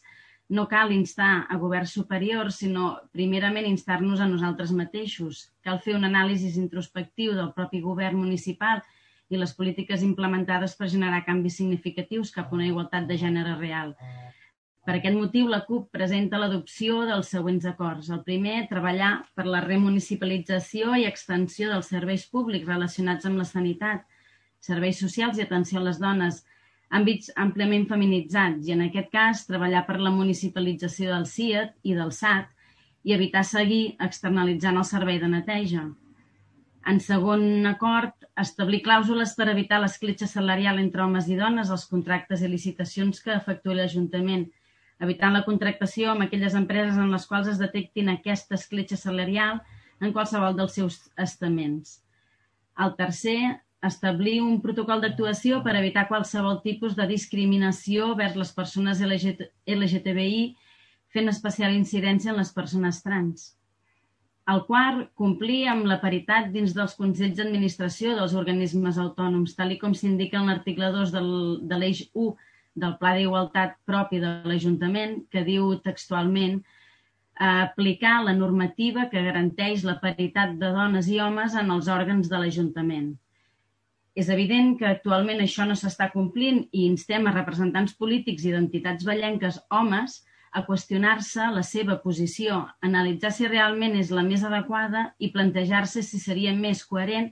no cal instar a governs superiors, sinó primerament instar-nos a nosaltres mateixos. Cal fer un anàlisi introspectiu del propi govern municipal i les polítiques implementades per generar canvis significatius cap a una igualtat de gènere real. Per aquest motiu, la CUP presenta l'adopció dels següents acords. El primer, treballar per la remunicipalització i extensió dels serveis públics relacionats amb la sanitat, serveis socials i atenció a les dones, àmbits àmpliament feminitzats, i en aquest cas treballar per la municipalització del C I A T i del S A T i evitar seguir externalitzant el servei de neteja. En segon acord, establir clàusules per evitar l'escletxa salarial entre homes i dones als contractes i licitacions que efectuï l'Ajuntament, evitant la contractació amb aquelles empreses en les quals es detectin aquesta escletxa salarial en qualsevol dels seus estaments. El tercer, establir un protocol d'actuació per evitar qualsevol tipus de discriminació vers les persones L G T B I, fent especial incidència en les persones trans. El quart, complir amb la paritat dins dels consells d'administració dels organismes autònoms, tal com s'indica en l'article dos de l'eix u del Pla d'Igualtat propi de l'Ajuntament, que diu textualment aplicar la normativa que garanteix la paritat de dones i homes en els òrgans de l'Ajuntament. És evident que actualment això no s'està complint i instem a representants polítics i d'entitats vallenques homes a qüestionar-se la seva posició, analitzar si realment és la més adequada i plantejar-se si seria més coherent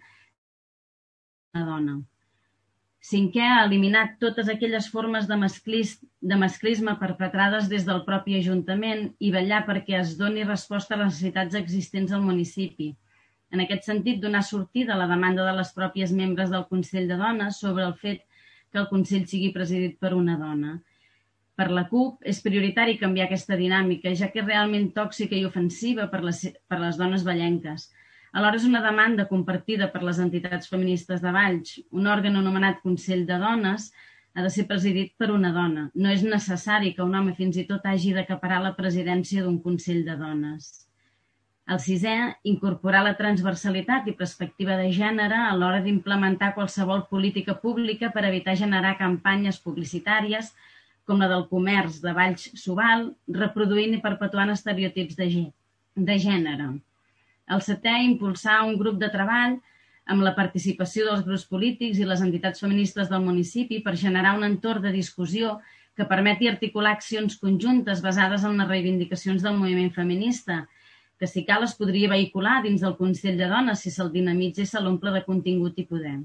una dona. Cinquè, eliminar totes aquelles formes de masclisme perpetrades des del propi Ajuntament i vetllar perquè es doni resposta a les necessitats existents al municipi. En aquest sentit, donar sortida a la demanda de les pròpies membres del Consell de Dones sobre el fet que el Consell sigui presidit per una dona. Per la CUP és prioritari canviar aquesta dinàmica, ja que és realment tòxica i ofensiva per les, per les dones vallenques. Alhora és una demanda compartida per les entitats feministes de Valls. Un òrgan anomenat Consell de Dones ha de ser presidit per una dona. No és necessari que un home fins i tot hagi d'acaparar la presidència d'un Consell de Dones. El sisè, incorporar la transversalitat i perspectiva de gènere a l'hora d'implementar qualsevol política pública per evitar generar campanyes publicitàries com la del comerç de Valls-Subal, reproduint i perpetuant estereotips de gènere. El setè, impulsar un grup de treball amb la participació dels grups polítics i les entitats feministes del municipi per generar un entorn de discussió que permeti articular accions conjuntes basades en les reivindicacions del moviment feminista, que si cal es podria vehicular dins del Consell de Dones si se'l dinamitza i se l'omple de contingut i poder.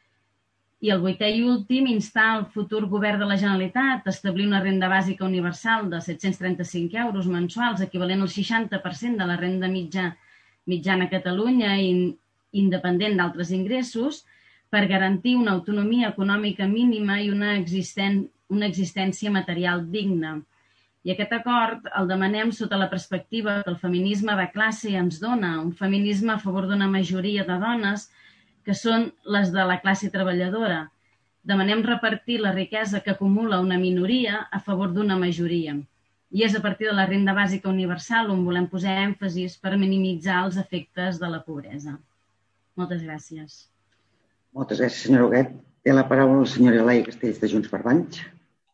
I el vuitè i últim, instar el futur govern de la Generalitat a establir una renda bàsica universal de set-cents trenta-cinc euros mensuals, equivalent al seixanta per cent de la renda mitja mitjana a Catalunya i independent d'altres ingressos, per garantir una autonomia econòmica mínima i una, existen, una existència material digna. I aquest acord el demanem sota la perspectiva que el feminisme de classe ens dona, un feminisme a favor d'una majoria de dones que són les de la classe treballadora. Demanem repartir la riquesa que acumula una minoria a favor d'una majoria. I és a partir de la renda bàsica universal on volem posar èmfasis per minimitzar els efectes de la pobresa. Moltes gràcies. Moltes gràcies, senyora Huguet. Té la paraula la senyora Laia Castells, de Junts per Valls.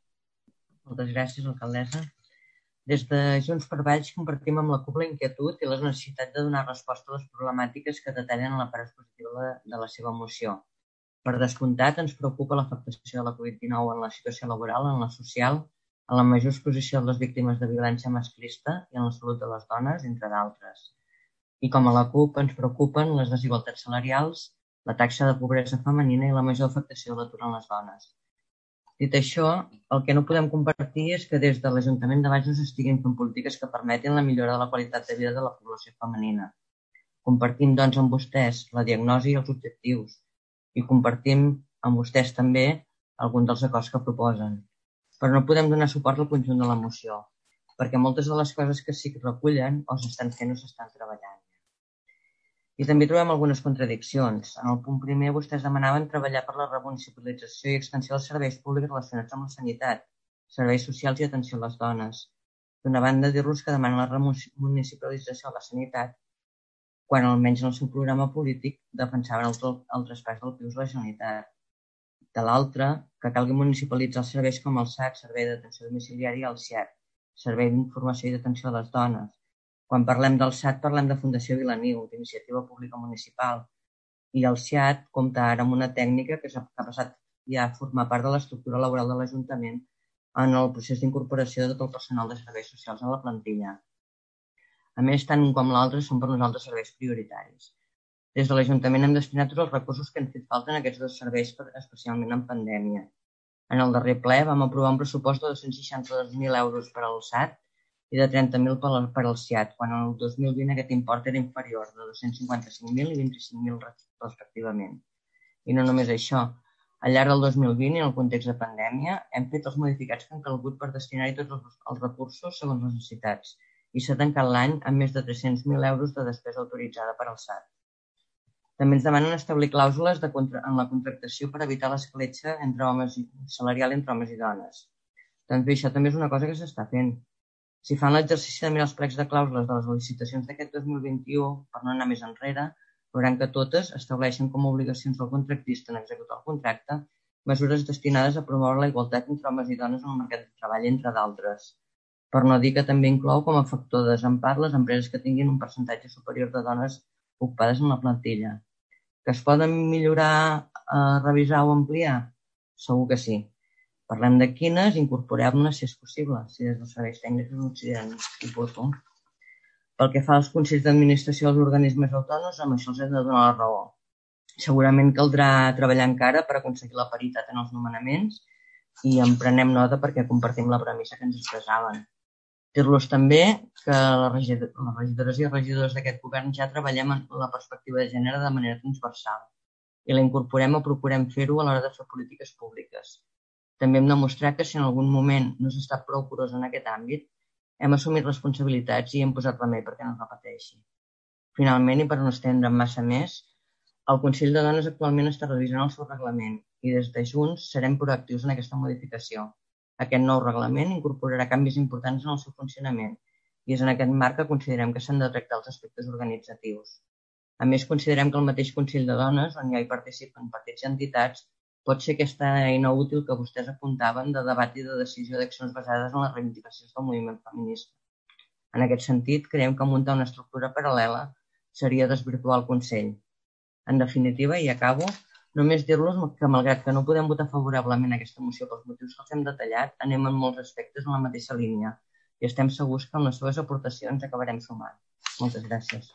Moltes gràcies, alcaldessa. Des de Junts per Valls compartim amb la CUP la inquietud i la necessitat de donar resposta a les problemàtiques que detallen en la part expositiva de la seva moció. Per descomptat, ens preocupa l'afectació de la covid dinou en la situació laboral, en la social, en la major exposició de les víctimes de violència masclista i en la salut de les dones, entre d'altres. I com a la CUP ens preocupen les desigualtats salarials, la taxa de pobresa femenina i la major afectació de l'atur en les dones. Dit això, el que no podem compartir és que des de l'Ajuntament de Valls no s'estiguin fent polítiques que permetin la millora de la qualitat de vida de la població femenina. Compartim, doncs, amb vostès la diagnosi i els objectius i compartim amb vostès també alguns dels acords que proposen. Però no podem donar suport al conjunt de la moció, perquè moltes de les coses que sí que recullen o s'estan fent o s'estan treballant. I també trobem algunes contradiccions. En el punt primer, vostès demanaven treballar per la remunicipalització i extensió dels serveis públics relacionats amb la sanitat, serveis socials i atenció a les dones. D'una banda, dir-los que demanen la remunicipalització de la sanitat, quan almenys en el seu programa polític defensaven el, el traspàs del P I U S a la Generalitat. De l'altra, que calgui municipalitzar els serveis com el S A C, Servei d'Atenció Domiciliària, i el S I A C, Servei d'Informació i d'Atenció a les Dones. Quan parlem del S A T parlem de Fundació Vilaniu, d'Iniciativa Pública Municipal. I el S I A T compta ara amb una tècnica que s'ha passat ja a formar part de l'estructura laboral de l'Ajuntament en el procés d'incorporació de tot el personal de serveis socials a la plantilla. A més, tant un com l'altre són per nosaltres serveis prioritaris. Des de l'Ajuntament hem destinat tots els recursos que han fet falta en aquests dos serveis, especialment en pandèmia. En el darrer ple vam aprovar un pressupost de dos-cents seixanta-dos mil euros per al S A T i de trenta mil per al S I A T, quan el dos mil vint aquest import era inferior, de dos-cents cinquanta-cinc mil i vint-i-cinc mil respectivament. I no només això, al llarg del dos mil vint i en el context de pandèmia hem fet els modificats que han calgut per destinar-hi tots els recursos segons les necessitats i s'ha tancat l'any amb més de tres-cents mil euros de despesa autoritzada per al S A T. També ens demanen establir clàusules de contra... en la contractació per evitar l'escletxa entre homes i... salarial entre homes i dones. Doncs bé, això també és una cosa que s'està fent. Si fan l'exercici de mirar els plecs de clàusules de les licitacions d'aquest dos mil vint-i-u, per no anar més enrere, veuran que totes estableixen com a obligacions del contractista en executar el contracte mesures destinades a promoure la igualtat entre homes i dones en el mercat de treball, entre d'altres. Per no dir que també inclou com a factor de desempat les empreses que tinguin un percentatge superior de dones ocupades en la plantilla. Que es poden millorar, eh, revisar o ampliar? Segur que sí. Parlem de quines, incorporem-ne si és possible, si des dels serveis tècnics ho consideren oportú. Pel que fa als consells d'administració dels organismes autònoms, amb això els hem de donar la raó. Segurament caldrà treballar encara per aconseguir la paritat en els nomenaments i en prenem nota perquè compartim la premissa que ens expressaven. Dir-los també que les regidores i regidors d'aquest govern ja treballem en la perspectiva de gènere de manera transversal i la incorporem o procurem fer-ho a l'hora de fer polítiques públiques. També hem demostrat que si en algun moment no s'ha estat prou curós en aquest àmbit, hem assumit responsabilitats i hem posat remei perquè no es repeteixi. Finalment, i per no estendre'm massa més, el Consell de Dones actualment està revisant el seu reglament i des de Junts serem proactius en aquesta modificació. Aquest nou reglament incorporarà canvis importants en el seu funcionament i és en aquest marc que considerem que s'han de tractar els aspectes organitzatius. A més, considerem que el mateix Consell de Dones, on ja hi participen partits i entitats, pot ser aquesta eina útil que vostès apuntaven de debat i de decisió d'accions basades en les reivindicacions del moviment feminista. En aquest sentit, creiem que muntar una estructura paral·lela seria desvirtuar el Consell. En definitiva, i acabo, només dir-los que, malgrat que no podem votar favorablement aquesta moció pels motius que els hem detallat, anem en molts aspectes en la mateixa línia i estem segurs que amb les seves aportacions acabarem sumant. Moltes gràcies.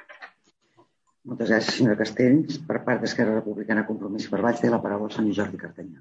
Moltes gràcies, senyora Castells. Per part d'Esquerra Republicana Compromís per Valls té la paraula el senyor Jordi Cartanyà.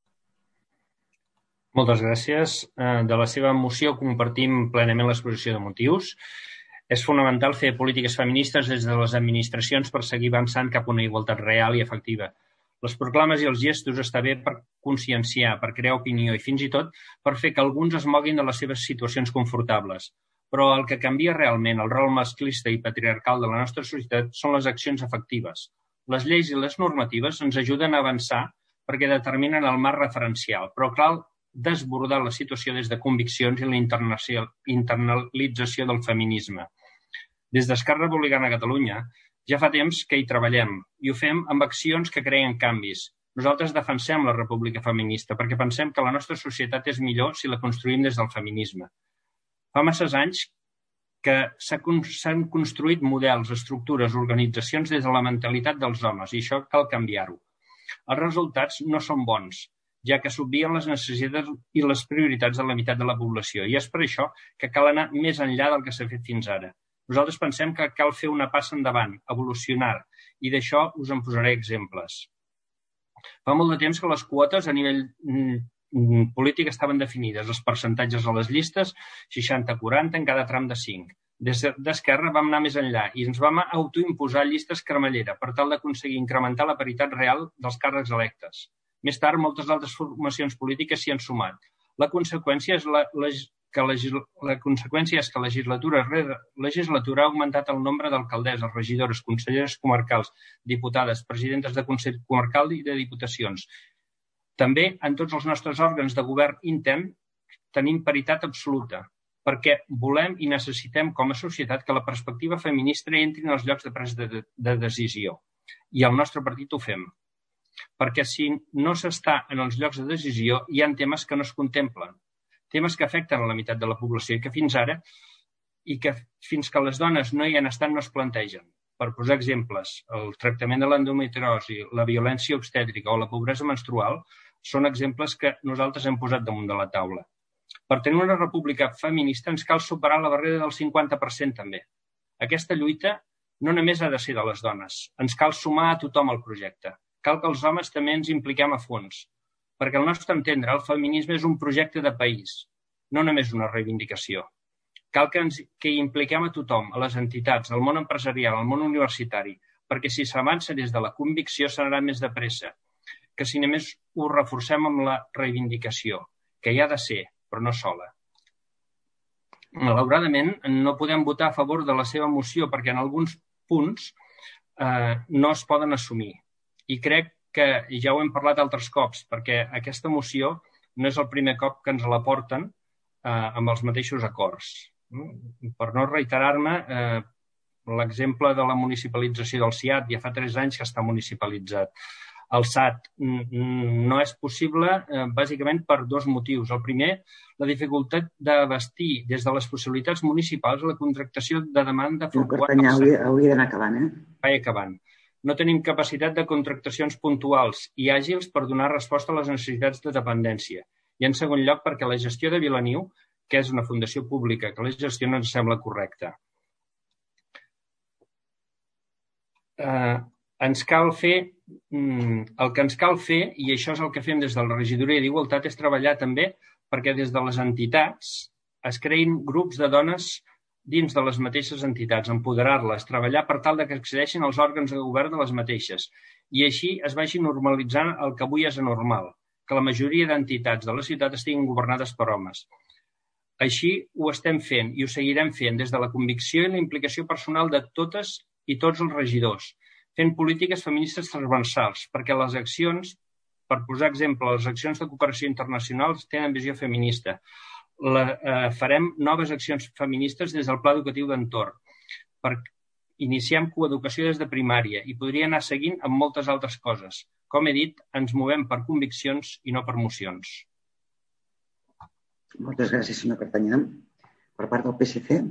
Moltes gràcies. De la seva moció compartim plenament l'exposició de motius. És fonamental fer polítiques feministes des de les administracions per seguir avançant cap a una igualtat real i efectiva. Les proclames i els gestos està bé per conscienciar, per crear opinió i fins i tot per fer que alguns es moguin de les seves situacions confortables. Però el que canvia realment el rol masclista i patriarcal de la nostra societat són les accions efectives. Les lleis i les normatives ens ajuden a avançar perquè determinen el marc referencial, però cal desbordar la situació des de conviccions i la internalització del feminisme. Des d'Esquerra Republicana de Catalunya ja fa temps que hi treballem i ho fem amb accions que creen canvis. Nosaltres defensem la república feminista perquè pensem que la nostra societat és millor si la construïm des del feminisme. Fa masses anys que s'han construït models, estructures, organitzacions des de la mentalitat dels homes i això cal canviar-ho. Els resultats no són bons, ja que s'obvien les necessitats i les prioritats de la meitat de la població i és per això que cal anar més enllà del que s'ha fet fins ara. Nosaltres pensem que cal fer una passa endavant, evolucionar, i d'això us en posaré exemples. Fa molt de temps que les quotes a nivell polític estaven definides, els percentatges a les llistes, seixanta quaranta en cada tram de cinc. Des d'Esquerra vam anar més enllà i ens vam autoimposar llistes cremallera per tal d'aconseguir incrementar la paritat real dels càrrecs electes. Més tard, moltes altres formacions polítiques s'hi han sumat. La conseqüència és la, la, que legis, la conseqüència és que legislatura rere legislatura ha augmentat el nombre d'alcaldesses, regidores, conselleres comarcals, diputades, presidentes de Consell Comarcal i de diputacions. També en tots els nostres òrgans de govern intern tenim paritat absoluta, perquè volem i necessitem com a societat que la perspectiva feminista entri en els llocs de presa de, de decisió. I al nostre partit ho fem. Perquè si no s'està en els llocs de decisió, hi ha temes que no es contemplen. temes que afecten a la meitat de la població i que fins ara, i que fins que les dones no hi han estat no es plantegen. Per posar exemples, el tractament de l'endometriosi, la violència obstètrica o la pobresa menstrual són exemples que nosaltres hem posat damunt de la taula. Per tenir una república feminista ens cal superar la barrera del cinquanta per cent també. Aquesta lluita no només ha de ser de les dones, ens cal sumar a tothom al projecte. Cal que els homes també ens impliquem a fons, perquè al nostre entendre el feminisme és un projecte de país, no només una reivindicació. Cal que, ens, que hi impliquem a tothom, a les entitats, al món empresarial, al món universitari, perquè si s'avança des de la convicció s'anarà més de pressa, que si només ho reforcem amb la reivindicació, que hi ha de ser, però no sola. Malauradament, no podem votar a favor de la seva moció perquè en alguns punts eh, no es poden assumir. I crec que ja ho hem parlat altres cops, perquè aquesta moció no és el primer cop que ens la porten eh, amb els mateixos acords. Per no reiterar-me, eh, l'exemple de la municipalització del S I A T ja fa tres anys que està municipalitzat. El S A T no és possible eh, bàsicament per dos motius. El primer, la dificultat d'abastir des de les possibilitats municipals la contractació de demanda fluctuant. No, hauria, hauria d'anar acabant, eh? Vaig acabant. No tenim capacitat de contractacions puntuals i àgils per donar resposta a les necessitats de dependència. I en segon lloc, perquè la gestió de Vilaniu, que és una fundació pública, que la gestió no ens sembla correcta. Eh, ens cal fer, el que ens cal fer, i això és el que fem des de la Regidoria d'Igualtat, és treballar també perquè des de les entitats es creïn grups de dones dins de les mateixes entitats, empoderar-les, treballar per tal que accedeixin als òrgans de govern de les mateixes i així es vagi normalitzant el que avui és anormal, que la majoria d'entitats de la ciutat estiguin governades per homes. Així ho estem fent i ho seguirem fent des de la convicció i la implicació personal de totes i tots els regidors, fent polítiques feministes transversals, perquè les accions, per posar exemple, les accions de cooperació internacional tenen visió feminista. La, eh, farem noves accions feministes des del Pla Educatiu d'Entorn. Per, iniciem coeducació des de primària i podria anar seguint amb moltes altres coses. Com he dit, ens movem per conviccions i no per mocions. Moltes gràcies, senyor Cartanyà. Per part del P S C.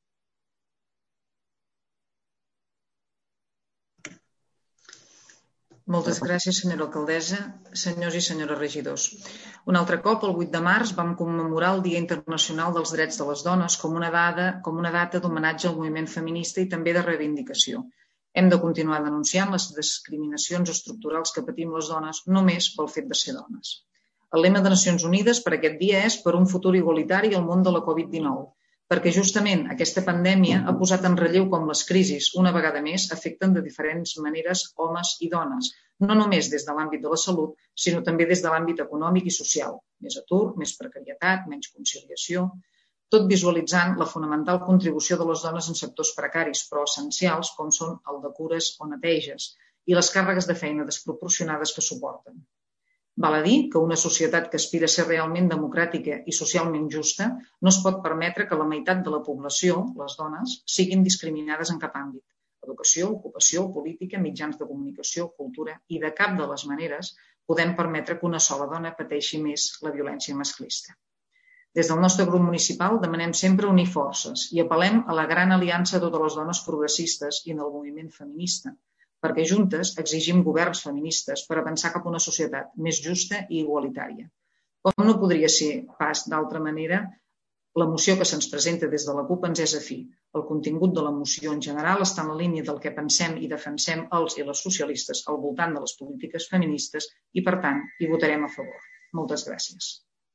Moltes gràcies, senyora alcaldessa, senyors i senyores regidors. Un altre cop, el vuit de març, vam commemorar el Dia Internacional dels Drets de les Dones com una, dada, com una data d'homenatge al moviment feminista i també de reivindicació. Hem de continuar denunciant les discriminacions estructurals que patim les dones només pel fet de ser dones. El lema de Nacions Unides per aquest dia és per un futur igualitari al món de la Covid dinou, perquè justament aquesta pandèmia ha posat en relleu com les crisis, una vegada més, afecten de diferents maneres homes i dones, no només des de l'àmbit de la salut, sinó també des de l'àmbit econòmic i social. Més atur, més precarietat, menys conciliació, tot visualitzant la fonamental contribució de les dones en sectors precaris, però essencials, com són el de cures o neteges, i les càrregues de feina desproporcionades que suporten. Val a dir que una societat que aspira a ser realment democràtica i socialment justa no es pot permetre que la meitat de la població, les dones, siguin discriminades en cap àmbit. Educació, ocupació, política, mitjans de comunicació, cultura i de cap de les maneres podem permetre que una sola dona pateixi més la violència masclista. Des del nostre grup municipal demanem sempre unir forces i apel·lem a la gran aliança de totes les dones progressistes i del moviment feminista, perquè juntes exigim governs feministes per avançar cap a una societat més justa i igualitària. Com no podria ser pas d'altra manera, la moció que se'ns presenta des de la CUP ens és afí. El contingut de la moció en general està en la línia del que pensem i defensem els i les socialistes al voltant de les polítiques feministes i, per tant, hi votarem a favor. Moltes gràcies.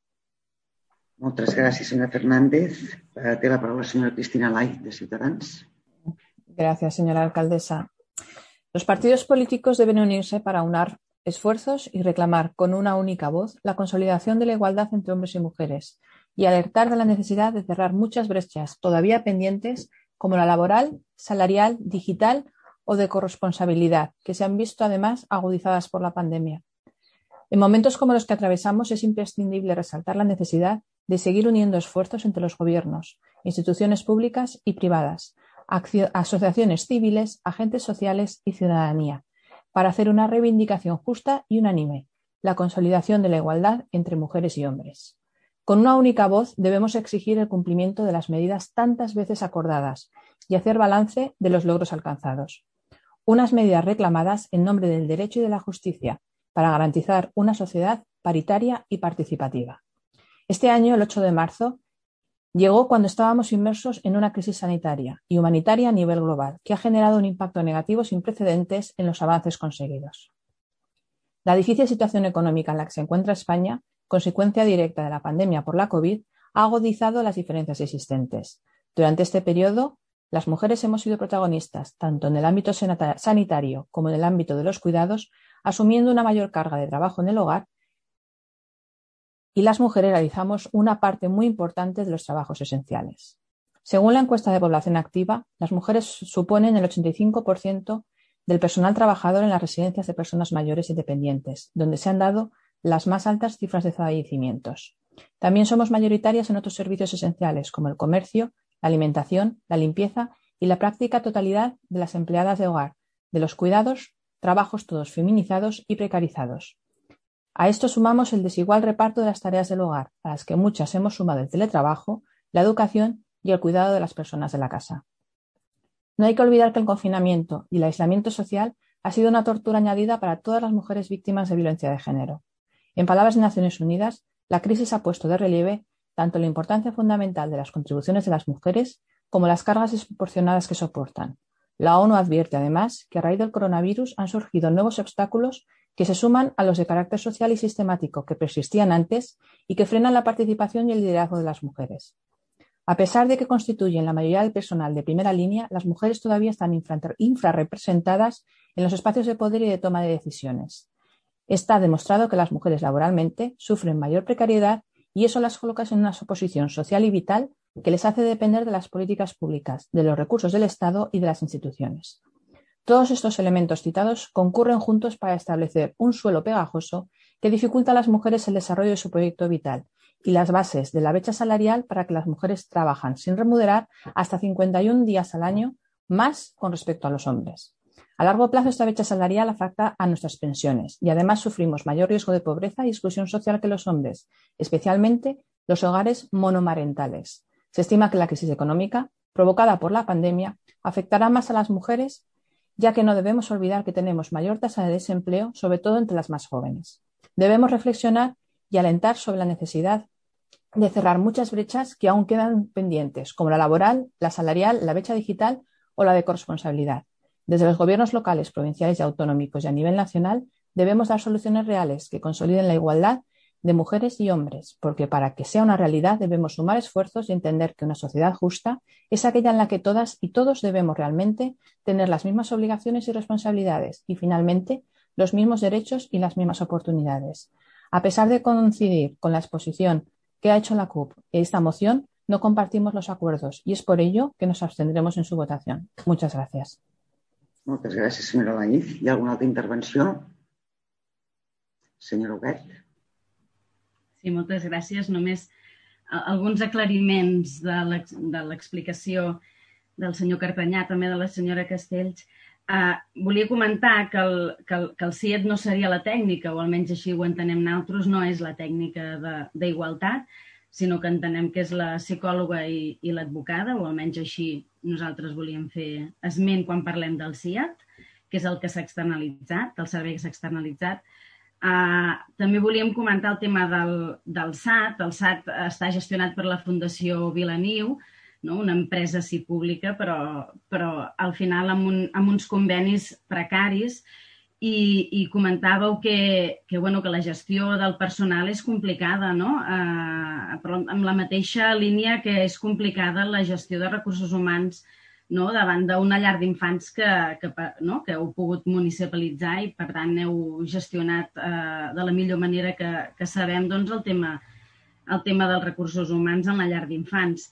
Moltes gràcies, senyora Fernández. Té la paraula la senyora Cristina Lai, de Ciutadans. Gracias, señora alcaldesa. Los partidos políticos deben unirse para aunar esfuerzos y reclamar con una única voz la consolidación de la igualdad entre hombres y mujeres y alertar de la necesidad de cerrar muchas brechas todavía pendientes como la laboral, salarial, digital o de corresponsabilidad, que se han visto además agudizadas por la pandemia. En momentos como los que atravesamos es imprescindible resaltar la necesidad de seguir uniendo esfuerzos entre los gobiernos, instituciones públicas y privadas, asociaciones civiles, agentes sociales y ciudadanía, para hacer una reivindicación justa y unánime, la consolidación de la igualdad entre mujeres y hombres. Con una única voz debemos exigir el cumplimiento de las medidas tantas veces acordadas y hacer balance de los logros alcanzados. Unas medidas reclamadas en nombre del derecho y de la justicia para garantizar una sociedad paritaria y participativa. Este año, el ocho de marzo, llegó cuando estábamos inmersos en una crisis sanitaria y humanitaria a nivel global, que ha generado un impacto negativo sin precedentes en los avances conseguidos. La difícil situación económica en la que se encuentra España, consecuencia directa de la pandemia por la COVID, ha agudizado las diferencias existentes. Durante este periodo, las mujeres hemos sido protagonistas, tanto en el ámbito sanitario como en el ámbito de los cuidados, asumiendo una mayor carga de trabajo en el hogar, y las mujeres realizamos una parte muy importante de los trabajos esenciales. Según la encuesta de población activa, las mujeres suponen el ochenta y cinco por ciento del personal trabajador en las residencias de personas mayores y dependientes, donde se han dado las más altas cifras de fallecimientos. También somos mayoritarias en otros servicios esenciales, como el comercio, la alimentación, la limpieza y la práctica totalidad de las empleadas de hogar, de los cuidados, trabajos todos feminizados y precarizados. A esto sumamos el desigual reparto de las tareas del hogar, a las que muchas hemos sumado el teletrabajo, la educación y el cuidado de las personas de la casa. No hay que olvidar que el confinamiento y el aislamiento social ha sido una tortura añadida para todas las mujeres víctimas de violencia de género. En palabras de Naciones Unidas, la crisis ha puesto de relieve tanto la importancia fundamental de las contribuciones de las mujeres como las cargas desproporcionadas que soportan. La ONU advierte, además, que a raíz del coronavirus han surgido nuevos obstáculos que se suman a los de carácter social y sistemático que persistían antes y que frenan la participación y el liderazgo de las mujeres. A pesar de que constituyen la mayoría del personal de primera línea, las mujeres todavía están infrarrepresentadas en los espacios de poder y de toma de decisiones. Está demostrado que las mujeres laboralmente sufren mayor precariedad y eso las coloca en una posición social y vital que les hace depender de las políticas públicas, de los recursos del Estado y de las instituciones. Todos estos elementos citados concurren juntos para establecer un suelo pegajoso que dificulta a las mujeres el desarrollo de su proyecto vital y las bases de la brecha salarial para que las mujeres trabajan sin remunerar hasta cincuenta y un días al año más con respecto a los hombres. A largo plazo, esta brecha salarial afecta a nuestras pensiones y además sufrimos mayor riesgo de pobreza y exclusión social que los hombres, especialmente los hogares monomarentales. Se estima que la crisis económica, provocada por la pandemia, afectará más a las mujeres, ya que no debemos olvidar que tenemos mayor tasa de desempleo, sobre todo entre las más jóvenes. Debemos reflexionar y alentar sobre la necesidad de cerrar muchas brechas que aún quedan pendientes, como la laboral, la salarial, la brecha digital o la de corresponsabilidad. Desde los gobiernos locales, provinciales y autonómicos y a nivel nacional debemos dar soluciones reales que consoliden la igualdad de mujeres y hombres, porque para que sea una realidad debemos sumar esfuerzos y entender que una sociedad justa es aquella en la que todas y todos debemos realmente tener las mismas obligaciones y responsabilidades y, finalmente, los mismos derechos y las mismas oportunidades. A pesar de coincidir con la exposición que ha hecho la C U P en esta moción, no compartimos los acuerdos y es por ello que nos abstendremos en su votación. Muchas gracias. Moltes gràcies, senyora Laïz. Hi ha alguna altra intervenció? Senyora Huguet. Sí, moltes gràcies. Només alguns aclariments de l'explicació del senyor Cartanyà, també de la senyora Castells. Uh, volia comentar que el, que, el, que el C I E T no seria la tècnica, o almenys així ho entenem nosaltres, no és la tècnica d'igualtat, sinó que entenem que és la psicòloga i, i l'advocada, o almenys així nosaltres volíem fer esment quan parlem del C I A T, que és el que s'ha externalitzat, el servei que s'ha externalitzat. Uh, també volíem comentar el tema del, del S A T. El S A T està gestionat per la Fundació Vilaniu, no? Una empresa sí pública, però, però al final amb, un, amb uns convenis precaris i, i comentàveu que, que, bueno, que la gestió del personal és complicada, no? Uh, però amb la mateixa línia que és complicada la gestió de recursos humans, no? Davant d'una llar d'infants que, que, no? que heu pogut municipalitzar i per tant heu gestionat uh, de la millor manera que, que sabem, doncs, el tema, el tema dels recursos humans en la llar d'infants.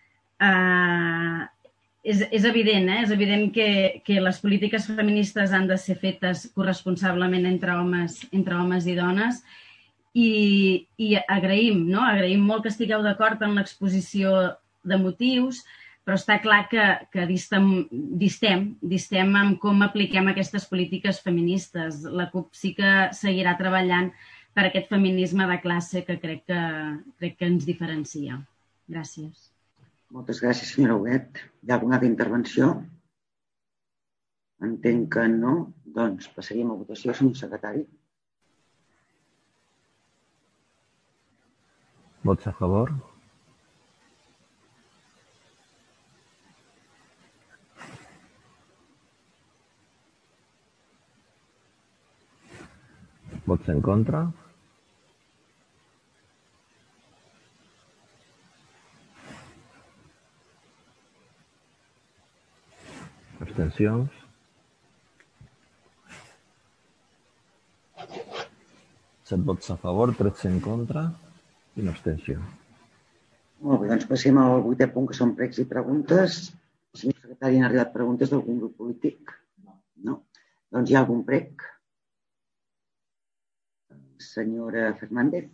Uh, és, és evident, eh? és evident que, que les polítiques feministes han de ser fetes corresponsablement entre homes, entre homes i dones i, i agraïm, no? agraïm molt que estigueu d'acord en l'exposició de motius, però està clar que, que distem, distem, distem en com apliquem aquestes polítiques feministes. La C U P sí que seguirà treballant per aquest feminisme de classe que crec que, crec que ens diferencia. Gràcies. Moltes gràcies, senyora Huguet. Hi ha alguna altra intervenció? Entenc que no. Doncs passaríem a votació, senyor secretari. Vots a favor. Vots en contra. Abstencions. Set vots a favor, tretze en contra i una abstenció. Molt bé, doncs passem al vuitè punt, que són pregs i preguntes. Senyor secretari, han arribat preguntes d'algun grup polític? No. Doncs hi ha algun prec? Senyora Fernández.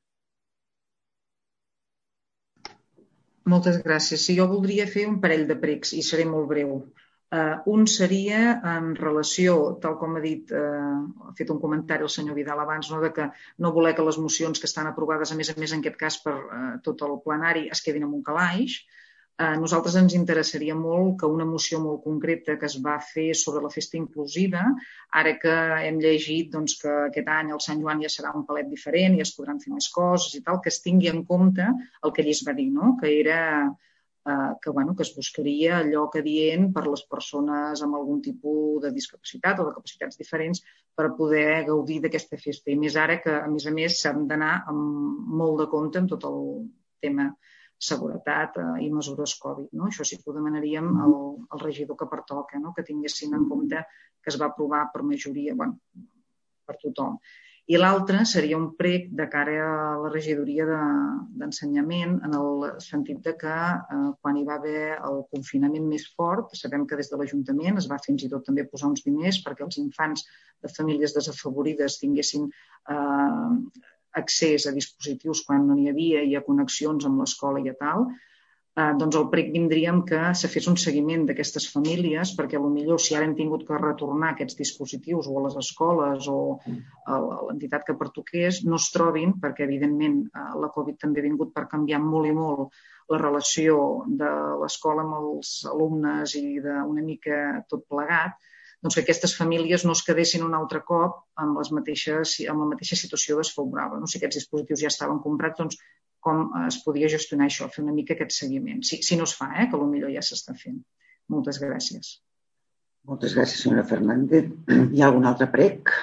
Moltes gràcies. Sí, jo voldria fer un parell de pregs i seré molt breu. Uh, un seria en relació, tal com ha dit, uh, ha fet un comentari el senyor Vidal abans, no, de que no voler que les mocions que estan aprovades, a més a més, en aquest cas per uh, tot el plenari, es quedin en un calaix. A nosaltres ens interessaria molt que una moció molt concreta que es va fer sobre la festa inclusiva, ara que hem llegit doncs, que aquest any el Sant Joan ja serà un palet diferent i es podran fer més coses i tal, que es tingui en compte el que ell es va dir, no? Que era eh, que, bueno, que es buscaria allò que adient per les persones amb algun tipus de discapacitat o de capacitats diferents per poder gaudir d'aquesta festa. I més ara que, a més a més, s'han d'anar amb molt de compte amb tot el tema seguretat eh, i mesures Covid. No? Això sí que ho demanaríem al, al regidor que pertoca, no? Que tinguessin en compte que es va aprovar per majoria, bueno, per tothom. I l'altre seria un prec de cara a la regidoria d'ensenyament, de, en el sentit de que eh, quan hi va haver el confinament més fort, sabem que des de l'Ajuntament es va fins i tot també posar uns diners perquè els infants de famílies desafavorides tinguessin eh, accés a dispositius quan no n'hi havia i a connexions amb l'escola i a tal, eh, doncs el prec vindria amb que se fes un seguiment d'aquestes famílies perquè potser si ara hem tingut que retornar aquests dispositius o a les escoles o a l'entitat que pertoqués, no es trobin, perquè evidentment la Covid també ha vingut per canviar molt i molt la relació de l'escola amb els alumnes i d'una mica tot plegat, doncs que aquestes famílies no es quedessin un altre cop amb, les mateixes, amb la mateixa situació desfavorable. No? Si aquests dispositius ja estaven comprats, doncs com es podia gestionar això, fer una mica aquest seguiment. Si, si no es fa, eh, que potser ja s'està fent. Moltes gràcies. Moltes gràcies, senyora Fernández. Hi ha algun altre prec?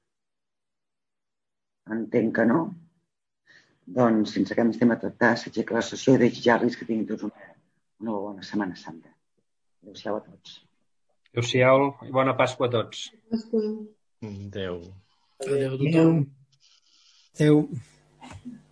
Entenc que no. Doncs, sense cap més tema a tractar, s'aixeca la sessió i desitjar-los que tinguin tots una, una bona Setmana Santa. Adéu-siau a tots. Adéu-siau i bona Pasqua a tots. Pasqua. Adéu. Adéu a tothom. Adéu.